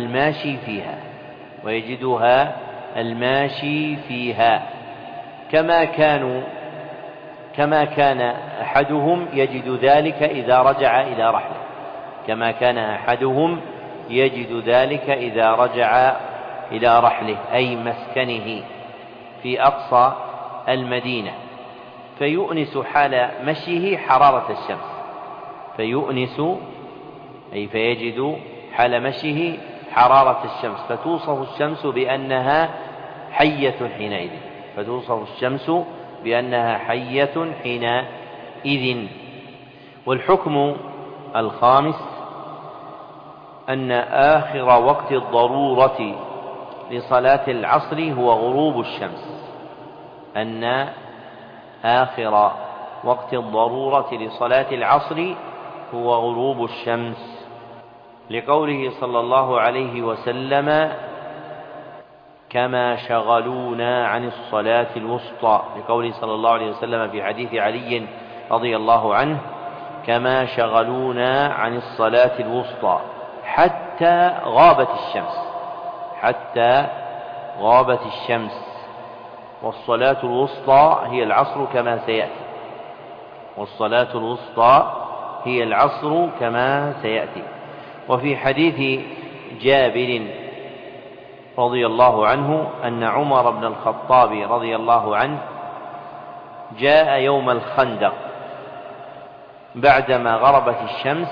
الماشي فيها كما كان أحدهم يجد ذلك إذا رجع إلى رحله، كما كان أحدهم يجد ذلك إذا رجع إلى رحله أي مسكنه في أقصى المدينة، فيؤنس حال مشيه حرارة الشمس، فيؤنس أي فيجد حال مشيه حرارة الشمس، فتوصف الشمس بأنها حية حينئذ، فتوصف الشمس بأنها حية حينئذ. والحكم الخامس أن آخر وقت الضرورة لصلاة العصر هو غروب الشمس، أن آخر وقت الضرورة لصلاة العصر هو غروب الشمس، لقوله صلى الله عليه وسلم كما شغلونا عن الصلاة الوسطى، لقوله صلى الله عليه وسلم في حديث علي رضي الله عنه كما شغلونا عن الصلاة الوسطى حتى غابت الشمس، حتى غابت الشمس. والصلاة الوسطى هي العصر كما سيأتي، والصلاة الوسطى هي العصر كما سيأتي. وفي حديث جابر رضي الله عنه أن عمر بن الخطاب رضي الله عنه جاء يوم الخندق بعدما غربت الشمس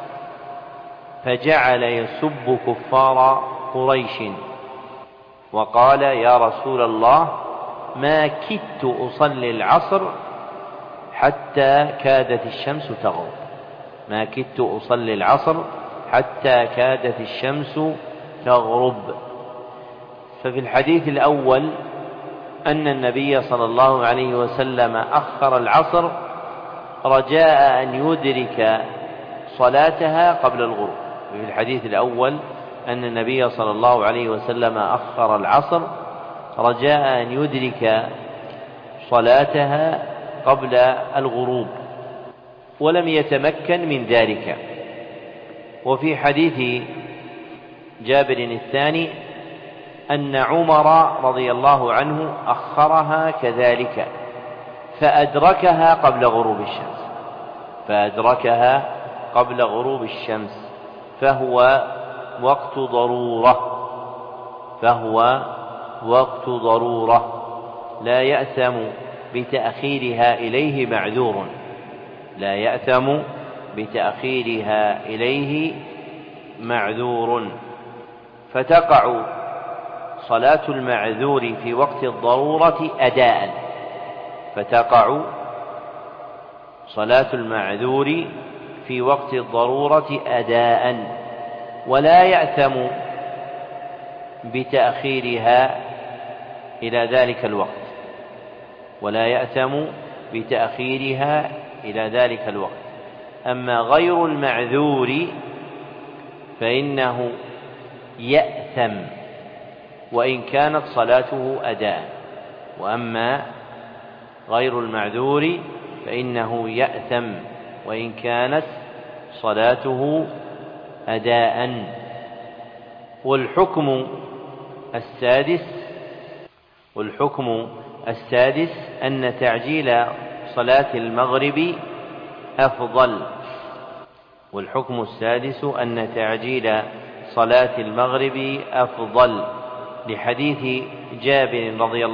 فجعل يسب كفار قريش وقال يا رسول الله ما كدت أصلي العصر حتى كادت الشمس تغرب، ما كدت أصلي العصر حتى كادت الشمس تغرب. ففي الحديث الأول أن النبي صلى الله عليه وسلم أخر العصر رجاء أن يدرك صلاتها قبل الغروب. في الحديث الأول أن النبي صلى الله عليه وسلم أخر العصر رجاء أن يدرك صلاتها قبل الغروب، ولم يتمكن من ذلك. وفي حديث جابر الثاني أن عمر رضي الله عنه أخرها كذلك فأدركها قبل غروب الشمس، فأدركها قبل غروب الشمس، فهو وقت ضرورة، فهو وقت ضرورة لا يأثم بتأخيرها إليه معذور، لا يأثم بتأخيرها إليه معذور. فتقع صلاة المعذور في وقت الضرورة أداء، فتقع صلاة المعذور في وقت الضرورة أداء، ولا يأثم بتأخيرها إلى ذلك الوقت، ولا يأثم بتأخيرها إلى ذلك الوقت. أما غير المعذور فإنه يأثم وإن كانت صلاته أداء، وأما غير المعذور فإنه يأثم وإن كانت صلاته أداء. والحكم السادس أن تعجيل صلاة المغرب أفضل، والحكم السادس أن تعجيل صلاة المغرب أفضل لحديث جابر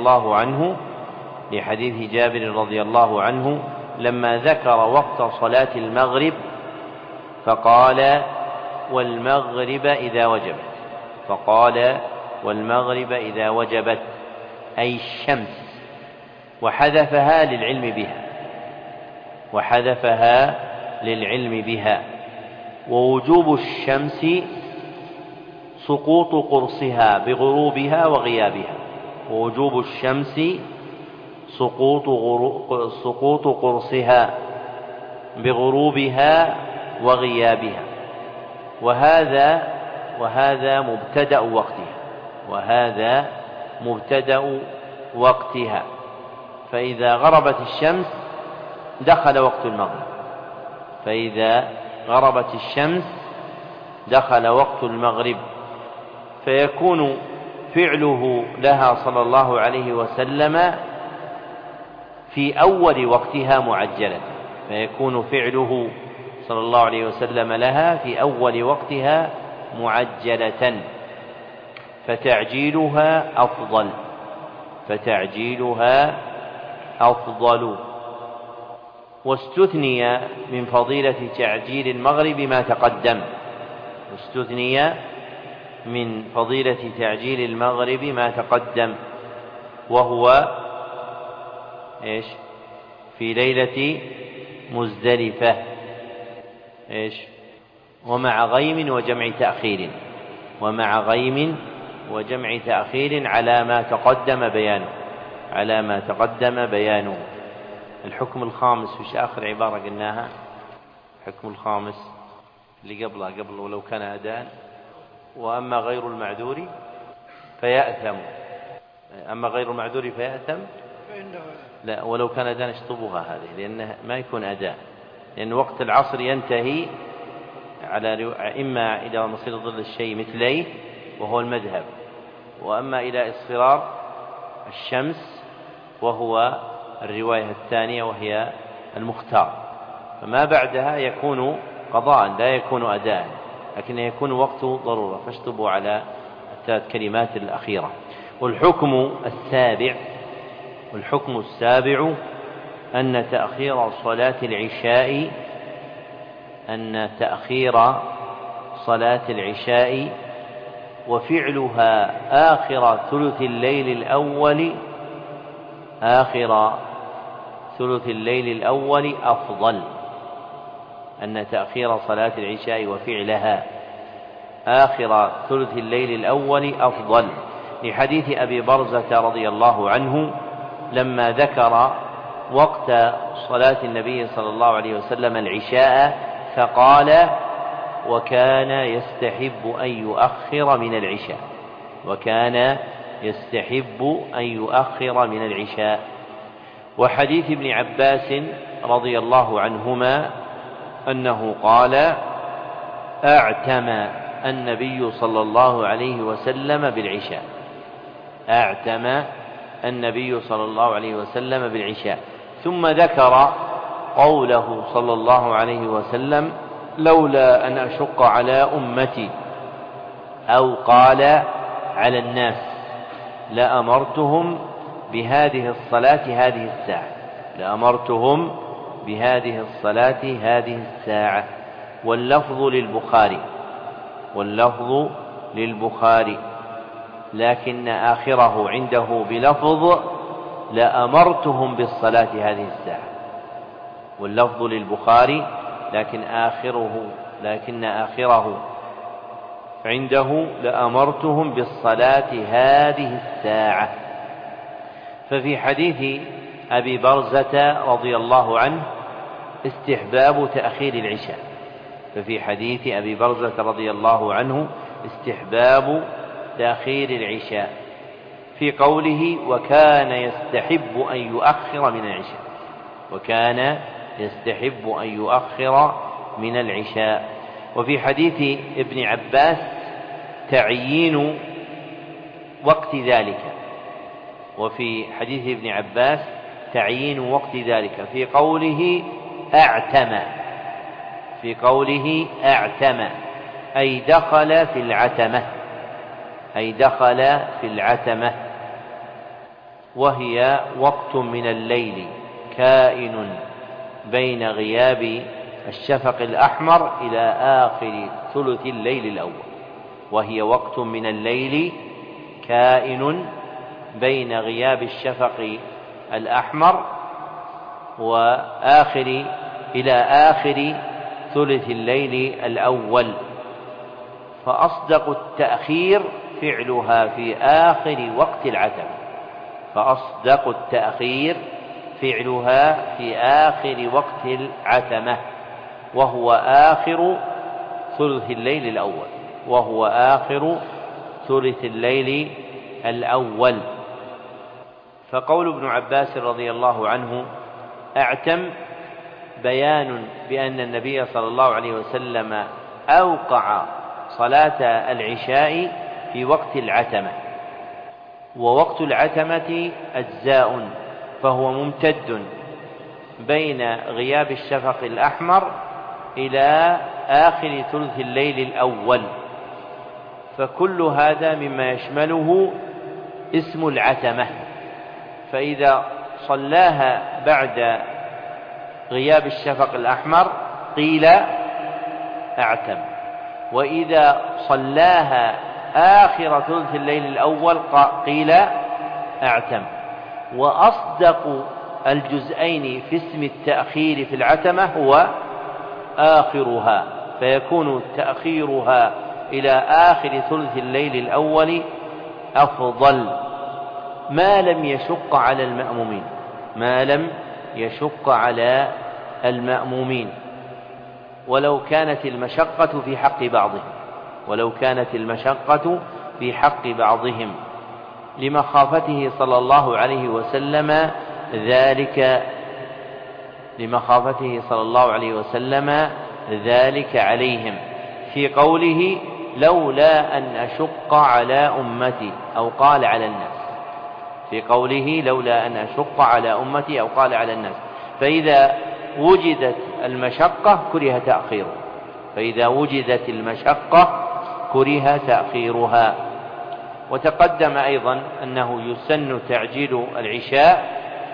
رضي الله عنه لما ذكر وقت صلاة المغرب فقال والمغرب إذا وجبت، فقال والمغرب إذا وجبت أي الشمس، وحذفها للعلم بها. ووجوب الشمس سقوط قرصها بغروبها وغيابها، ووجوب الشمس سقوط قرصها بغروبها وغيابها، وهذا مبتدأ وقتها، فإذا غربت الشمس دخل وقت المغرب، فيكون فعله لها صلى الله عليه وسلم في أول وقتها معجلا، فيكون فعله صلى الله عليه وسلم لها في أول وقتها معجلة فتعجيلها أفضل. واستثني من فضيلة تعجيل المغرب ما تقدم وهو في ليلة مزدلفة ومع غيم وجمع تأخير على ما تقدم بيانه. الحكم الخامس في آخر عبارة قلناها، الحكم الخامس اللي قبل ولو كان أداء. وأما غير المعذور فيأثم. لا، ولو كان أداء اشطبوها هذه، لأنه ما يكون أداء، لأن وقت العصر ينتهي على إما إلى مصير ظل الشيء مثليه وهو المذهب، وأما إلى اصفرار الشمس وهو الرواية الثانية وهي المختار. فما بعدها يكون قضاء لا يكون أداء، لكن يكون وقت ضرورة، فاشطبوا على الثلاث كلمات الأخيرة. والحكم السابع أن تأخير صلاة العشاء وفعلها آخر ثلث الليل الأول أفضل. أن تأخير صلاة العشاء وفعلها آخر ثلث الليل الأول أفضل، لحديث أبي برزة رضي الله عنه لما ذكر وقت صلاة النبي صلى الله عليه وسلم العشاء فقال: وكان يستحب أن يؤخر من العشاء. وحديث ابن عباس رضي الله عنهما أنه قال: أعتم النبي صلى الله عليه وسلم بالعشاء، ثم ذكر قوله صلى الله عليه وسلم: لولا أن أشق على أمتي، أو قال على الناس، لأمرتهم بهذه الصلاة هذه الساعة. واللفظ للبخاري لكن آخره عنده بلفظ: لأمرتهم بالصلاة هذه الساعة. واللفظ للبخاري لكن آخره عنده: لأمرتهم بالصلاة هذه الساعة. ففي حديث أبي برزة رضي الله عنه استحباب تأخير العشاء، في قوله: وكان يستحب أن يؤخر من العشاء. وفي حديث ابن عباس تعيين وقت ذلك، في قوله أعتم أي دخل في العتمة، وهي وقت من الليل كائن بين غياب الشفق الأحمر إلى آخر ثلث الليل الأحمر إلى آخر ثلث الليل الأول. فأصدق التأخير فعلها في آخر وقت العتمة، وهو آخر ثلث الليل الأول. فقول ابن عباس رضي الله عنه أعتم بيان بأن النبي صلى الله عليه وسلم أوقع صلاة العشاء في وقت العتمة، ووقت العتمة أجزاء، فهو ممتد بين غياب الشفق الأحمر إلى آخر ثلث الليل الأول، فكل هذا مما يشمله اسم العتمة. فإذا صلاها بعد غياب الشفق الأحمر قيل أعتم، وإذا صلاها آخر ثلث الليل الأول قيل أعتم. وأصدق الجزئين في اسم التأخير في العتمة هو آخرها، فيكون تأخيرها إلى آخر ثلث الليل الأول أفضل ما لم يشق على المأمومين، ما لم يشق على المأمومين، ولو كانت المشقة في حق بعضهم، ولو كانت المشقة في حق بعضهم، لمخافته صلى الله عليه وسلم ذلك، لمخافته صلى الله عليه وسلم ذلك عليهم في قوله لولا أن أشق على أمتي، أو قال على الناس، في قوله لولا أن أشق على أمتي أو قال على الناس. فإذا وجدت المشقة كره تأخيرها، فإذا وجدت المشقة كره تأخيرها. وتقدم أيضا أنه يسن تعجيل العشاء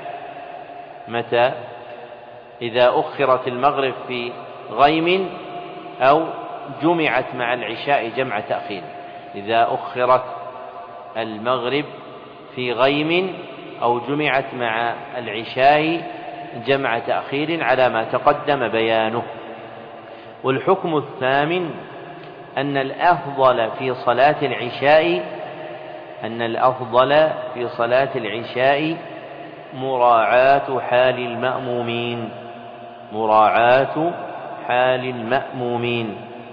متى؟ إذا أخرت المغرب في غيم أو جمعت مع العشاء جمع تأخير، إذا أخرت المغرب في غيم أو جمعت مع العشاء جمع تأخير على ما تقدم بيانه. والحكم الثامن أن الأفضل في صلاة العشاء، أن الأفضل في صلاة العشاء مراعاة حال المأمومين، مراعاة حال المأمومين،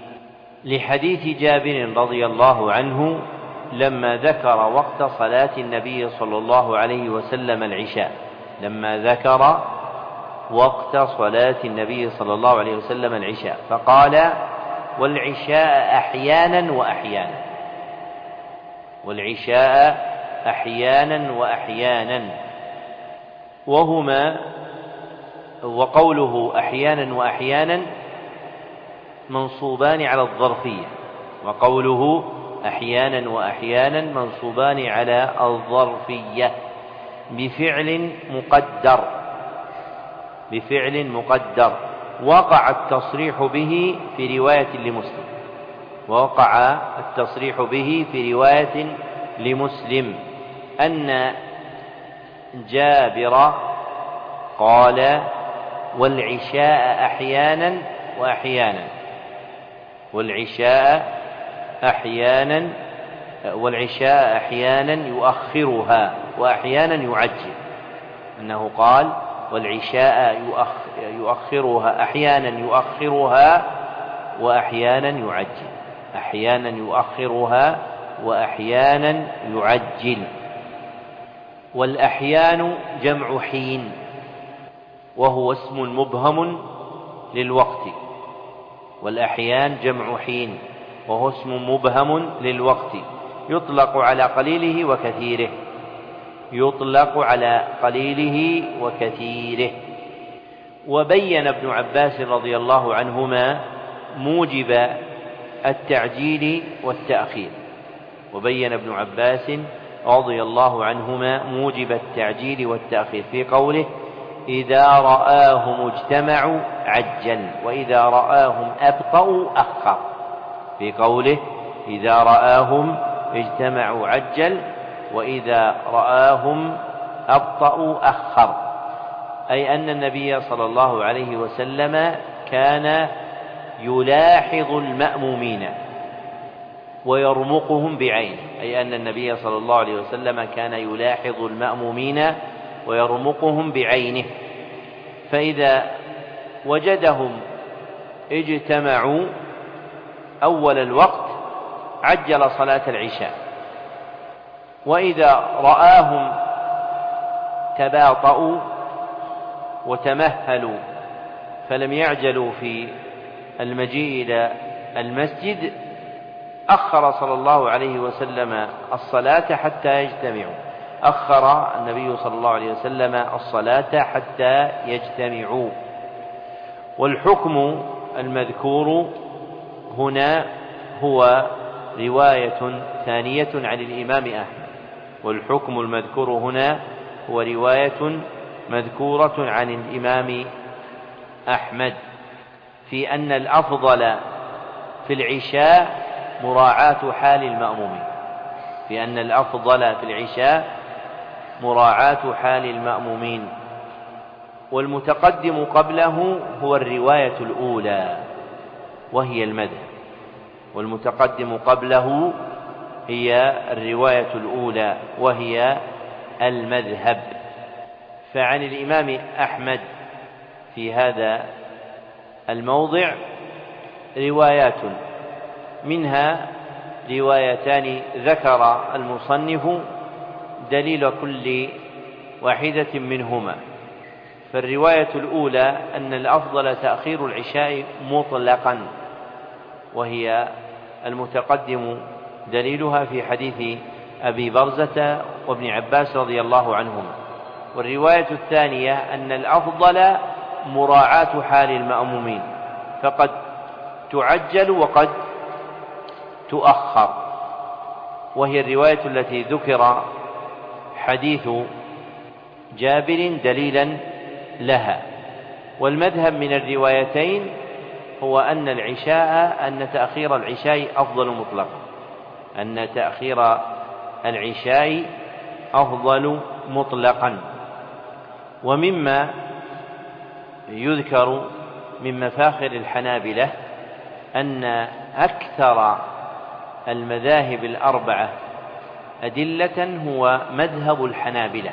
لحديث جابر رضي الله عنه لما ذكر وقت صلاة النبي صلى الله عليه وسلم العشاء، لما ذكر وقت صلاة النبي صلى الله عليه وسلم العشاء فقال والعشاء أحيانا وأحيانا، والعشاء أحيانا وأحيانا، وهما وقوله أحيانا وأحيانا منصوبان على الظرفية، وقوله أحيانا وأحيانا منصوبان على الظرفية بفعل مقدر، بفعل مقدر وقع التصريح به في رواية لمسلم، وقع التصريح به في رواية لمسلم أن جابر قال والعشاء أحيانا وأحيانا، والعشاء أحيانا، والعشاء أحيانا يؤخرها وأحيانا يعجل، أنه قال والعشاء يؤخرها أحيانا، يؤخرها وأحيانا يعجل، أحيانا يؤخرها وأحيانا يعجل. والأحيان جمع حين، وهو اسم مبهم للوقت، والأحيان جمع حين وهو اسم مبهم للوقت، يطلق على قليله وكثيره، يطلق على قليله وكثيره. وبين ابن عباس رضي الله عنهما موجب التعجيل والتأخير، وبين ابن عباس رضي الله عنهما موجب التعجيل والتأخير في قوله إذا رآهم اجتمعوا عجل وإذا رآهم أبطأوا أخر، في قوله إذا رآهم اجتمعوا عجل وإذا رآهم أبطأوا أخر، أي أن النبي صلى الله عليه وسلم كان يلاحظ المأمومين ويرمقهم بعينه، أي أن النبي صلى الله عليه وسلم كان يلاحظ المأمومين ويرمقهم بعينه، فإذا وجدهم اجتمعوا أول الوقت عجل صلاة العشاء، وإذا رآهم تباطؤوا وتمهلوا فلم يعجلوا في المجيء إلى المسجد أخر صلى الله عليه وسلم الصلاة حتى يجتمعوا، أخر النبي صلى الله عليه وسلم الصلاة حتى يجتمعوا. والحكم المذكور هنا هو رواية ثانية عن الإمام أحمد، والحكم المذكور هنا هو رواية مذكورة عن الإمام أحمد في أن الأفضل في العشاء مراعاة حال المأمومين، في أن الأفضل في العشاء مراعاة حال المأمومين. والمتقدم قبله هو الرواية الأولى وهي المذهب، والمتقدم قبله هي الرواية الأولى وهي المذهب. فعن الإمام أحمد في هذا الموضع روايات، منها روايتان ذكر المصنف دليل كل واحدة منهما. فالرواية الأولى أن الأفضل تأخير العشاء مطلقا، وهي المتقدم دليلها في حديث أبي برزة وابن عباس رضي الله عنهما. والرواية الثانية أن الأفضل مراعاة حال المأمومين، فقد تعجل وقد تؤخر، وهي الرواية التي ذكر حديث جابر دليلا لها. والمذهب من الروايتين هو أن تأخير العشاء أفضل مطلقا، أن تأخير العشاء أفضل مطلقا. ومما يذكر من مفاخر الحنابلة أن أكثر المذاهب الأربعة أدلة هو مذهب الحنابلة،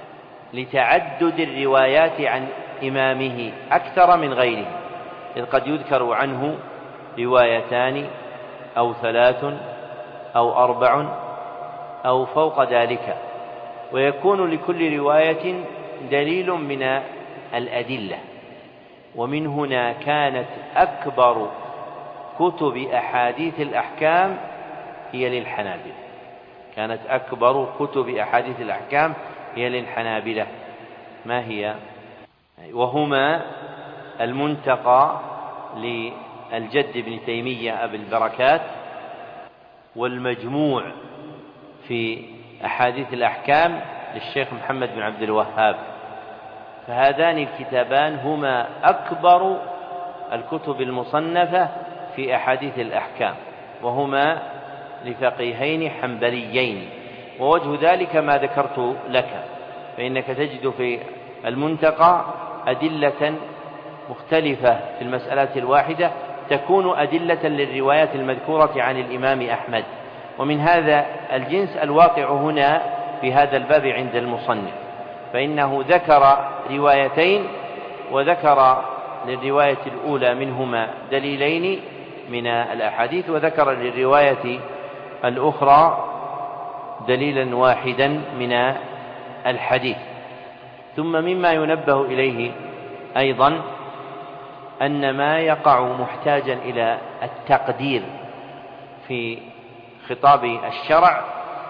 لتعدد الروايات عن إمامه أكثر من غيره، إذ قد يذكر عنه روايتان أو 3 أو 4 أو فوق ذلك، ويكون لكل رواية دليل من الأدلة. ومن هنا كانت أكبر كتب أحاديث الأحكام هي للحنابلة، كانت أكبر كتب أحاديث الأحكام هي للحنابلة. ما هي؟ وهما المنتقى للجد بن تيمية أبي البركات، والمجموع في أحاديث الأحكام للشيخ محمد بن عبد الوهاب. فهذان الكتابان هما أكبر الكتب المصنفة في أحاديث الأحكام، وهما لفقيهين حنبليين. ووجه ذلك ما ذكرت لك، فإنك تجد في المنتقى أدلة مختلفة في المسألة الواحدة تكون أدلة للروايات المذكورة عن الإمام أحمد. ومن هذا الجنس الواقع هنا في هذا الباب عند المصنف، فإنه ذكر روايتين، وذكر للرواية الأولى منهما دليلين من الأحاديث، وذكر للرواية الأخرى دليلا واحدا من الحديث. ثم مما ينبه إليه أيضا أن ما يقع محتاجا إلى التقدير في خطاب الشرع،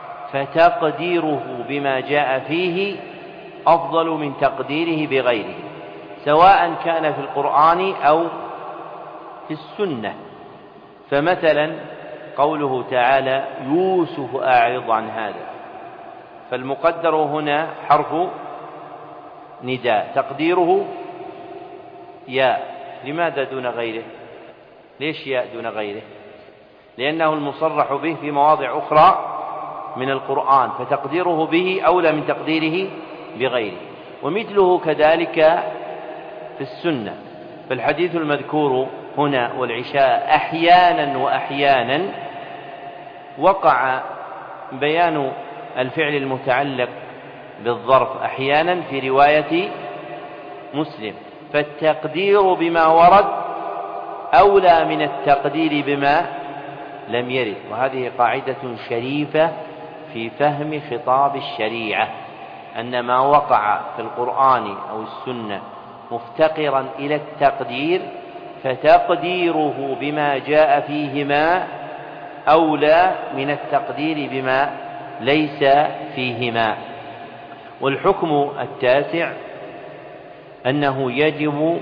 فتقديره بما جاء فيه أفضل من تقديره بغيره، سواء كان في القرآن أو في السنة. فمثلا قوله تعالى يوسف أعرض عن هذا، فالمقدر هنا حرف نداء تقديره ياء. لماذا دون غيره؟ ليش ياء دون غيره؟ لأنه المصرح به في مواضع أخرى من القرآن، فتقديره به أولى من تقديره بغيره. ومثله كذلك في السنة، فالحديث المذكور هنا والعشاء أحيانا وأحيانا وقع بيان الفعل المتعلق بالظرف أحيانا في رواية مسلم، فالتقدير بما ورد أولى من التقدير بما لم يرد. وهذه قاعدة شريفة في فهم خطاب الشريعة، أن ما وقع في القرآن أو السنة مفتقرا إلى التقدير، فتقديره بما جاء فيهما أولى من التقدير بما ليس فيهما. والحكم التاسع أنه يجب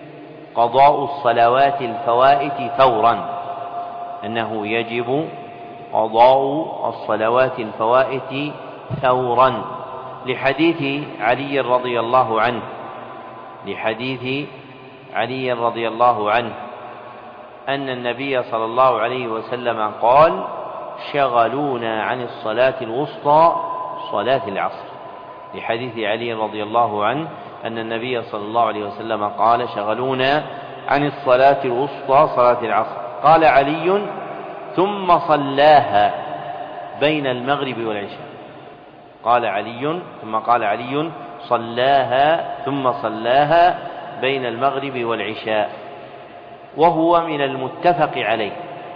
قضاء الصلوات الفوائت فورا، أنه يجب قضاء الصلوات الفوائت فورا، لحديث علي رضي الله عنه، لحديث علي رضي الله عنه أن النبي صلى الله عليه وسلم قال: شغلونا عن الصلاة الوسطى صلاة العصر. لحديث علي رضي الله عنه أن النبي صلى الله عليه وسلم قال: شغلونا عن الصلاة الوسطى صلاة العصر. قال علي: ثم صلاها بين المغرب والعشاء. قال علي ثم قال علي: صلاها ثم صلاها بين المغرب والعشاء، وهو من المتفق عليه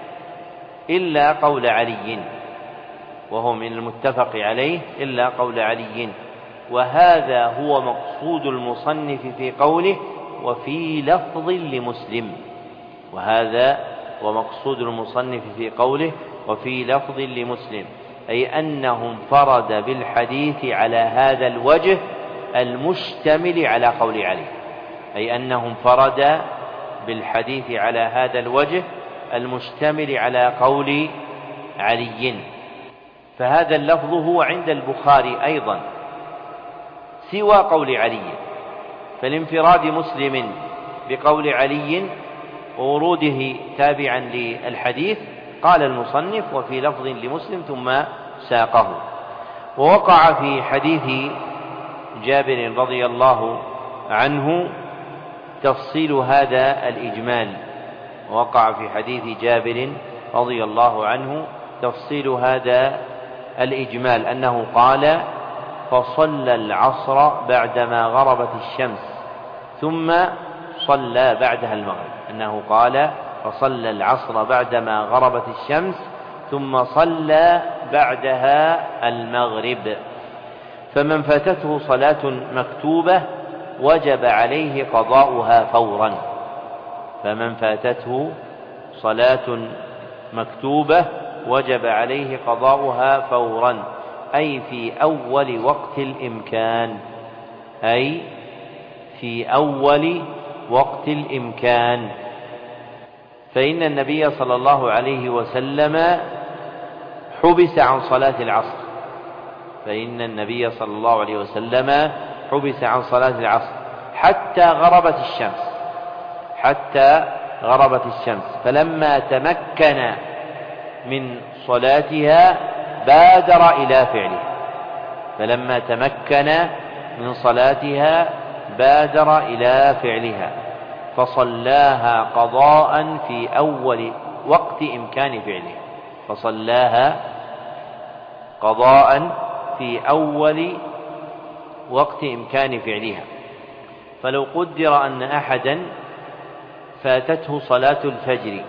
إلا قول علي، وهو من المتفق عليه إلا قول علي. وهذا هو مقصود المصنف في قوله: وفي لفظ لمسلم. وهذا هو مقصود المصنف في قوله: وفي لفظ لمسلم، أي أنه انفرد بالحديث على هذا الوجه المشتمل على قول علي، أي أنه انفرد بالحديث على هذا الوجه المشتمل على قول علي. فهذا اللفظ هو عند البخاري أيضا سوى قول علي، فالانفراد مسلم بقول علي ووروده تابعا للحديث قال المصنف: وفي لفظ لمسلم، ثم ساقه. ووقع في حديث جابر رضي الله عنه تفصيل هذا الإجمال، ووقع في حديث جابر رضي الله عنه تفصيل هذا الإجمال، أنه قال: فصلى العصر بعدما غربت الشمس ثم صلى بعدها المغرب. أنه قال: فصلى العصر بعدما غربت الشمس ثم صلى بعدها المغرب. فمن فاتته صلاة مكتوبة وجب عليه قضاؤها فورا. فمن فاتته صلاة مكتوبة وجب عليه قضاؤها فورا، أي في أول وقت الإمكان، أي في أول وقت الإمكان. فإن النبي صلى الله عليه وسلم حبس عن صلاة العصر، فإن النبي صلى الله عليه وسلم حبس عن صلاة العصر حتى غربت الشمس، حتى غربت الشمس، فلما تمكن من صلاتها بادر إلى فعلها، فلما تمكن من صلاتها بادر إلى فعلها، فصلاها قضاء في أول وقت إمكان فعلها، فصلاها قضاء في أول وقت إمكان فعلها. فلو قدر أن أحدا فاتته صلاة الفجر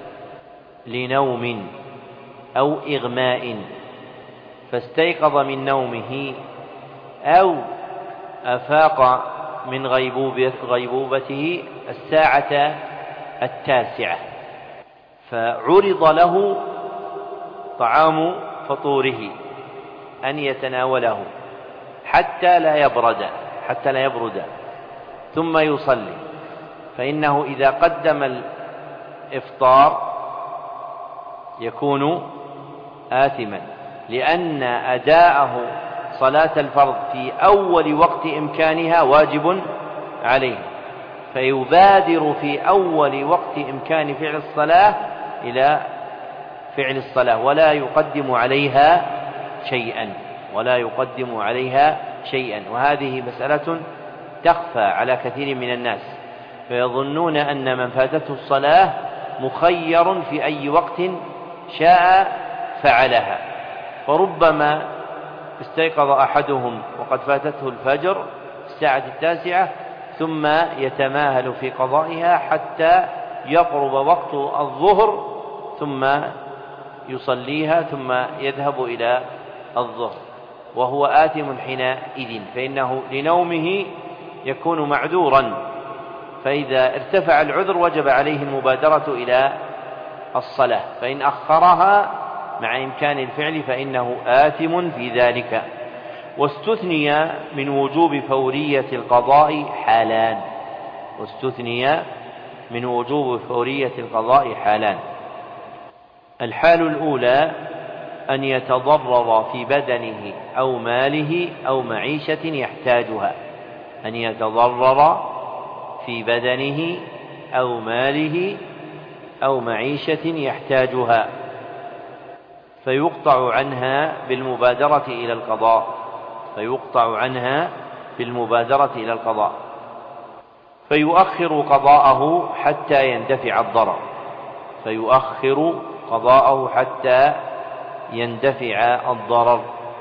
لنوم أو إغماء فاستيقظ من نومه أو أفاق من غيبوبته الساعة 9، فعرض له طعام فطوره أن يتناوله حتى لا يبرد ثم يصلي، فإنه إذا قدم الإفطار يكون آثما، لأن أداءه صلاة الفرض في أول وقت إمكانها واجب عليه، فيبادر في أول وقت إمكان فعل الصلاة إلى فعل الصلاة ولا يقدم عليها شيئا. وهذه مسألة تخفى على كثير من الناس، فيظنون أن من فاتته الصلاة مخير في أي وقت شاء فعلها، فربما استيقظ أحدهم وقد فاتته الفجر الساعة 9 ثم يتماهل في قضائها حتى يقرب وقت الظهر ثم يصليها ثم يذهب إلى الظهر وهو آثم حينئذ، فإنه لنومه يكون معذورا، فإذا ارتفع العذر وجب عليه المبادرة إلى الصلاة، فإن أخرها مع إمكان الفعل فإنه آثم في ذلك. واستثني من وجوب فورية القضاء حالان، الحال الأولى أن يتضرر في بدنه أو ماله أو معيشة يحتاجها، أن يتضرر في بدنه أو ماله أو معيشة يحتاجها، فيقطع عنها بالمبادرة إلى القضاء، فيقطع عنها بالمبادرة إلى القضاء، فيؤخر قضاءه حتى يندفع الضرر، فيؤخر قضاءه حتى يندفع الضرر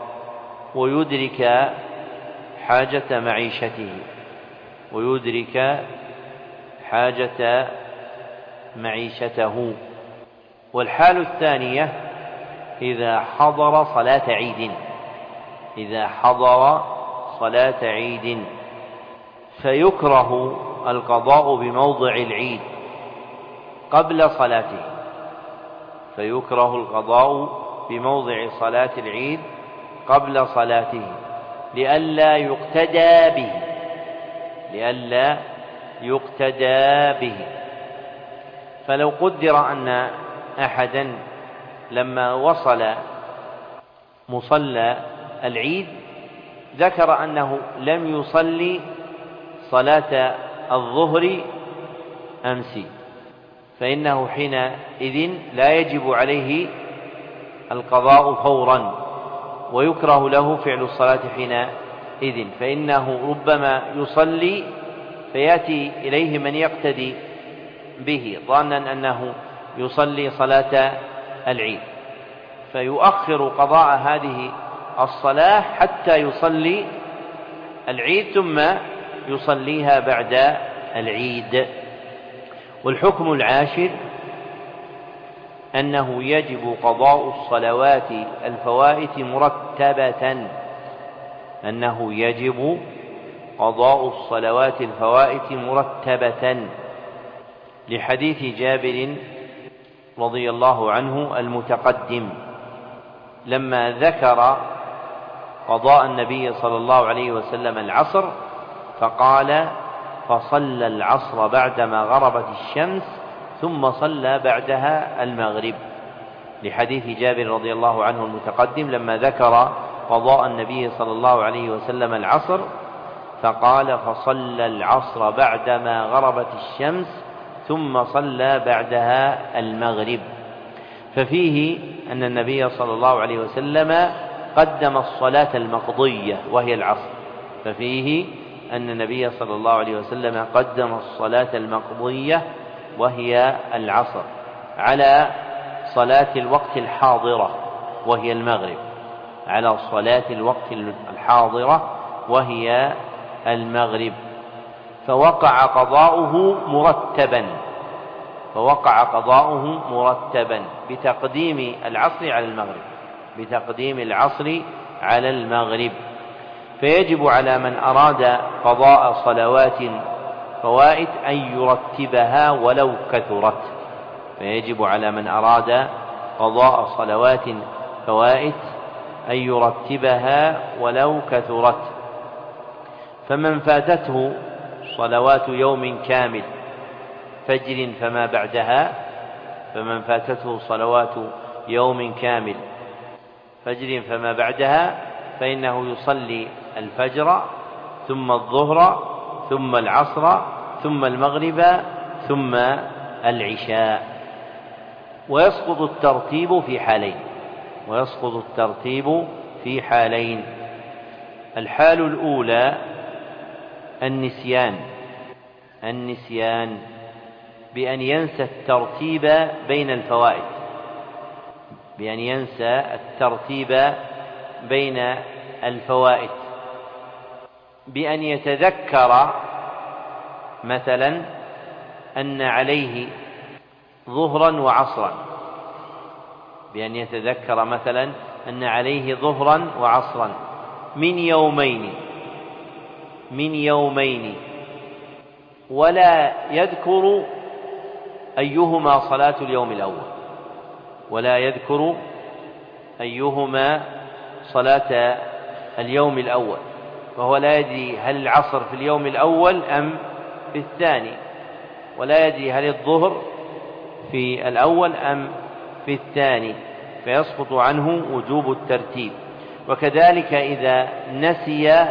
ويدرك حاجة معيشته، ويدرك حاجة معيشته. والحال الثانية إذا حضر صلاة عيد، إذا حضر صلاة عيد فيكره القضاء بموضع العيد قبل صلاته، فيكره القضاء بموضع صلاة العيد قبل صلاته لئلا يقتدى به، لئلا يقتدى به. فلو قدر أن أحدا لما وصل مصلى العيد ذكر أنه لم يصلي صلاة الظهر أمس، فإنه حينئذ لا يجب عليه القضاء فورا، ويكره له فعل الصلاة حينئذ، فإنه ربما يصلي فيأتي إليه من يقتدي به ظانا أنه يصلي صلاة العيد، فيؤخر قضاء هذه الصلاة حتى يصلي العيد ثم يصليها بعد العيد. والحكم العاشر أنه يجب قضاء الصلوات الفوائت مرتبة، أنه يجب قضاء الصلوات الفوائت مرتبة لحديث جابر رضي الله عنه المتقدم لما ذكر قضاء النبي صلى الله عليه وسلم العصر فقال: فصلى العصر بعدما غربت الشمس ثم صلى بعدها المغرب، لحديث جابر رضي الله عنه المتقدم لما ذكر قضاء النبي صلى الله عليه وسلم العصر فقال: فصلى العصر بعدما غربت الشمس ثم صلى بعدها المغرب. ففيه أن النبي صلى الله عليه وسلم قدم الصلاة المقضية وهي العصر، ففيه أن النبي صلى الله عليه وسلم قدم الصلاة المقضية وهي العصر على صلاة الوقت الحاضرة وهي المغرب، على صلاة الوقت الحاضرة وهي المغرب، فوقع قضاؤه مرتبا، فوقع قضاؤه مرتبا بتقديم العصر على المغرب، بتقديم العصر على المغرب. فيجب على من أراد قضاء صلوات فوائت أن يرتبها ولو كثرت، فيجب على من أراد قضاء صلوات فوائت أن يرتبها ولو كثرت. فمن فاتته صلوات يوم كامل فجر فما بعدها، فمن فاتته صلوات يوم كامل فجر فما بعدها فإنه يصلي الفجر ثم الظهر ثم العصر ثم المغرب ثم العشاء. ويسقط الترتيب في حالين، ويسقط الترتيب في حالين. الحال الأولى النسيان بأن ينسى الترتيب بين الفوائد، بأن ينسى الترتيب بين الفوائد، بأن يتذكر مثلا أن عليه ظهرا وعصرا، بأن يتذكر مثلا أن عليه ظهرا وعصرا من يومين ولا يذكر أيهما صلاة اليوم الأول، ولا يذكر أيهما صلاة اليوم الأول، فهو لا يدري هل العصر في اليوم الأول أم في الثاني، ولا يدري هل الظهر في الأول أم في الثاني، فيسقط عنه وجوب الترتيب. وكذلك إذا نسي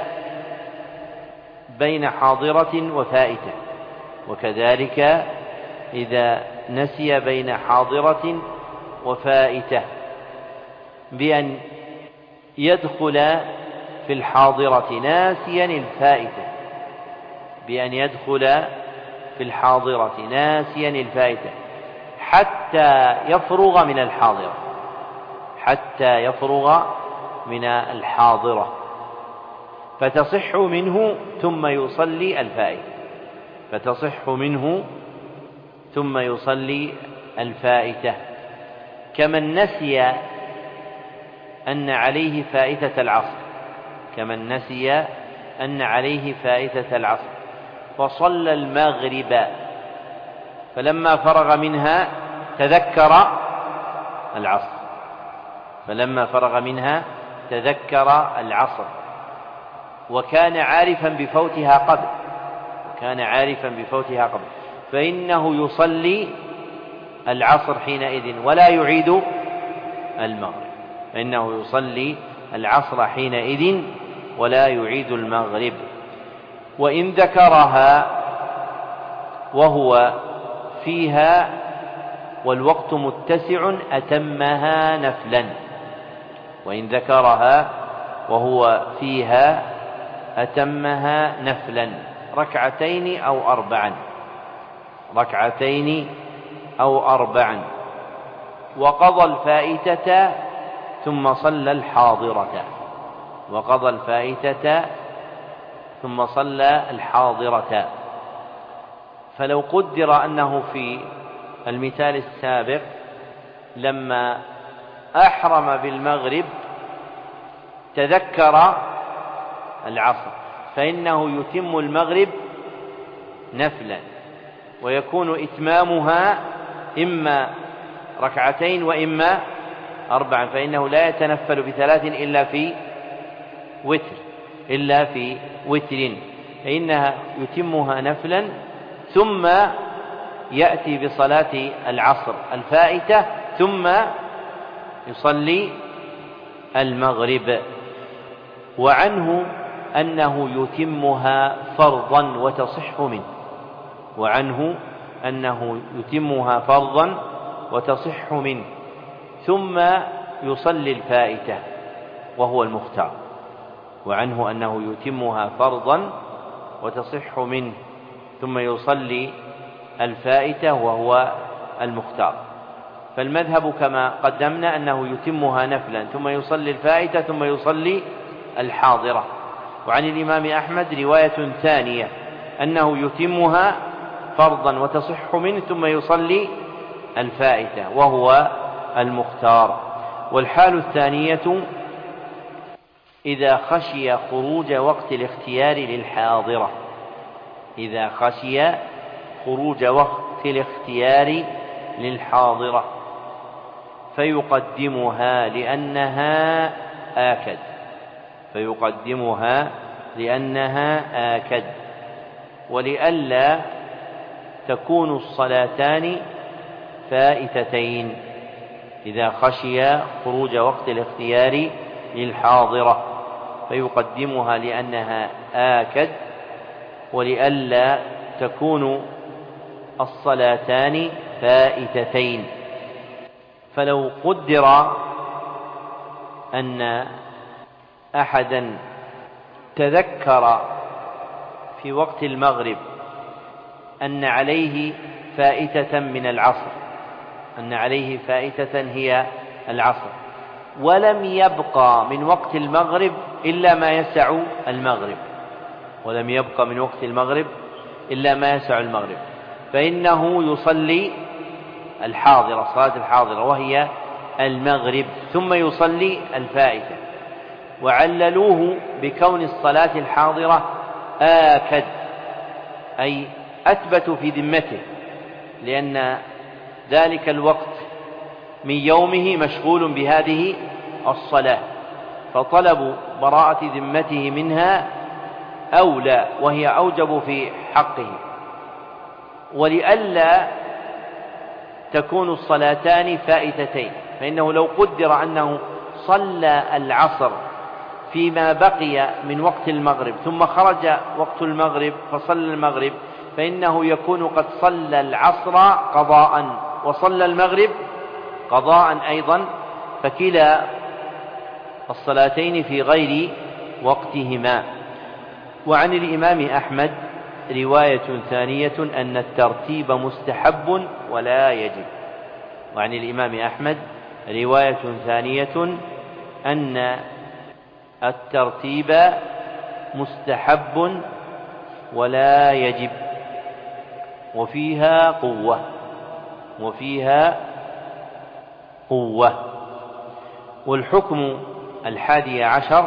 بين حاضرة وفائتة، وكذلك إذا نسي بين حاضرة وفائتة بأن يدخل في الحاضرة ناسيا الفائتة، بأن يدخل في الحاضرة ناسيا الفائتة حتى يفرغ من الحاضرة، حتى يفرغ من الحاضرة، فتصح منه ثم يصلي الفائتة، فتصح منه ثم يصلي الفائتة. كمن نسي أن عليه فائتة العصر، كمن نسي أن عليه فائتة العصر فصلى المغرب، فلما فرغ منها تذكر العصر، فلما فرغ منها تذكر العصر، وكان عارفا بفوتها قبل، وكان عارفا بفوتها قبل، فإنه يصلي العصر حينئذ ولا يعيد المغرب، فإنه يصلي العصر حينئذ ولا يعيد المغرب. وإن ذكرها وهو فيها والوقت متسع أتمها نفلا، وإن ذكرها وهو فيها أتمها نفلا ركعتين أو أربعا، ركعتين أو أربعا، وقضى الفائتة ثم صلى الحاضرة، وقضى الفائتة ثم صلى الحاضرة. فلو قدر أنه في المثال السابق لما أحرم بالمغرب تذكر العصر، فإنه يتم المغرب نفلا، ويكون إتمامها إما ركعتين وإما أربعا، فإنه لا يتنفل بثلاث إلا في وتر، إلا في وتر، فإنها يتمها نفلا ثم يأتي بصلاة العصر الفائتة ثم يصلي المغرب. وعنه أنه يتمها فرضا وتصح منه، وعنه أنه يتمها فرضا وتصح منه ثم يصلي الفائتة وهو المختار، وعنه أنه يتمها فرضا وتصح منه ثم يصلي الفائتة وهو المختار. فالمذهب كما قدمنا أنه يتمها نفلا ثم يصلي الفائتة ثم يصلي الحاضرة. وعن الإمام أحمد رواية ثانية أنه يتمها فرضا وتصح منه ثم يصلي الفائتة وهو المختار. والحال الثانية إذا خشي خروج وقت الاختيار للحاضرة، إذا خشي خروج وقت الاختيار للحاضرة فيقدمها لأنها آكد، فيقدمها لأنها آكد، ولئلا تكون الصلاتان فائتتين. إذا خشي خروج وقت الاختيار للحاضرة فيقدمها لأنها آكد ولئلا تكون الصلاتان فائتتين. فلو قدر أن أحدا تذكر في وقت المغرب أن عليه فائتة من العصر، أن عليه فائتة هي العصر، ولم يبقى من وقت المغرب إلا ما يسع المغرب، ولم يبقى من وقت المغرب إلا ما يسع المغرب، فإنه يصلي الحاضرة، صلاة الحاضرة وهي المغرب، ثم يصلي الفائتة. وعللوه بكون الصلاة الحاضرة آكد، أي أثبت في ذمته، لأن ذلك الوقت من يومه مشغول بهذه الصلاة، فطلب براءة ذمته منها أولى وهي أوجب في حقه. ولئلا تكون الصلاتان فائتتين فإنه لو قدر أنه صلى العصر فيما بقي من وقت المغرب ثم خرج وقت المغرب فصلى المغرب، فإنه يكون قد صلى العصر قضاء وصلى المغرب قضاء أيضا، فكلا الصلاتين في غير وقتهما. وعن الإمام أحمد رواية ثانية أن الترتيب مستحب ولا يجب. وعن الإمام أحمد رواية ثانية أن الترتيب مستحب ولا يجب، وفيها قوة. والحكم 11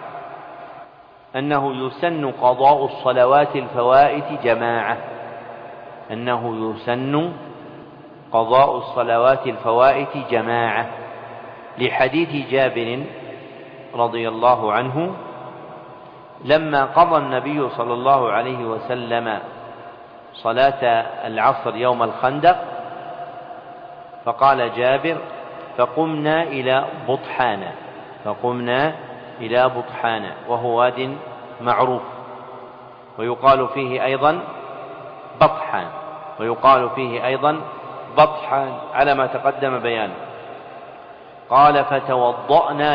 أنه يسن قضاء الصلوات الفوائت جماعة، أنه يسن قضاء الصلوات الفوائت جماعة، لحديث جابر رضي الله عنه لما قضى النبي صلى الله عليه وسلم صلاة العصر يوم الخندق، فقال جابر: فقمنا إلى بطحانا، وهو واد معروف، ويقال فيه أيضا بطحان على ما تقدم بيانه. قال: فتوضأ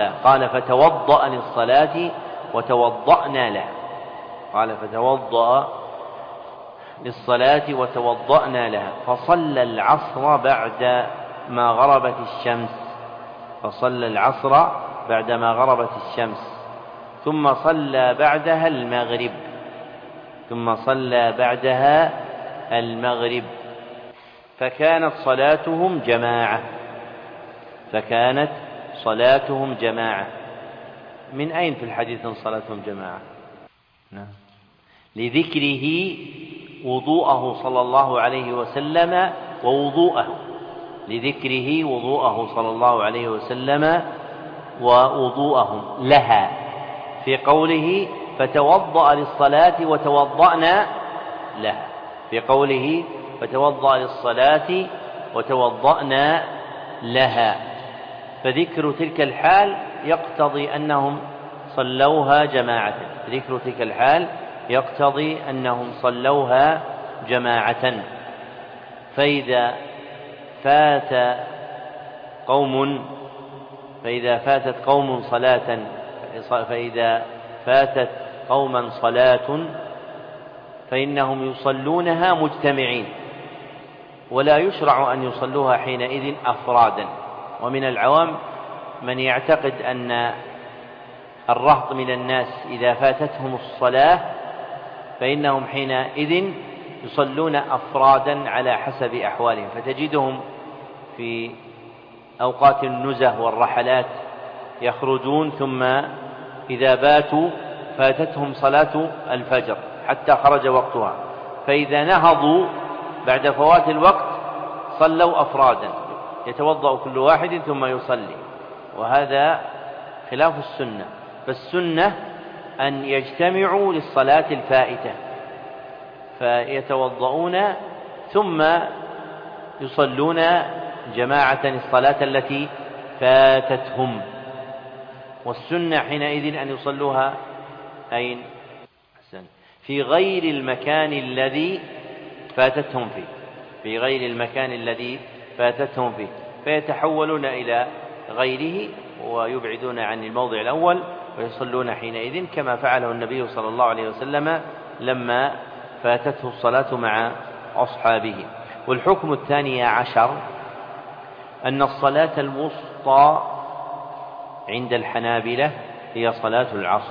للصلاة وتوضأنا لها، فصلى العصر بعد ما غربت الشمس، ثم صلى بعدها المغرب، فكانت صلاتهم جماعة. من أين في الحديث صلاتهم جماعة؟ لذكره وضوءه صلى الله عليه وسلم ووضوءهم لها، في قوله: فتوضأ للصلاة وتوضأنا لها، فذكر تلك الحال يقتضي أنهم صلوها جماعة. فإذا فاتت قوما صلاة فإنهم يصلونها مجتمعين، ولا يشرع أن يصلوها حينئذ أفرادا. ومن العوام من يعتقد أن الرهط من الناس إذا فاتتهم الصلاة فإنهم حينئذ يصلون أفرادا على حسب أحوالهم، فتجدهم في أوقات النزه والرحلات يخرجون، ثم إذا باتوا فاتتهم صلاة الفجر حتى خرج وقتها، فإذا نهضوا بعد فوات الوقت صلوا أفرادا، يتوضأ كل واحد ثم يصلي، وهذا خلاف السنة. فالسنة أن يجتمعوا للصلاة الفائتة فيتوضؤون ثم يصلون جماعة الصلاة التي فاتتهم، والسنة حينئذ أن يصلوها أين؟ في غير المكان الذي فاتتهم فيه، فيتحولون إلى غيره ويبعدون عن الموضع الأول ويصلون حينئذ كما فعله النبي صلى الله عليه وسلم لما فاتته الصلاة مع أصحابه. والحكم 12 أن الصلاة الوسطى عند الحنابلة هي صلاة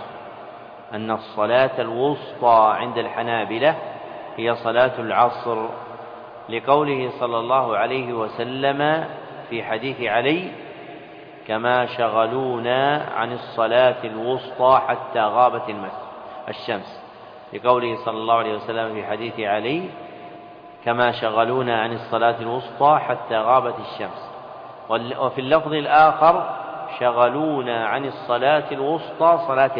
العصر، لقوله صلى الله عليه وسلم في حديث علي: كما شغلونا عن الصلاة الوسطى حتى غابت الشمس، لقوله صلى الله عليه وسلم في حديث علي: كما شغلونا عن الصلاة الوسطى حتى غابت الشمس. وفي اللفظ الآخر: شغلونا عن الصلاة الوسطى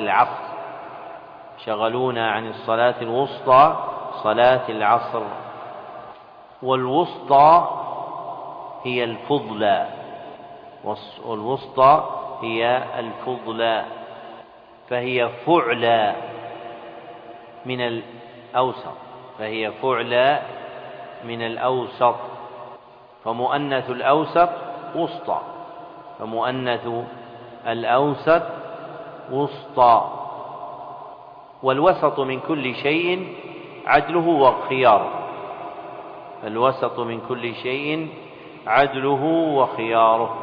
صلاة العصر. والوسطى هي الفضلى، والوسطى هي الفضلى، فهي فعلى من الأوسط، فهي فعلى من الأوسط، فمؤنث الأوسط وسطى، فمؤنث الأوسط وسطى. والوسط من كل شيء عدله وخياره، الوسط من كل شيء عدله وخياره.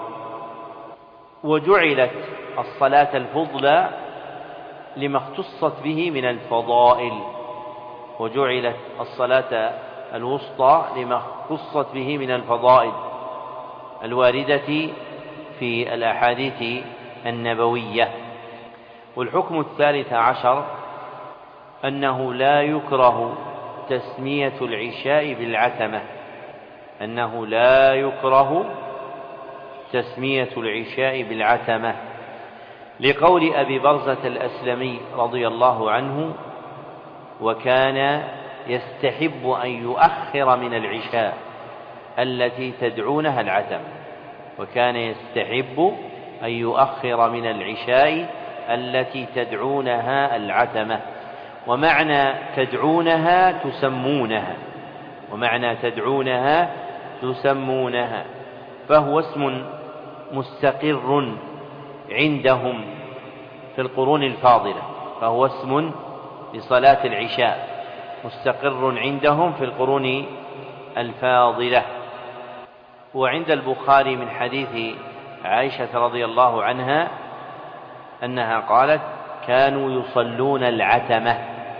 وجعلت الصلاة الفضلى لما اختصت به من الفضائل، وجعلت الصلاة الوسطى لما اختصت به من الفضائل الواردة في الأحاديث النبوية. والحكم الثالث عشر أنه لا يكره تسمية العشاء بالعتمة، أنه لا يكره تسمية العشاء بالعتمة، لقول أبي برزة الأسلمي رضي الله عنه: وكان يستحب أن يؤخر من العشاء التي تدعونها العتمة، وكان يستحب أن يؤخر من العشاء التي تدعونها العتمة. ومعنى تدعونها تسمونها، ومعنى تدعونها تسمونها، فهو اسم مستقر عندهم في القرون الفاضلة، فهو اسم لصلاة العشاء مستقر عندهم في القرون الفاضلة. وعند البخاري من حديث عائشة رضي الله عنها أنها قالت: كانوا يصلون العتمة.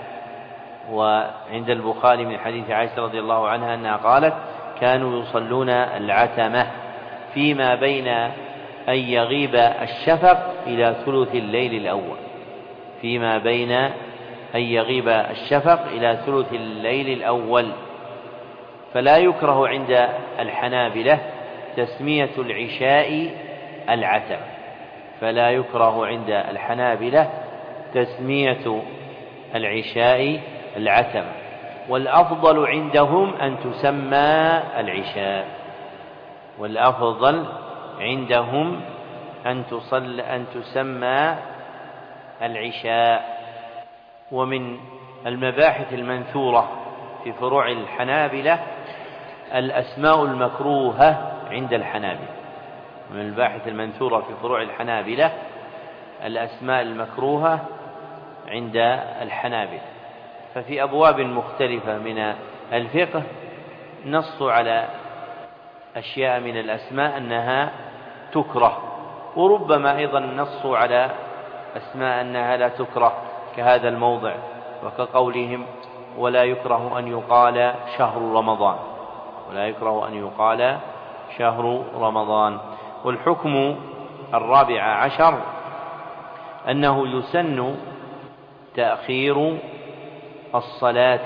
وعند البخاري من حديث عائشة رضي الله عنها أنها قالت: كانوا يصلون العتمة فيما بين أن يغيب الشفق إلى ثلث الليل الأول، فيما بين أن يغيب الشفق إلى ثلث الليل الأول. فلا يكره عند الحنابلة تسمية العشاء العتمة، فلا يكره عند الحنابلة تسمية العشاء العتمة، والأفضل عندهم أن تسمى العشاء، والأفضل عندهم أن تسمى العشاء. ومن المباحث المنثورة في فروع الحنابلة الأسماء المكروهة عند الحنابلة، من الباحث المنثورة في فروع الحنابلة الأسماء المكروهة عند الحنابلة. ففي أبواب مختلفة من الفقه نص على أشياء من الأسماء أنها تكره، وربما أيضا نص على أسماء أنها لا تكره، كهذا الموضع، وكقولهم: ولا يكره أن يقال شهر رمضان، ولا يكره أن يقال شهر رمضان. والحكم الرابع عشر أنه يسن تأخير الصلاة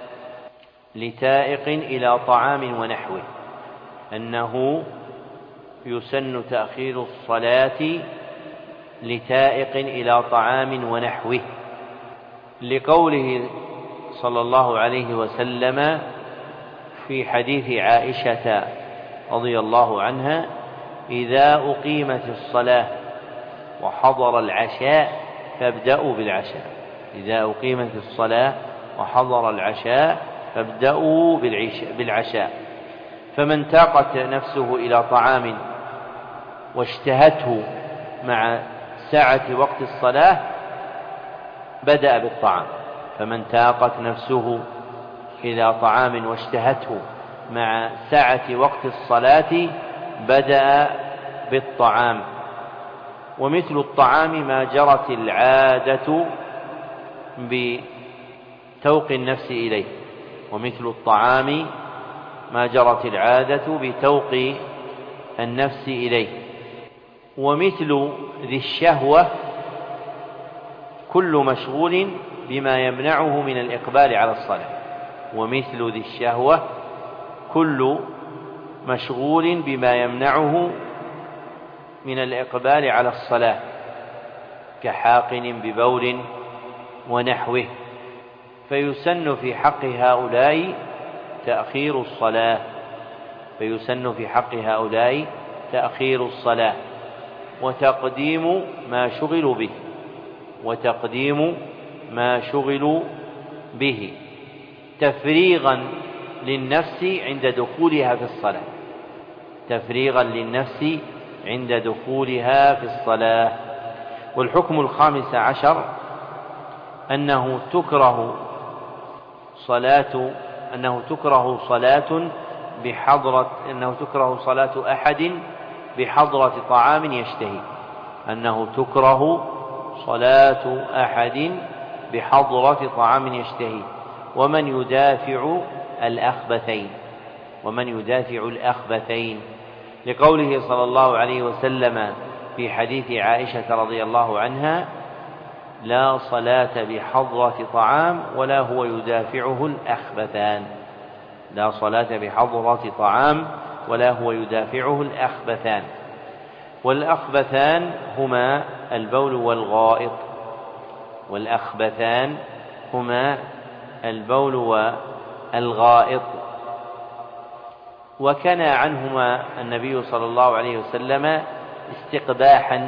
لتائق إلى طعام ونحوه، أنه يسن تأخير الصلاة لتائق إلى طعام ونحوه، لقوله صلى الله عليه وسلم في حديث عائشة رضي الله عنها: إذا أقيمت الصلاة وحضر العشاء فابدأوا بالعشاء، إذا أقيمت الصلاة وحضر العشاء فابدأوا بالعشاء. فمن تاقت نفسه إلى طعام واشتهته مع ساعة وقت الصلاة بدأ بالطعام، فمن تاقت نفسه إلى طعام واشتهته مع ساعة وقت الصلاة بدأ بالطعام. ومثل الطعام ما جرت العادة بتوق النفس إليه، ومثل الطعام ما جرت العادة بتوق النفس إليه. ومثل ذي الشهوة كل مشغول بما يمنعه من الإقبال على الصلاة، ومثل ذي الشهوة كل مشغول بما يمنعه من الإقبال على الصلاة، كحاقن ببول ونحوه. فيسن في حق هؤلاء تأخير الصلاة، فيسن في حق هؤلاء تأخير الصلاة وتقديم ما شغلوا به تفريغا للنفس عند دخولها في الصلاة. والحكم الخامس عشر أنه تكره صلاة أحد بحضرة طعام يشتهي ومن يدافع الأخبثين لقوله صلى الله عليه وسلم في حديث عائشة رضي الله عنها: لا صلاة بحضرة طعام ولا هو يدافعه الأخبثان. والأخبثان هما البول والغائط. وكنى عنهما النبي صلى الله عليه وسلم استقباحا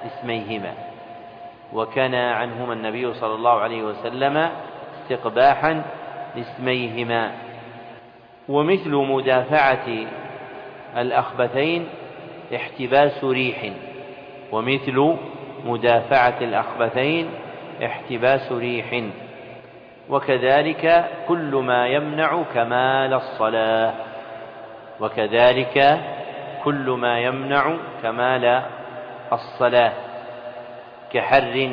لاسميهما. ومثل مدافعة الأخبثين احتباس ريح وكذلك كل ما يمنع كمال الصلاة كحر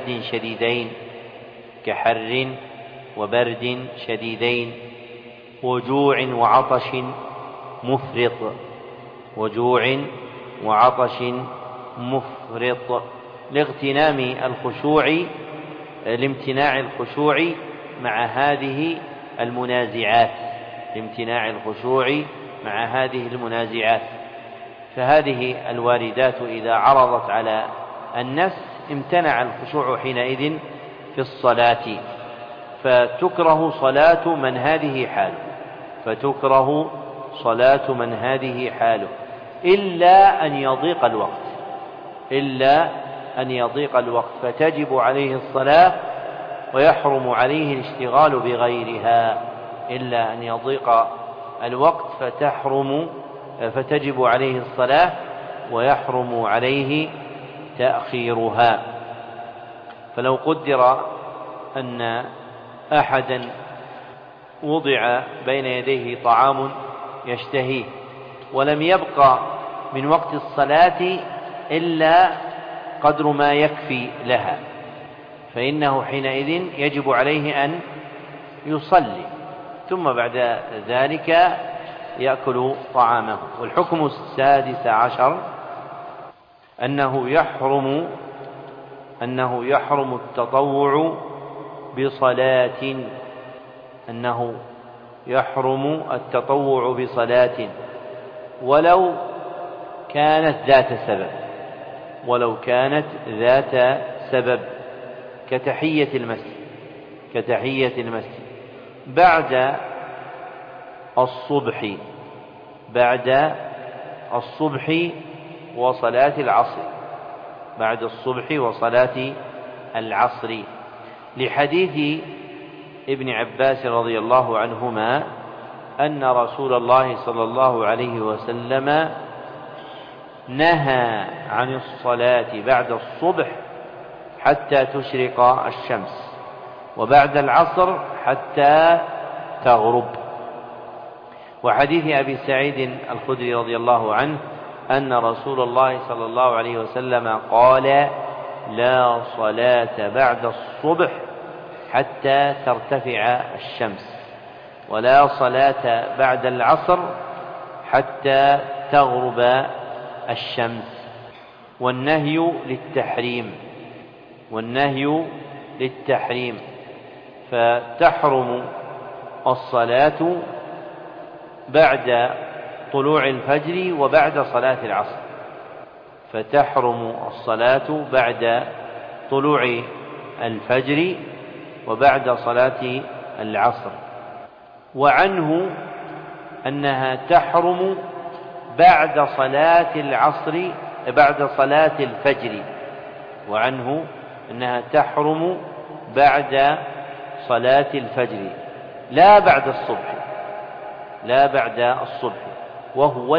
وبرد شديدين وجوع وعطش مفرط لامتناع الخشوع مع هذه المنازعات. فهذه الواردات إذا عرضت على النفس امتنع الخشوع حينئذ في الصلاة، فتكره صلاة من هذه حاله إلا أن يضيق الوقت فتجب عليه الصلاة ويحرم عليه الاشتغال بغيرها، فتجب عليه الصلاة ويحرم عليه تأخيرها. فلو قدر أن أحدا وضع بين يديه طعام يشتهيه ولم يبقى من وقت الصلاة إلا قدر ما يكفي لها، فإنه حينئذ يجب عليه أن يصلي ثم بعد ذلك يأكل طعامه. والحكم السادس عشر أنه يحرم التطوع بصلاة ولو كانت ذات سبب كتحية المسجد بعد الصبح وصلاة العصر لحديث ابن عباس رضي الله عنهما أن رسول الله صلى الله عليه وسلم نهى عن الصلاة بعد الصبح حتى تشرق الشمس وبعد العصر حتى تغرب. وحديث أبي سعيد الخدري رضي الله عنه أن رسول الله صلى الله عليه وسلم قال: لا صلاة بعد الصبح حتى ترتفع الشمس ولا صلاة بعد العصر حتى تغرب الشمس. والنهي للتحريم فتحرم الصلاة بعد طلوع الفجر وبعد صلاة العصر. وعنه أنها تحرم بعد صلاة العصر بعد صلاة الفجر، وعنه أنها تحرم بعد صلاة الفجر لا بعد الصبح، لا بعد الصبح، وهو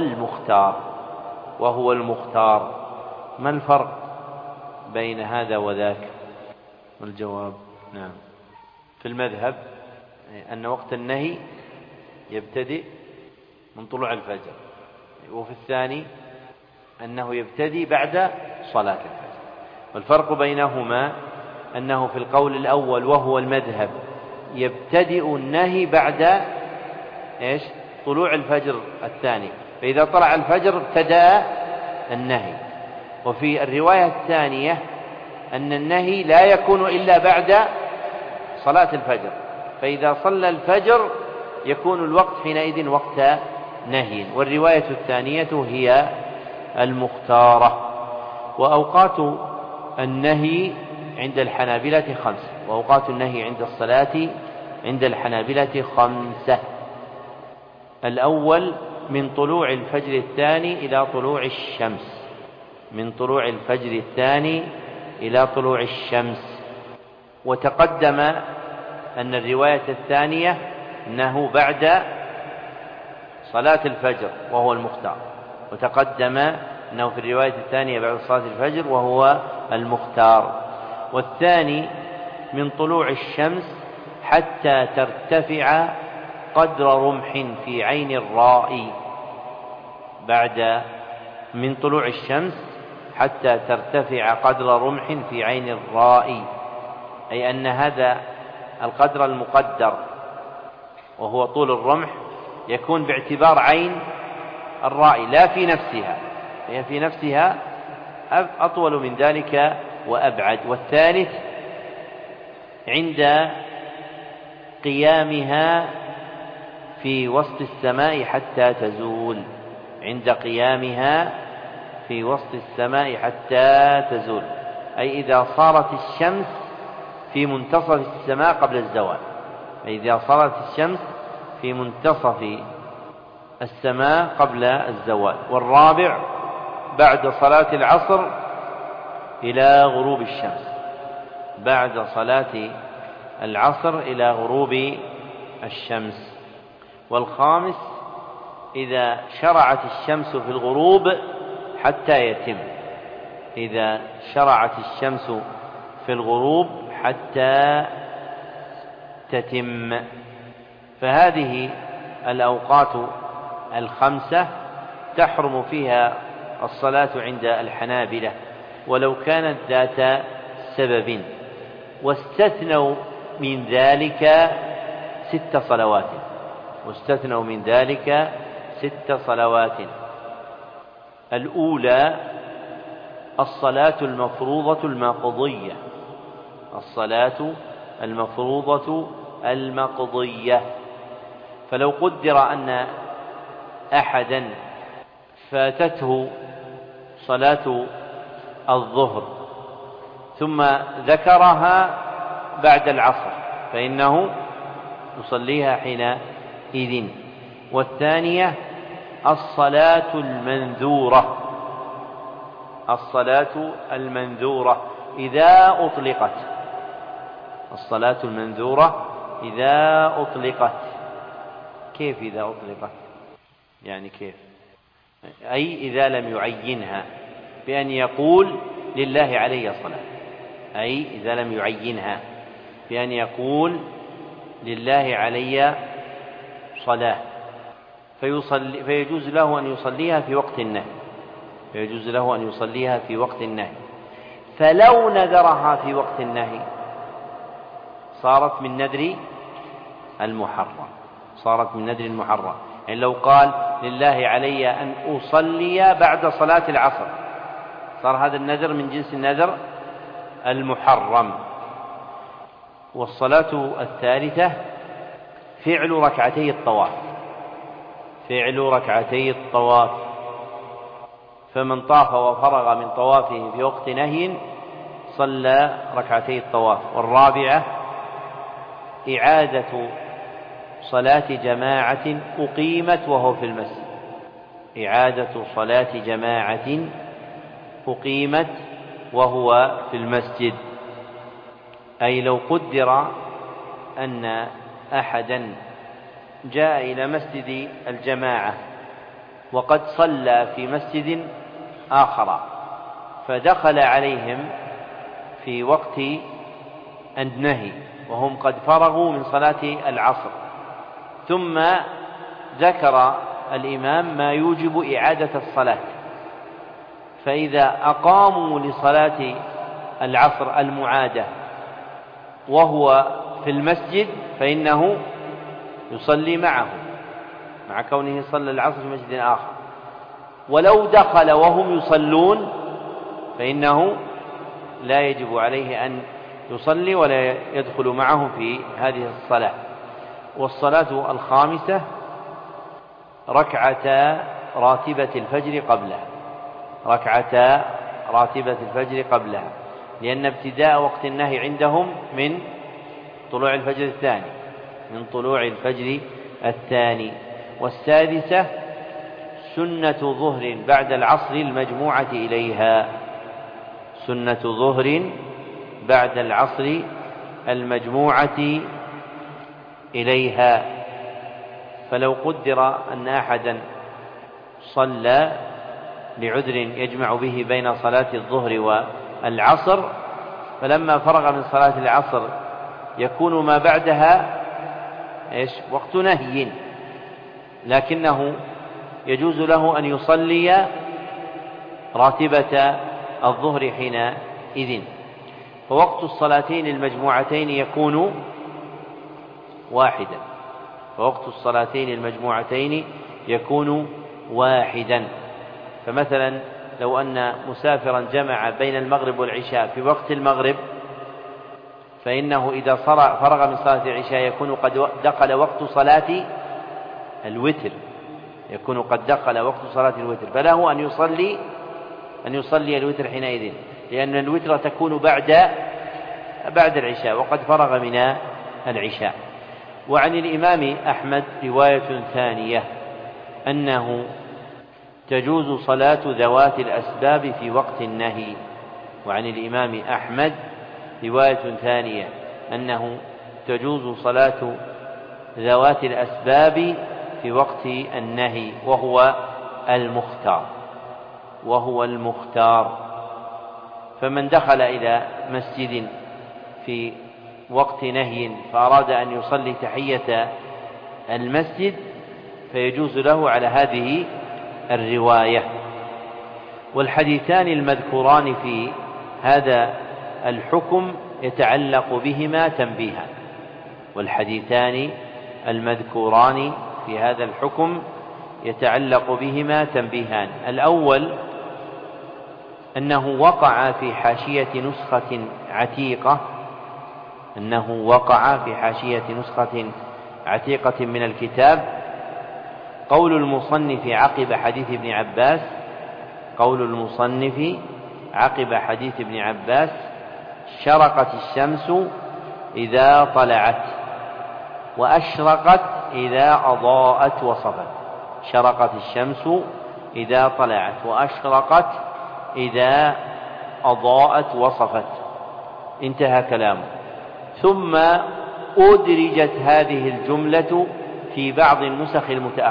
المختار. ما الفرق بين هذا وذاك؟ الجواب نعم. في المذهب أن وقت النهي يبتدئ من طلوع الفجر، وفي الثاني أنه يبتدئ بعد صلاة الفجر. والفرق بينهما أنه في القول الأول وهو المذهب يبتدئ النهي بعد طلوع الفجر الثاني، فإذا طلع الفجر ابتدأ النهي. وفي الرواية الثانية أن النهي لا يكون إلا بعد صلاة الفجر، فإذا صلى الفجر يكون الوقت حينئذ وقت نهي. والرواية الثانية هي المختارة. وأوقات النهي عند الحنابلة 5، وأوقات النهي عند الصلاة عند الحنابلة 5. الأول من طلوع الفجر الثاني إلى طلوع الشمس، من طلوع الفجر الثاني إلى طلوع الشمس. وتقدم أن الرواية الثانية أنه بعد صلاة الفجر وهو المختار، وتقدم أنه في الرواية الثانية بعد صلاة الفجر وهو المختار. والثاني من طلوع الشمس حتى ترتفع قدر رمح في عين الراء، بعد من طلوع الشمس حتى ترتفع قدر رمح في عين الراء، أي أن هذا القدر المقدر وهو طول الرمح يكون باعتبار عين الراء لا في نفسها، هي في نفسها أطول من ذلك وأبعد. والثالث عند قيامها في وسط السماء حتى تزول، عند قيامها في وسط السماء حتى تزول، أي إذا صارت الشمس في منتصف السماء قبل الزوال، أي إذا صارت الشمس في منتصف السماء قبل الزوال. والرابع بعد صلاة العصر إلى غروب الشمس، بعد صلاة العصر إلى غروب الشمس. والخامس إذا شرعت الشمس في الغروب حتى يتم، إذا شرعت الشمس في الغروب حتى تتم. فهذه الأوقات 5 تحرم فيها الصلاة عند الحنابلة ولو كانت ذات سبب، واستثنوا من ذلك 6 صلوات، واستثنوا من ذلك 6 صلوات. الأولى الصلاة المفروضة المقضية، الصلاة المفروضة المقضية. فلو قدر أن أحدا فاتته صلاة الظهر ثم ذكرها بعد العصر فإنه يصليها حينئذ. والثانية الصلاة المنذورة، الصلاة المنذورة إذا أطلقت، الصلاة المنذورة إذا أطلقت. كيف إذا أطلقت؟ يعني كيف؟ أي إذا لم يعينها بأن يقول لله علي صلاة، أي إذا لم يعينها بأن يقول لله علي صلاة، فيجوز له أن يصليها في وقت النهي، فيجوز له أن يصليها في وقت النهي. فلو نذرها في وقت النهي صارت من نذر المحرم، صارت من نذر المحرم. يعني لو قال لله علي أن أصلي بعد صلاة العصر صار هذا النذر من جنس النذر المحرم. والصلاة الثالثة فعل ركعتي الطواف، فعل ركعتي الطواف. فمن طاف وفرغ من طوافه في وقت نهي صلى ركعتي الطواف. والرابعة إعادة صلاة جماعة أقيمت وهو في المسجد، إعادة صلاة جماعة أقيمت وهو في المسجد. أي لو قدر أن أحدا جاء إلى مسجد الجماعة وقد صلى في مسجد آخر فدخل عليهم في وقت النهي وهم قد فرغوا من صلاة العصر، ثم ذكر الإمام ما يوجب إعادة الصلاة، فإذا أقاموا لصلاة العصر المعادة وهو في المسجد فإنه يصلي معه مع كونه صلى العصر في مسجد آخر، ولو دخل وهم يصلون فإنه لا يجب عليه أن يصلي ولا يدخل معه في هذه الصلاة. والصلاة الخامسة ركعتا راتبة الفجر قبلها، لأن ابتداء وقت النهي عندهم من طلوع الفجر الثاني. والسادسة سنة ظهر بعد العصر المجموعة إليها. فلو قدر أن أحدا صلى لعذر يجمع به بين صلاة الظهر والعصر، فلما فرغ من صلاة العصر يكون ما بعدها وقت نهي، لكنه يجوز له أن يصلي راتبة الظهر حينئذ، فوقت الصلاتين المجموعتين يكون واحدا. فمثلا لو أن مسافرا جمع بين المغرب والعشاء في وقت المغرب، فإنه إذا فرغ من صلاة العشاء يكون قد دخل وقت صلاة الوتر، فله أن يصلي الوتر حينئذ، لأن الوتر تكون بعد العشاء وقد فرغ من العشاء. وعن الإمام أحمد رواية ثانية أنه تجوز صلاة ذوات الأسباب في وقت النهي. وهو المختار. فمن دخل إلى مسجد في وقت نهي فأراد أن يصلي تحية المسجد فيجوز له على هذه الرواية. والحديثان المذكوران في هذا الحكم يتعلق بهما تنبيهان. الأول أنه وقع في حاشية نسخة عتيقة من الكتاب قول المصنف عقب حديث ابن عباس شرقت الشمس إذا طلعت وأشرقت إذا أضاءت وصفت. شرقت الشمس إذا طلعت وأشرقت إذا أضاءت وصفت. انتهى كلامه. ثم أدرجت هذه الجملة في بعض النسخ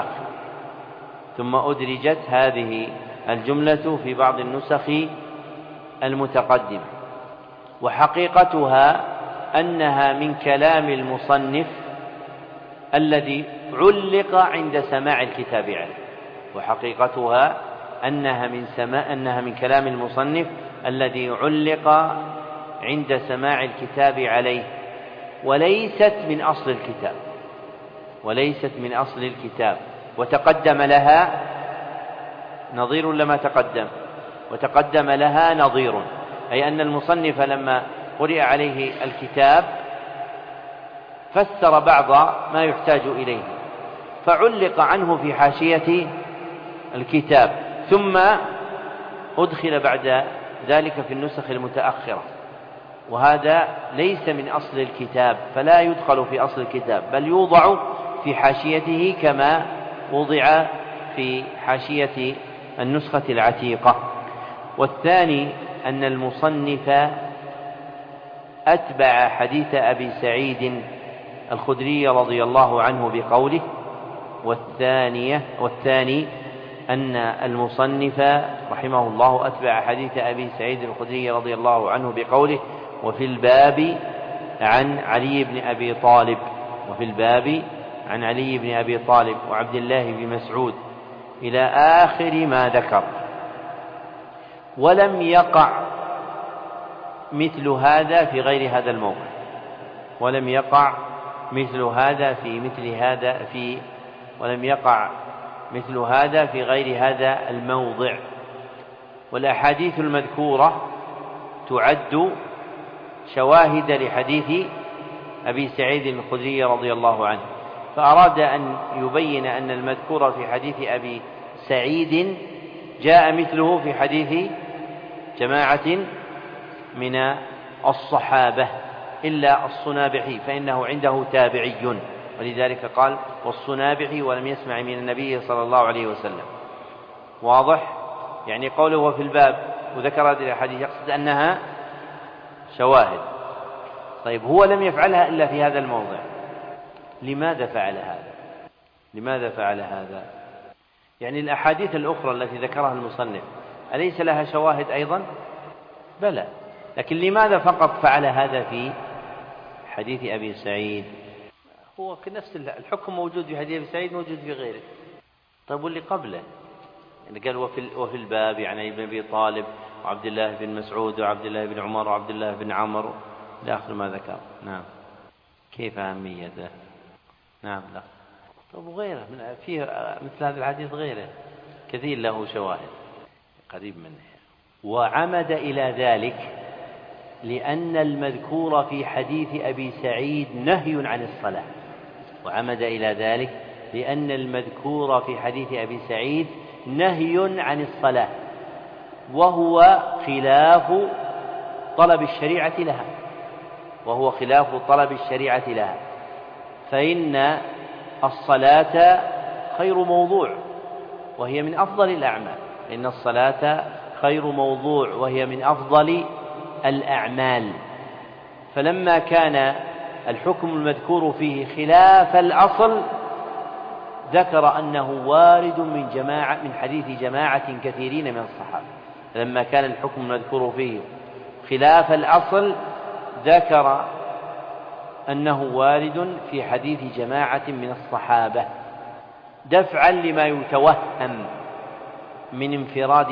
المتقدمة. وحقيقتها أنها من كلام المصنف الذي علق عند سماع الكتاب عليه وليست من أصل الكتاب. وتقدم لها نظير لما وتقدم لها نظير، أي أن المصنف لما قرئ عليه الكتاب فسر بعض ما يحتاج إليه فعلق عنه في حاشية الكتاب، ثم أدخل بعد ذلك في النسخ المتأخرة، وهذا ليس من أصل الكتاب، فلا يدخل في أصل الكتاب بل يوضع في حاشيته كما وضع في حاشية النسخة العتيقة. والثاني أن المصنف أتبع حديث أبي سعيد الخدري رضي الله عنه بقوله. والثاني أن المصنف رحمه الله أتبع حديث أبي سعيد الخدري رضي الله عنه بقوله وفي الباب عن علي بن أبي طالب، وفي الباب عن علي بن أبي طالب وعبد الله بن مسعود إلى آخر ما ذكر. ولم يقع مثل هذا في غير هذا الموقع، ولم يقع مثل هذا في غير هذا الموضع. والأحاديث المذكورة تعد شواهد لحديث أبي سعيد الخدري رضي الله عنه، فأراد أن يبين أن المذكور في حديث أبي سعيد جاء مثله في حديث جماعة من الصحابة إلا الصنابحي فإنه عنده تابعي، ولذلك قال والصنابحي ولم يسمع من النبي صلى الله عليه وسلم. واضح؟ يعني قوله وفي الباب وذكر هذه الأحاديث يقصد أنها شواهد. طيب هو لم يفعلها إلا في هذا الموضع، لماذا فعل هذا؟ يعني الأحاديث الأخرى التي ذكرها المصنف أليس لها شواهد أيضا؟ بلى، لكن لماذا فقط فعل هذا في حديث أبي سعيد؟ هو في نفس الحكم موجود في حديث أبي سعيد موجود في غيره. طيب واللي قبله يعني قال وفي الباب يعني ابن أبي طالب وعبد الله بن مسعود وعبد الله بن عمر وعبد الله بن عمرو إلى آخر ما ذكر. نعم، كيف أهميته؟ نعم، لا. طيب وغيره فيه مثل هذا الحديث غيره كثير له شواهد قريب منه. وعمد إلى ذلك لأن المذكور في حديث أبي سعيد نهي عن الصلاة، وعمد إلى ذلك لأن المذكور في حديث أبي سعيد نهي عن الصلاة، وهو خلاف طلب الشريعة لها، فإن الصلاة خير موضوع وهي من أفضل الأعمال. فلما كان الحكم المذكور فيه خلاف الأصل ذكر أنه وارد من حديث جماعة كثيرين من الصحابة. فلما كان الحكم المذكور فيه خلاف الأصل ذكر أنه وارد في حديث جماعة من الصحابة دفعا لما يتوهم من انفراد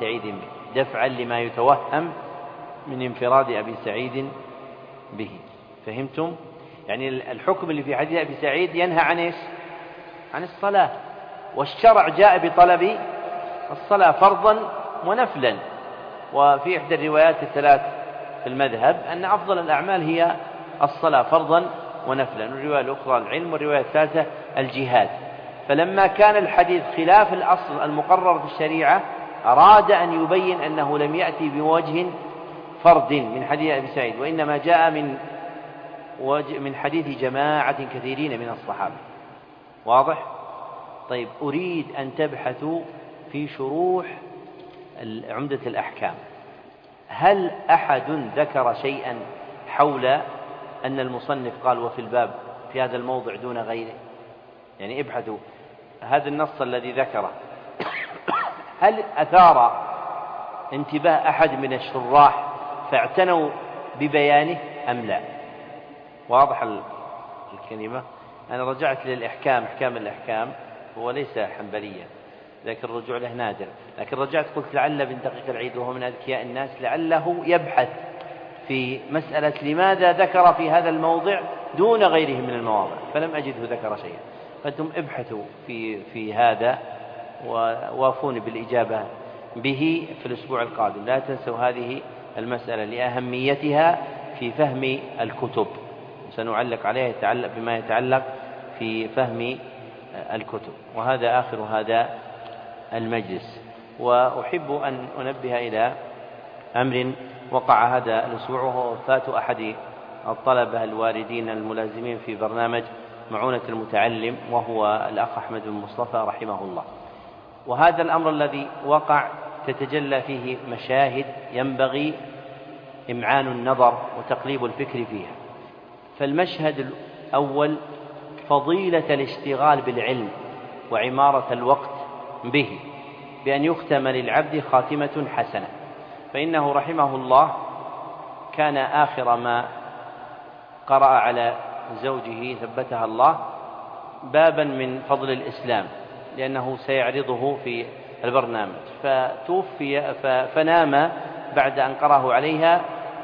أبي سعيد به. فهمتم؟ يعني الحكم اللي في حديث أبي سعيد ينهى عن إيش؟ عن الصلاة، والشرع جاء بطلب الصلاة فرضا ونفلا. وفي إحدى الروايات الثلاث في المذهب أن أفضل الأعمال هي الصلاة فرضا ونفلا، والرواية الأخرى العلم، والرواية الثالثة الجهاد. فلما كان الحديث خلاف الأصل المقرر في الشريعة أراد أن يبين أنه لم يأتي بوجه فرد من حديث أبي سعيد، وإنما جاء من حديث جماعة كثيرين من الصحابة. واضح؟ طيب أريد أن تبحثوا في شروح عمدة الأحكام، هل أحد ذكر شيئا حول أن المصنف قال وفي الباب في هذا الموضع دون غيره؟ يعني ابحثوا هذا النص الذي ذكره هل أثار انتباه أحد من الشراح فاعتنوا ببيانه أم لا؟ واضح الكلمة؟ أنا رجعت للإحكام، أحكام الأحكام هو ليس حنبليا لكن الرجوع له نادر، لكن رجعت قلت لعل ابن دقيق العيد وهو من أذكياء الناس لعله يبحث في مسألة لماذا ذكر في هذا الموضع دون غيره من المواضع، فلم أجده ذكر شيئا. فأنتم ابحثوا في هذا ووافوني بالإجابة به في الأسبوع القادم. لا تنسوا هذه المسألة لأهميتها في فهم الكتب، سنعلق عليها بما يتعلق في فهم الكتب. وهذا آخر هذا المجلس. وأحب أن أنبه إلى أمر وقع هذا الأسبوع، وهو وفاة أحد الطلبة الواردين الملازمين في برنامج معونة المتعلم، وهو الأخ أحمد بن مصطفى رحمه الله. وهذا الأمر الذي وقع تتجلى فيه مشاهد ينبغي إمعان النظر وتقليب الفكر فيها. فالمشهد الأول فضيلة الاشتغال بالعلم وعمارة الوقت به، بأن يختم للعبد خاتمة حسنة. فإنه رحمه الله كان آخر ما قرأ على زوجه ثبتها الله بابا من فضل الإسلام، لأنه سيعرضه في البرنامج، فتوفي فنام بعد أن قرأه عليها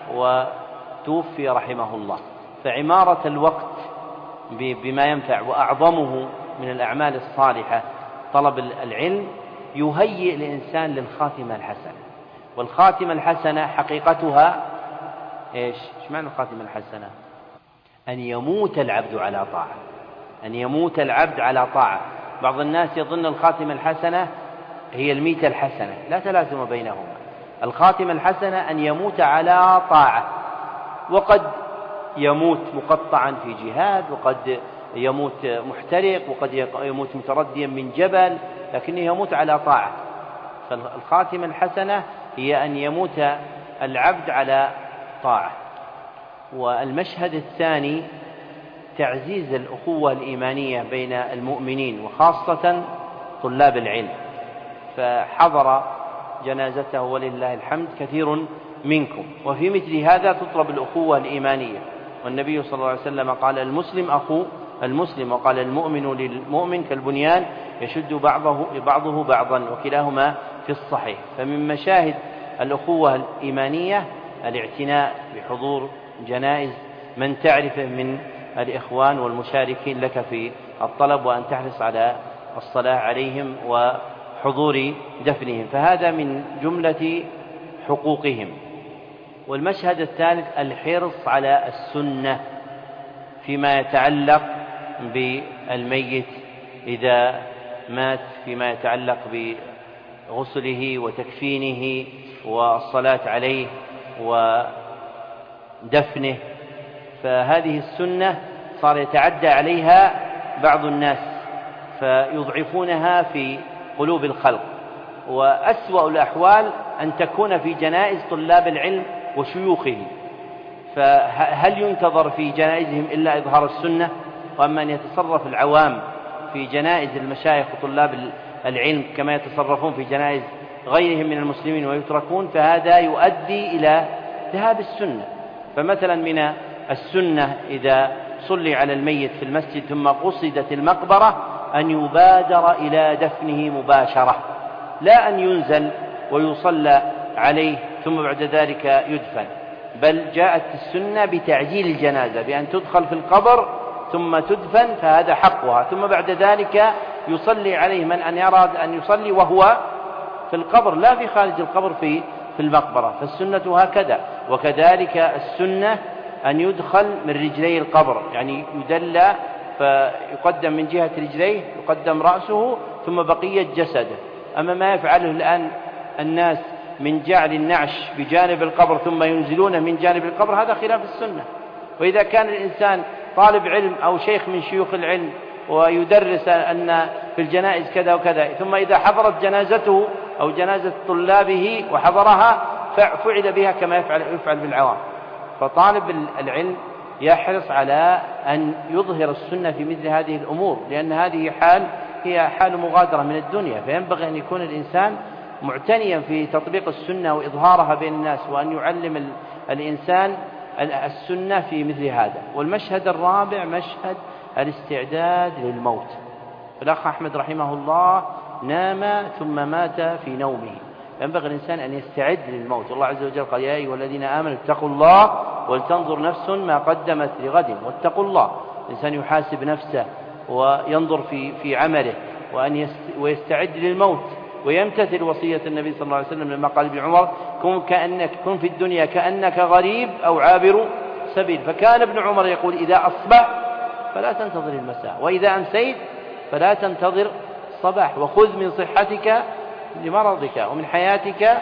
وتوفي رحمه الله. فعمارة الوقت بما ينفع وأعظمه من الأعمال الصالحة طلب العلم يهيئ الإنسان للخاتمة الحسنة. والخاتمة الحسنة حقيقتها إيش معنى الخاتمة الحسنة؟ أن يموت العبد على طاعة، أن يموت العبد على طاعة. بعض الناس يظن الخاتمة الحسنة هي الميتة الحسنة، لا تلازم بينهما. الخاتمة الحسنة أن يموت على طاعة، وقد يموت مقطعا في جهاد، وقد يموت محترق، وقد يموت مترديا من جبل، لكنه يموت على طاعة. فالخاتمة الحسنة هي أن يموت العبد على طاعة. والمشهد الثاني تعزيز الأخوة الإيمانية بين المؤمنين وخاصة طلاب العلم، فحضر جنازته ولله الحمد كثير منكم. وفي مثل هذا تطلب الأخوة الإيمانية، والنبي صلى الله عليه وسلم قال المسلم أخو المسلم، وقال المؤمن للمؤمن كالبنيان يشد بعضه بعضا، وكلاهما في الصحيح. فمن مشاهد الأخوة الإيمانية الاعتناء بحضور جنائز من تعرفه من الإخوان والمشاركين لك في الطلب، وأن تحرص على الصلاة عليهم وحضور دفنهم، فهذا من جملة حقوقهم. والمشهد الثالث الحرص على السنة فيما يتعلق بالميت إذا مات، فيما يتعلق بغسله وتكفينه والصلاة عليه ودفنه. فهذه السنة صار يتعدى عليها بعض الناس فيضعفونها في قلوب الخلق، وأسوأ الأحوال أن تكون في جنائز طلاب العلم وشيوخه. فهل ينتظر في جنائزهم إلا إظهار السنة؟ وأما أن يتصرف العوام في جنائز المشايخ وطلاب العلم كما يتصرفون في جنائز غيرهم من المسلمين ويتركون، فهذا يؤدي إلى ذهاب السنة. فمثلا من السنة إذا صلي على الميت في المسجد ثم قصدت المقبرة أن يبادر إلى دفنه مباشرة، لا أن ينزل ويصلى عليه ثم بعد ذلك يدفن، بل جاءت السنة بتعجيل الجنازة بأن تدخل في القبر ثم تدفن، فهذا حقها، ثم بعد ذلك يصلي عليه من أن يراد أن يصلي وهو في القبر لا في خارج القبر في المقبرة. فالسنة هكذا. وكذلك السنة أن يدخل من رجلي القبر، يعني يدلى فيقدم من جهة رجليه، يقدم رأسه ثم بقية جسده. أما ما يفعله الآن الناس من جعل النعش بجانب القبر ثم ينزلونه من جانب القبر، هذا خلاف السنة. وإذا كان الإنسان طالب علم أو شيخ من شيوخ العلم ويدرس أن في الجنائز كذا وكذا، ثم إذا حضرت جنازته أو جنازة طلابه وحضرها فعل بها كما يفعل بالعوام. فطالب العلم يحرص على أن يظهر السنة في مثل هذه الأمور، لأن هذه هي حال مغادرة من الدنيا، فينبغي أن يكون الإنسان معتنيا في تطبيق السنة وإظهارها بين الناس، وأن يعلم الإنسان السنة في مثل هذا. والمشهد الرابع مشهد الاستعداد للموت. الأخ أحمد رحمه الله نام ثم مات في نومه، ينبغي الإنسان أن يستعد للموت. الله عز وجل قال يا أيها الذين آمنوا اتقوا الله ولتنظر نفس ما قدمت لغد واتقوا الله. الإنسان يحاسب نفسه وينظر في عمله ويستعد للموت ويمتثل وصية النبي صلى الله عليه وسلم لما قال ابن عمر كن في الدنيا كأنك غريب أو عابر سبيل. فكان ابن عمر يقول إذا أصبح فلا تنتظر المساء، وإذا أمسيت فلا تنتظر الصباح، وخذ من صحتك لمرضك ومن حياتك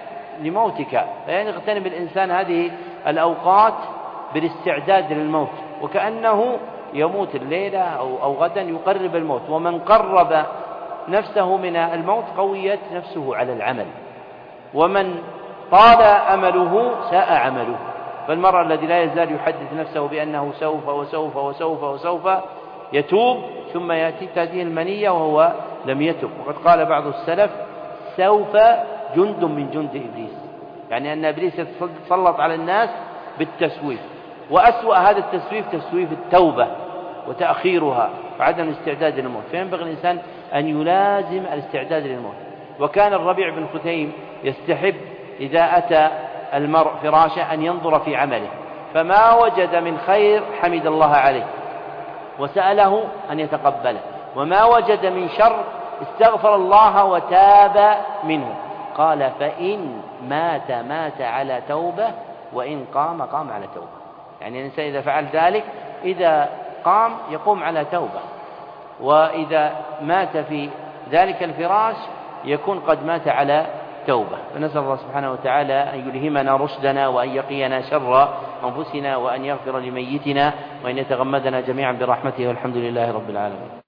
لموتك. يعني يغتنم الإنسان هذه الأوقات بالاستعداد للموت، وكأنه يموت الليلة أو غدا يقرب الموت. ومن قرب نفسه من الموت قويت نفسه على العمل، ومن طال أمله ساء عمله. فالمرء الذي لا يزال يحدث نفسه بأنه سوف وسوف وسوف وسوف يتوب، ثم يأتي هذه المنية وهو لم يتب. وقد قال بعض السلف: سوف جند من جند إبليس، يعني أن إبليس يتسلط على الناس بالتسويف، وأسوأ هذا التسويف تسويف التوبة وتأخيرها وعدم الاستعداد للموت. فينبغي الإنسان أن يلازم الاستعداد للموت. وكان الربيع بن خثيم يستحب إذا أتى المرء فراشه أن ينظر في عمله، فما وجد من خير حمد الله عليه وسأله أن يتقبله، وما وجد من شر استغفر الله وتاب منه. قال: فإن مات على توبة، وإن قام على توبة. يعني الإنسان إذا فعل ذلك، إذا قام يقوم على توبة، وإذا مات في ذلك الفراش يكون قد مات على توبة. فنسأل الله سبحانه وتعالى أن يلهمنا رشدنا، وأن يقينا شر أنفسنا، وأن يغفر لميتنا، وأن يتغمدنا جميعا برحمته، والحمد لله رب العالمين.